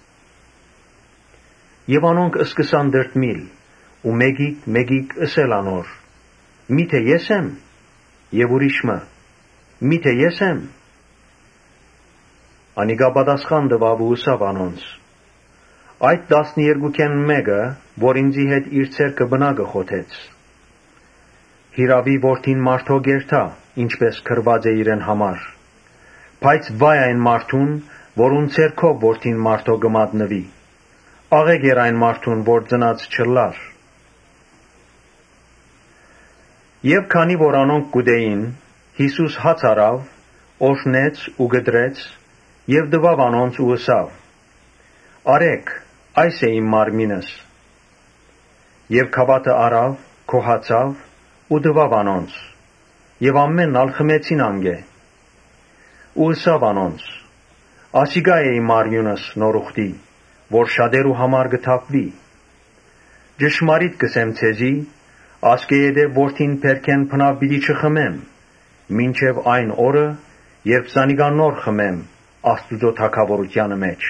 Եվ անոնք սկսան դրդմիլ, ու մեկիկ մեկիկ ըսել անոր. «Միթե ես եմ»։ Եվ ուրիշը. «Միթե ես եմ»։ Անիկա պատասխան տվավ ու ըսավ անոնց. «Այդ տասներկուքեն մեկը, որ ինձի հետ իր ցերկը բնակը խոթեց։ Հիրավի որդին մարդո գերթա, ինչպես գրված է իրեն համար, բայց վայ այն մարդուն, որուն ցերկով որդին մարդո կմատնվի, աղեկ էր այն մարդուն, որ ծնած չլար»։ Եվ քանի որ անոնք գուտեին, Հիսուս հաց արավ, օրհնեց ու կտրեց, եւ տվավ անոնց ու ըսավ. «Արեք, այս է իմ մարմինս»։ Եվ գավաթը արավ, գոհացավ ու տվավ անոնց, եւ ամենն ալ խմեցին անգե։ Ու ըսավ անոնց. «Ասիկա է իմ արյունս նորուխտի, որ շատերու համար կթափվի։ Ճշմարիտ կսեմ ցեզի, ասկեյետև որդին փերքեն բնավ պիտի չխմեմ, մինչև այն օրը, երբ զանիկա նոր խմեմ Աստուծո թագավորությանը մեջ»։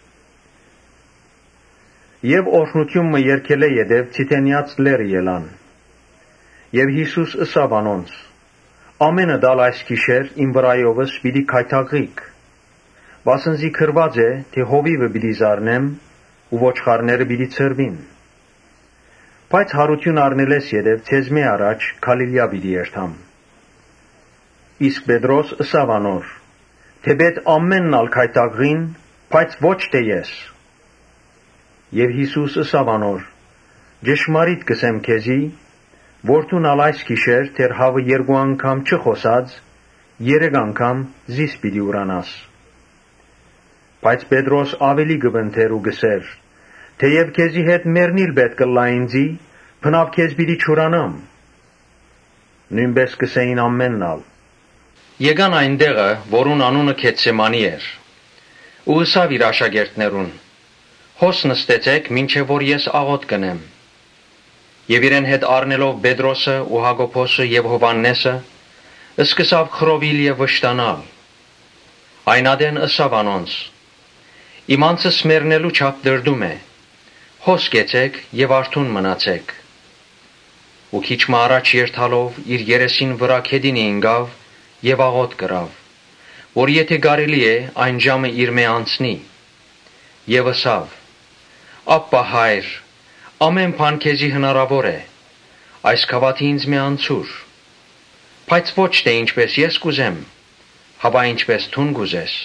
Եվ օրհնությունը երգելե յետև Ցիթենիած լերը ելան։ Եվ Հիսուս ըսավ անոնց. «Ամենը դալ այս գիշեր իմ վրայովս պիտի գայթակղիք, վասնզի գրված է, թե հովիվը պիտի զարնեմ, ու ոչխարները պիտի ցրվին։ Բայց հարություն առնելես յետև ցեզմե առաջ Գալիլյա պիտի երթամ»։ Իսկ Պետրոս ըսավ անոր. «Թեպետ ամենն ալ գայթակղին, բայց ոչ թե ես»։ Եվ Հիսուս ըսավ անոր. «Ճշմարիտ կսեմ քեզի, որ դու ալ այս գիշեր դեռ հավը երկու անգամ չխոսած, երեք անգամ զիս պիտի ուրանաս»։ Բայց Պետրոս ավելի կվընթեր ու գսեր. «Թեև քեզի հետ մեռնիլ պետք կլա ինձի, բնավ քեզ պիտի չուրանամ»։ Նույնպես կսեին ամենն ալ։ Եկան այն տեղը, որուն անունը Գեթսեմանի էր, ու ըսավ իր աշակերտներուն. «Հոս նստեցեք, մինչև որ ես աղոտ կնեմ»։ Եվ իրեն հետ առնելով Պետրոսը ու Հակոբոսը եւ Հովհաննեսը, սկսավ խռովել եւ վշտանալ։ Այն ադեն ըսավ անոնց. «Իմ անձս մեռնելու չափ դրդում է, հոս կեցեք եւ արթուն մնացեք»։ Ու քիչ մը առաջ երթալով իր երեսին վրա քեդինի ինգավ եւ աղոտ կրավ, որ եթե կարելի է այն ժամը իր մե անցնի, եւ ըսավ. «Ապա Հայր, ամեն բան քեզի հնարավոր է, այս գավաթը ինձ մե անցուր, բայց ոչ թե ինչպես ես կուզեմ, հապա ինչպես դուն կուզես»։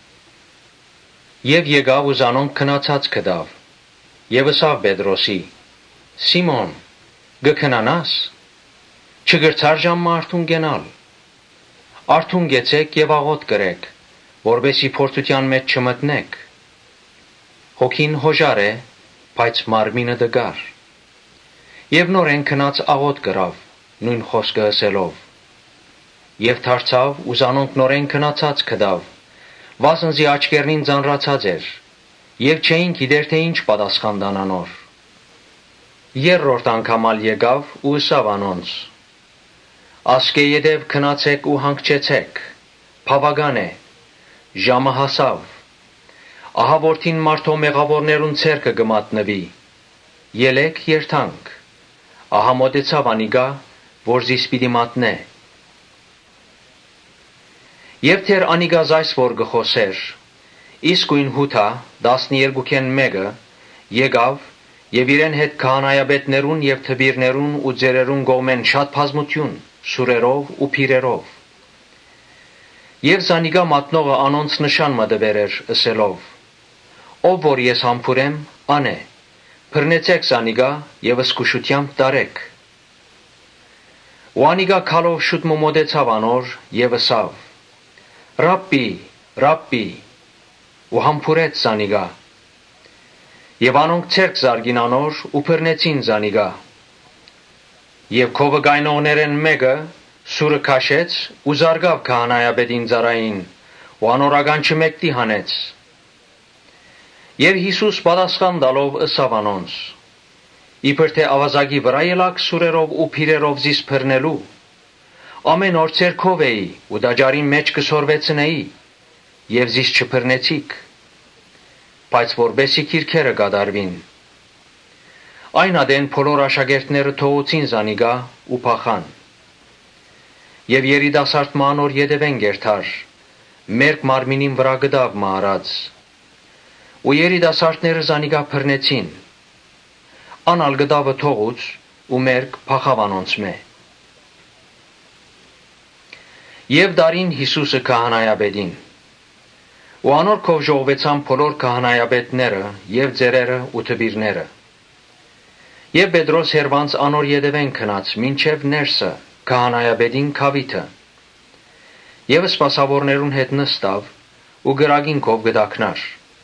Եվ եկավ ու զանոնք քնացած գտավ, եւ ըսավ Պետրոսի. «Սիմոն, գքնանաս, չգրցար ժամը արթուն գնալ, Արթուն գեցեք եւ աղոտ կրեք, որբեսի փորձության մեջ չմտնեք։ Հոգին հոժար է, բայց մարմինը դգար։ Եվ նորեն քնած աղոտ կրավ, նույն խոսքը ասելով։ Եվ դարձավ ու զանոնք նորեն քնացած կդավ, վասնզի աչքերնին ծանրացած էր, եւ չէին գիտեր թե ինչ պատասխան տան անոր։ Երրորդ անգամալ եկավ ու ըսավ անոնց. Ասկե յետև քնացեք ու հանգչեցեք, բավական է, ժամը հասավ։ Ահա որդին մարդո մեղավորներուն ցերկը կմատնվի, ելեք երթանք, ահա մոտեցավ անիգա, որ զիս պիտի մատնե։ Եվ թեր անիգա զայս որ գխոսեր, իսկույն հութա տասներկուքեն մեկը եկավ եւ իրեն հետ քահանայապետներուն եւ թբիրներուն ու ծերերուն կողմեն շատ բազմություն, սուրերով ու փիրերով։ Եվ զանիգա մատնողը անոնց նշան մտաբեր էր ըսելով. Ով որ ես համբուրեմ, անե, բռնեցեք զանիգա եւ ըսկուշությամբ տարեք։ Ու անիգա քալով շուտ մոտեցավ անոր եւ ըսավ. Ռաբբի, Ռաբբի, ու համբուրեց զանիգա։ Եվ անոնք ցերկ զարգին անոր ու բռնեցին զանիգա։ Եվ քովը գայնողներեն մեկը սուրը քաշեց ու զարգավ քահանայապետին ծառային ու անորական չմեկտի հանեց։ Եվ Հիսուս պատասխան տալով ըսավ անոնց. Իբր թե ավազակի վրա ելաք սուրերով ու փիրերով զիս բռնելու, ամեն օր ցերկով էի ու դաջարին մեջ կսորվեցնեի, եւ զիս չբռնեցիք, բայց որբեսի քիրքերը կատարվին։ Այն ադեն բոլոր աշակերտները թողուցին զանիգա ու փախան։ Եվ երիտասարդ մանոր ետևեն գերթար, մերկ մարմինին վրա գդավ մահարած։ Ու երիտասարդները զանիգա բռնեցին։ Անալ գդավը թողուց ու մերկ փախավ անոնց մե։ Եվ դարին Հիսուսը քահանայապետին։ Ու անոր քով ժողվեցան բոլոր քահանայապետները եւ ծերերը ու թբիրները։ Եվ Պետրոս հերվանց անոր ետևեն քնած մինչև ներսը քահանայապետին քավիթը։ Եվ սպասավորներուն հետ նստավ ու գրագին քով գդակնար։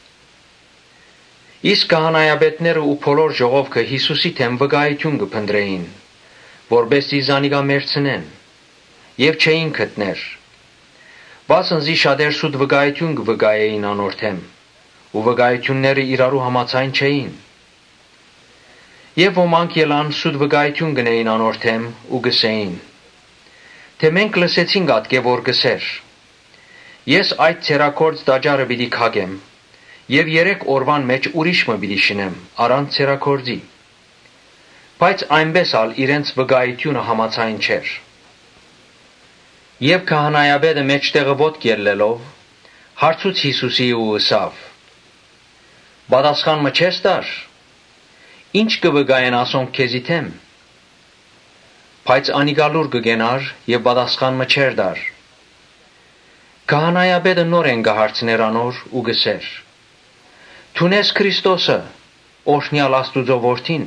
Իսկ քահանայապետները ու բոլոր ժողովքը Հիսուսի թեմ վկայություն կփնտրեին, որբեսզի զանիգա մերցնեն, եւ չէին գտներ։ Վասնզի շատեր սուտ վկայություն կվկայեին անոր թեմ, ու վկայությունները իրարու համաձայն չէին։ Եվ ոմանք ելան սուտ վկայություն գնեին անոր թեմ ու գսեին. թե մենք լսեցինք ատկե որ գսեր. ես այդ ցերակորձ տաճարը պիտի քագեմ, եւ երեք օրվան մեջ ուրիշ մը պիտի շինեմ առանց ցերակորձի։ Բայց այնպես ալ իրենց վկայությունը համաձայն չէր։ Եվ քահանայապետը մեջտեղը ոտք ելլելով, հարցուց Հիսուսի ու ըսավ. Պատասխան մը չես տար, ինչ կվկայեն ասոնք քեզի թեմ։ Բայց անիգա լուր կգենար եւ պատասխան մը չեր տար։ Քահանայապետը նորեն կհարցներ անոր ու գսեր. Թունես Քրիստոսը, օրհնյալ Աստուծո որդին։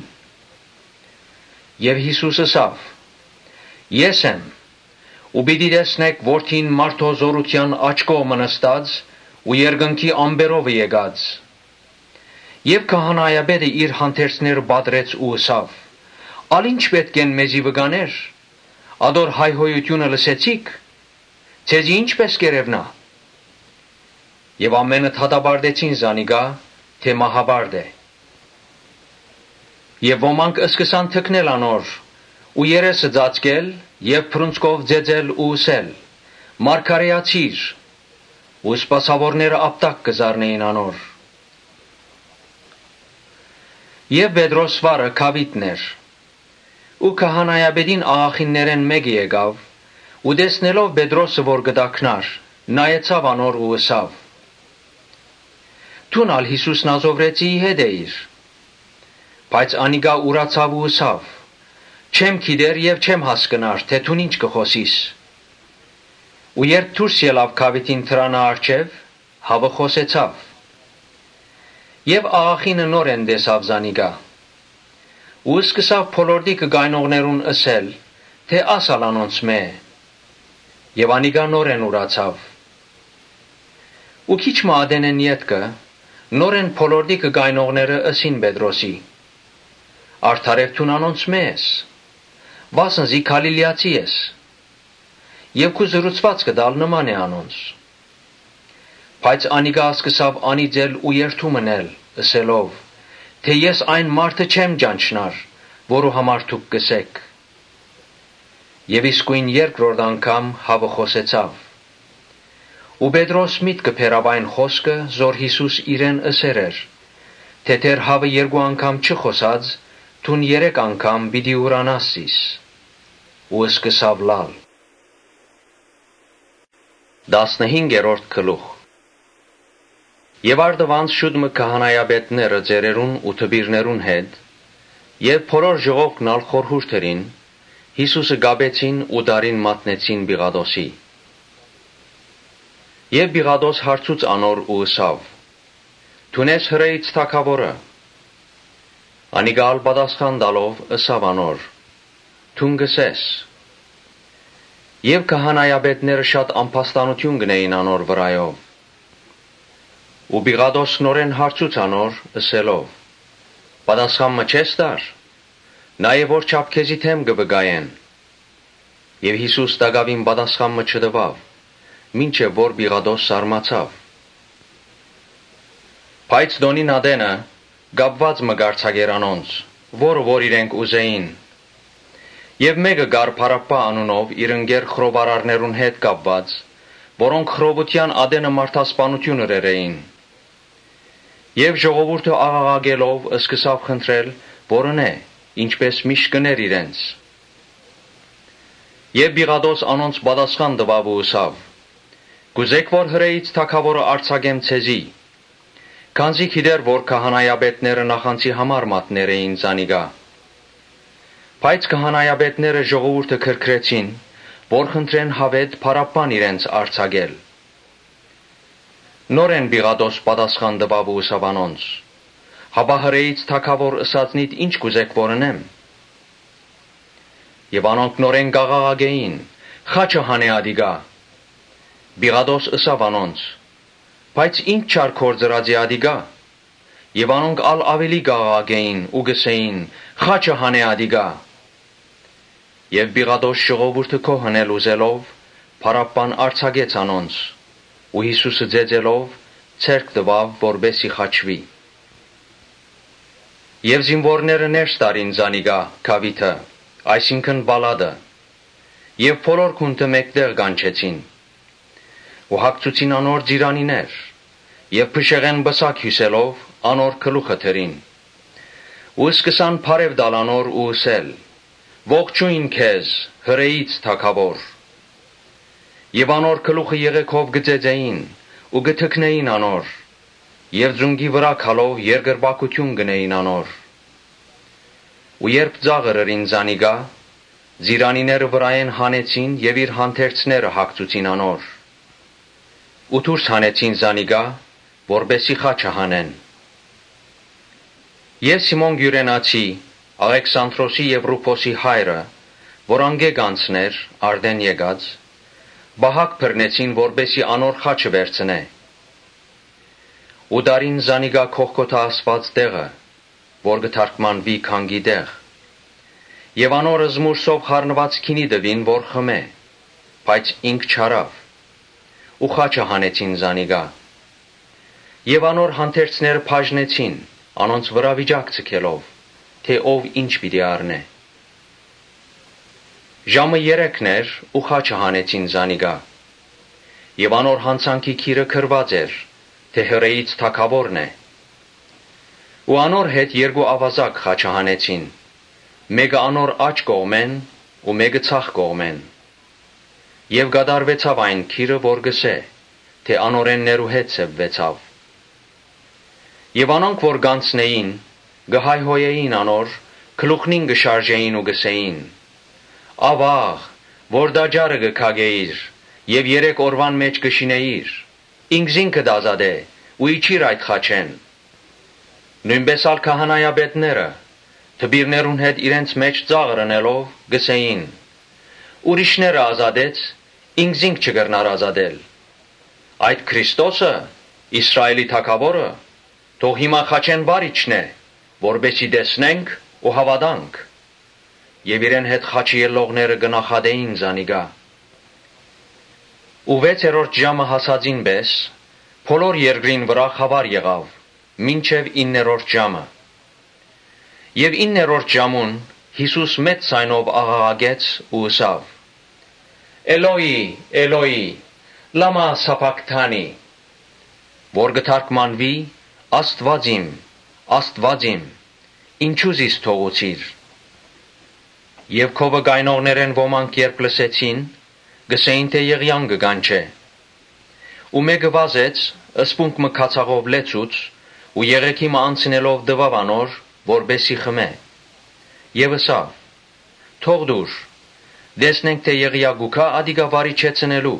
Եվ Հիսուս ըսավ. Ես եմ, ու պիտի տեսնեք որդին մարդո զորության աջ կողմը նստած ու երկնքի ամբերովը եկած։ Եվ քահանայապետը իր հանդերձները պատրեց ու ըսավ. Ալ ինչ պետք են մեզի վկաներ, ադոր հայհոյությունը լսեցիք, ցեզի ինչպես կերևնա։ Եվ ամենը թադաբարդեցին զանիգա, թե մահաբարդ է։ Եվ ոմանք սկսան թքնել անոր, ու երեսը ծածկել, եւ փրունցքով ձեծել ու ուսել. Մարգարեացիր, ու սպասավորները ապտակ կզառնեին անոր։ Եվ Պետրոս վարը քավիթներ, ու քահանայապետին աղախիններեն մեկը եկավ, ու տեսնելով Պետրոսը որ գտակնար, նայեցավ անոր ու ըսավ. Դուն ալ Հիսուս Նազովրեցիի հետ էիր։ Բայց անիգա ուրացավ ու ըսավ. Չեմ գիտեր եւ չեմ հասկնար, թե դու ինչ կխոսիս։ Ու երբ դուրս ելավ քավիթին թրանա առջև, հավը խոսեցավ։ Եվ աղախինը նորեն տեսավ զանիգա։ Ու սկսավ փոլորդի կգայնողներուն ըսել, թե ասալ անոնց մե։ Եվ անիգա նորեն ուրացավ։ Ու քիչ մադենեն ետքը, նորեն փոլորդի կգայնողները ըսին Պետրոսի. «Արդարև թունանոնց մեզ, վասնզի Գալիլեացի ես, եւ քու զրուցվածքը դալ նման է անոնց»։ Բայց անիգա սկսավ անիծել ու երթումնել, ըսելով, թե ես այն մարդը չեմ ճանչնար, որու համար դուք կսեք։ Եվ իսկույն երկրորդ անգամ հավը խոսեցավ։ Ու Պետրոս միտքը բերավ այն խոսքը, զոր Հիսուս իրեն ըսեր էր, թե դեռ հավը երկու անգամ չխոսած, դուն երեք անգամ պիտի ուրանասիս։ Ու սկսավ լալ։ Տասնհինգերորդ գլուխ։ Եվ արդվանց շուտ մը քահանայապետները ծերերուն ու թբիրներուն հետ, եւ բոլոր ժողովն ալ խորհուրդերին, Հիսուսը գաբեցին ու դարին մատնեցին Պիղատոսի։ Եվ Պիղատոս հարցուց անոր ու ըսավ. «Դուն ես հրեից թագավորը»։ Անիգա ալ պատասխան տալով ըսավ անոր. «Դուն գսես»։ Եվ քահանայապետները շատ ամբաստանություն գնեին անոր վրայով։ Ու Պիղատոս նորեն հարցուց անոր, ըսելով. «Պատասխան մը չես տար, նաեւ որ չափ քեզի թեմ կվգայեն»։ Եվ Հիսուս տակավին պատասխան մը չտվավ, մինչև որ Պիղատոս զարմացավ։ Բայց տոնին ատենը կապված մը կարձակեր անոնց, որը որ իրենք ուզեին։ Եվ մեկը կար Բարաբբա անունով իր ընկեր խրովարարներուն հետ կապված, որոնք խրովության ատենը մարդասպանություն ըրերեին։ Եվ ժողովուրդը աղաղակելով սկսավ խնդրել, որն է, ինչպես միշտ կներ իրենց։ Եվ Պիղատոս անոնց պատասխան տվավ ու ըսավ. «Կուզեք որ հրեից թագավորը արձակեմ ցեզի»։ Քանզի գիտեր, որ քահանայապետները նախանցի համար մատներ էին զանիգա։ Բայց քահանայապետները ժողովուրդը քրքրեցին, որ խնդրեն հավետ Բարաբբան իրենց արձակել։ Նորեն Պիղատոս պատասխան տվավ ու ըսավ անոնց. «Հապա հրեից թագավոր ըսածնիդ ինչ կուզեք որ ընեմ»։ Եվ անոնք նորեն կաղաղակեին. «Խաչը հանե ադիգա»։ Պիղատոս ըսավ անոնց. «Բայց ինչ չար գործրած է ադիգա»։ Եվ անոնք ալ ավելի կաղաղակեին ու գսեին. «Խաչը հանե ադիգա»։ Եվ Պիղատոս ժողովուրդը քոհնել ուզելով, Բարաբբան արձակեց անոնց, ու Հիսուսը ծեծելով ցերկ տվավ, որպեսի խաչվի։ Եվ զինվորները ներս տարին զանիգա գավիթը, այսինքն Պալատը, եւ բոլոր քունդը մեկտեղ կանչեցին։ Ու հագցուցին անոր ծիրանիներ, եւ փշեղեն բսակ հյուսելով անոր գլուխը դրին։ Ու սկսան բարև տալ անոր ու ըսել. «Ողջույն քեզ, հրեից թագավոր»։ Եվ անոր գլուխը եղեգով գծեծեին ու գթքնեին անոր, եւ ձունգի վրա քալով երկրպագություն գնեին անոր։ Ու երբ ծաղրըրին զանիգա, ծիրանիները վրայեն հանեցին եւ իր հանդերձները հագցուցին անոր։ Ու դուրս հանեցին զանիգա, որպեսի խաչը հանեն։ Ես Սիմոն Գյուրենացի, Աղեքսանդրոսի եւ Ռուփոսի հայրը, որ անգե կանցներ արդեն եկած, բահակ բռնեցին, որպեսի անոր խաչը վերցնե։ Ու դարին զանիգա Գողգոթա ասված տեղը, որ կթարգմանվի քանգի տեղ։ Եվ անոր զմուրսով խառնված քինի տվին, որ խմե, բայց ինք չարավ։ Ու խաչը հանեցին զանիգա։ Եվ անոր հանդերձները բաժնեցին, անոնց վրա վիճակ ցկելով, թե ով ինչ պիտի առնե։ Ժամը երեքն էր ու խաչը հանեցին զանիգա։ Եվ անոր հանցանքի քիրը գրված էր, թե հրեից թագավորն է։ Ու անոր հետ երկու ավազակ խաչը հանեցին, մեկը անոր աջ կողմեն ու մեկը ցախ կողմեն։ Եվ կատարվեցավ այն քիրը, որ գսե, թե անորեններու հետ սևվեցավ։ Եվ անոնք, որ կանցնեին, գհայհոյեին անոր, գլուխնին գշարժեին ու գսեին. «Ավաղ, որ դաջարը գքագեիր, եւ երեք օրվան մեջ գշինեիր, ինքզինքդ ազատե, ու իջիր այդ խաչեն»։ Նույնպես ալ քահանայապետները, թբիրներուն հետ իրենց մեջ ծաղր ընելով, գսեին. «Ուրիշները ազատեց, ինքզինք չգրնար ազատել։ Այդ Քրիստոսը, Իսրայելի թագավորը, թող հիմա խաչեն բարիչն է, որբեսի տեսնենք ու հավատանք։ Եվ իրեն հետ խաչի ելողները գնախադեին զանիգա։ Ու վեցերորդ ժամը հասածին պես, բոլոր երկրին վրա խավար եղավ, մինչև իններորդ ժամը։ Եվ իններորդ ժամուն Հիսուս մեծ ձայնով աղաղակեց ու ըսավ. «Էլոհի, Էլոհի, լամա սաբաքթանի», որ գթարգմանվի. «Աստված իմ, Աստված իմ, ինչու զիս թողուցիր»։ Եվ քովը գայնողներեն ոմանք երբ լսեցին, գսեին թե Եղիան գգանչե։ Ու մեկը վազեց, ըսպունք մը քացաղով լեցուց, ու եղեքի մը անցնելով դվավ անոր, որբեսի խմե։ Եվ ըսավ. «Թող դուր, տեսնենք թե Եղիա գուքա ադիգա վարիչեցնելու»։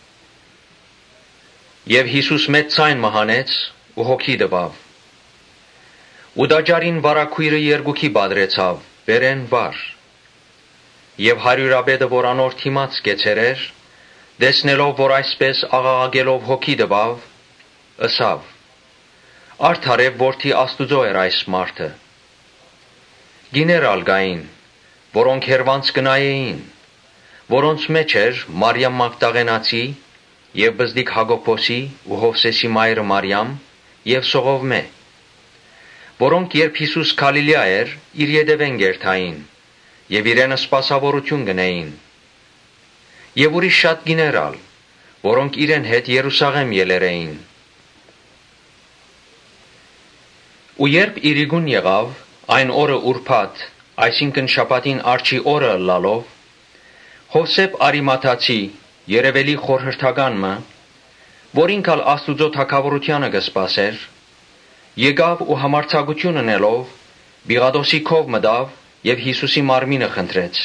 Եվ Հիսուս մեծ ձայն մը հանեց ու հոգի տվավ։ Ու տաճարին վարագույրը երկուքի բادرեցավ, բերեն վար։ Եվ հարյուրապետը, որ անոր թիմաց կեցեր էր, տեսնելով, որ այսպես աղաղակելով հոգի տվավ, ըսավ. «Արդարև որդի Աստուծո էր այս մարդը»։ Գիներ ալգային, որոնք հերվանց կնայեին, որոնց մեջ էր Մարիամ Մագդաղենացի և բզդիկ Հակոբոսի ու Հովսեսի մայրը Մարիամ և Սողովմե, որոնք երբ Հիսուս Գալիլեա էր, իր ետևեն գերթային և իրենը սպասավորություն գնեին։ Եվ ուրիշ շատ գիներ ալ, որոնք իրեն հետ Երուսաղեմ ելեր էին։ Ու երբ իրիկուն եղավ, այն օրը ուրբաթ, այսինքն շաբաթին արջի օրը ըլլալով, Յովսեփ Արիմաթացի, Երևելի խորհրդականը, որ ինքալ Աստուծո թագավորությանը կսպասեր, եկավ ու համարձակություն ունելով Պիղատոսի քով մտավ և Հիսուսի մարմինը խնդրեց։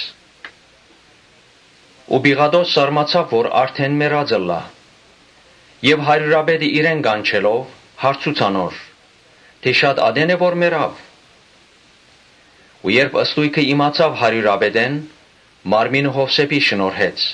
Ու Պիղատոս զարմացավ, որ արդեն մեռած ըլլա, և հարյուրապետը իրեն կանչելով հարցուց անոր, թե շատ ադեն է որ մեռավ։ Ու երբ ըստույքը իմացավ հարյուրապետեն, մարմինը Հովսեփի շնորհեց։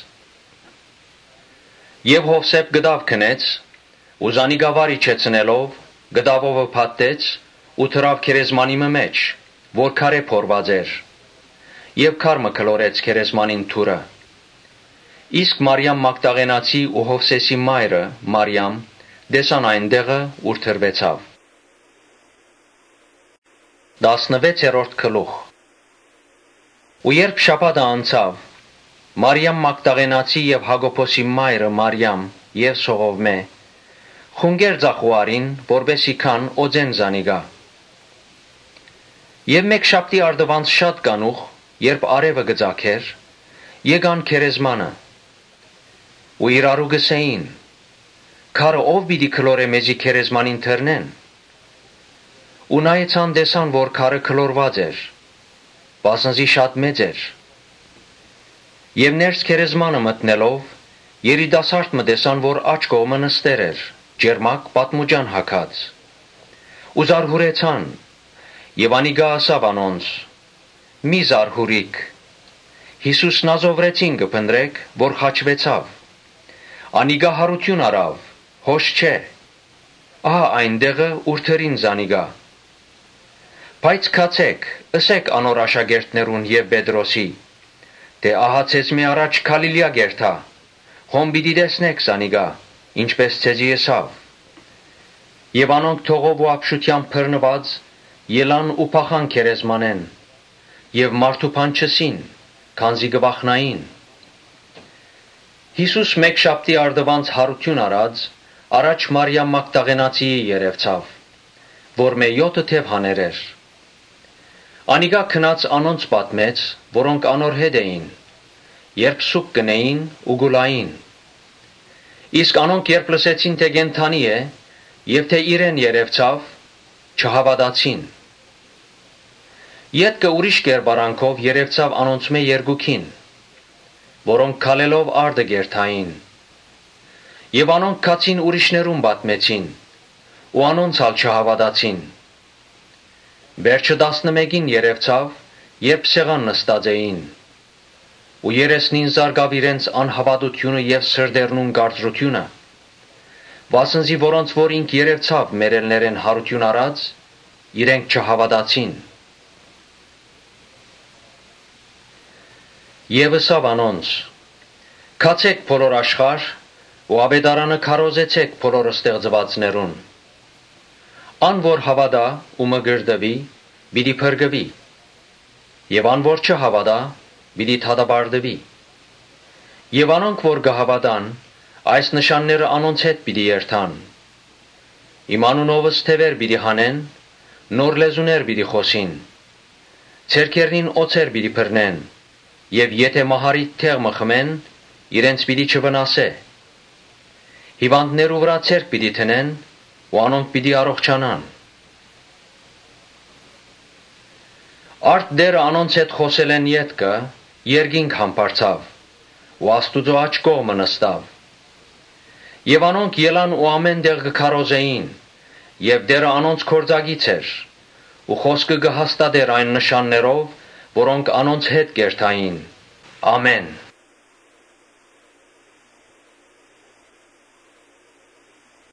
Եվ Հովսեփ գտավ քնեց, ու զանիկա վարիչեցնելով, գտավովը փաթթեց ու թրավ գերեզմանի մեջ, որ քարե փորված էր, և քարմը քլորեց գերեզմանին թուրը։ Իսկ Մարիամ Մագդաղենացի ու Հովսեսի մայրը Մարիամ տեսան այն տեղը, ուր թրվեցավ։ Տասնվեցերորդ գլուխ։ Ու երբ շաբաթը անցավ, Մարիամ Մագդաղենացի և Հակոբոսի մայրը Մարիամ և Սողովմե խունգեր ծախուարին, որբեսի քան օծեն զանիկա։ Եվ մեկ շաբթի արդվանց շատ կանուխ, երբ արևը կծագեր, եկան գերեզմանը։ Ու իրարու գսեին. «Քարը ով պիտի քլորե մեզի գերեզմանին թռնեն»։ Ու նայեցան տեսան, որ քարը քլորված էր, վասնզի շատ մեծ էր։ Եվ ներս գերեզմանը մտնելով, երիտասարդ մը տեսան, որ աջ կողմը նստեր էր, ջերմակ պատմուջան հագած։ Ու զարհուրեցան, և անիկա ասավ անոնց. «Մի զարհուրիք, Հիսուս Նազովրեցին կփնտրեք, որ խաչվեցավ, անիկա հարություն արավ, հոժ չէ, ահա այն տեղը, ուր թրին զանիկա։ Բայց գացեք, ըսեք անոր աշակերտներուն և Պետրոսի, թե ահա ձեզ մի առաջ Գալիլեա կերթա, հոն պիտի տեսնեք զանիկա, ինչպես ձեզի ըսավ։ Եվ անոնք թողով ու ապշությամբ բռնված ելան ու փախան գերեզմանեն, և մարդու բան չըսին, քանզի կվախնային։ Հիսուս մեկ շաբթի արդվանց հարություն արած, առաջ Մարիամ Մագդաղենացիի երևցավ, որ մե յոթը թև հաներ էր։ Անիկա քնած անոնց պատմեց, որոնք անոր հետ էին, երբ սուկ կնեին ու գուլային։ Իսկ անոնք երբ լսեցին, թե կենդանի է, և թե իրեն երևցավ, չհավատացին։ Ետքը ուրիշ կերպարանքով երևցավ անոնցմե երկուքին, որոնք քալելով արտը կերթային։ Եվ անոնք գացին ուրիշներուն պատմեցին, ու անոնց ալ չհավատացին։ Վերջը տասնմեկին երևցավ, երբ սեղան նստած էին։ ու երեսնին զարգավ իրենց անհավատությունը եւ սրդերնուն գարձրությունը, վասնզի որոնց որ ինք երևցավ մերելներեն հարություն արած, իրենք չհավատացին։ Եվ ըսավ անոնց. «Քացեք բոլոր աշխարհ ու աբեդարանը քարոզեցեք բոլոր ստեղծվածներուն։ Ան որ հավատա ու մը գրդվի, պիտի փրկվի, եւ ան որ չհավատա, պիտի դատապարտվի։ Եվ անոնք որ կհավատան, այս նշանները անոնց հետ պիտի երթան. իմ անունովս թևեր պիտի հանեն, նոր լեզուներ պիտի խոսին, ձեռքերնին օձեր պիտի բռնեն, եւ եթե մահարիտ թեղմը խմեն, իրենց պիտի չվնասե։ Հիվանդներու վրա ձեռք պիտի դնեն, ու անոնք պիտի առողջանան»։ Արդ Տերը անոնց հետ խոսել են ետքը, երկինք համբարձավ, ու Աստուծո աջ կողմը նստավ։ Եվ անոնք ելան ու ամեն տեղ կքարոզեին, եւ Տերը անոնց գործագից էր, ու խոսքը կհաստատեր այն նշաններով, որոնք անոնց հետ կերթային։ Ամեն։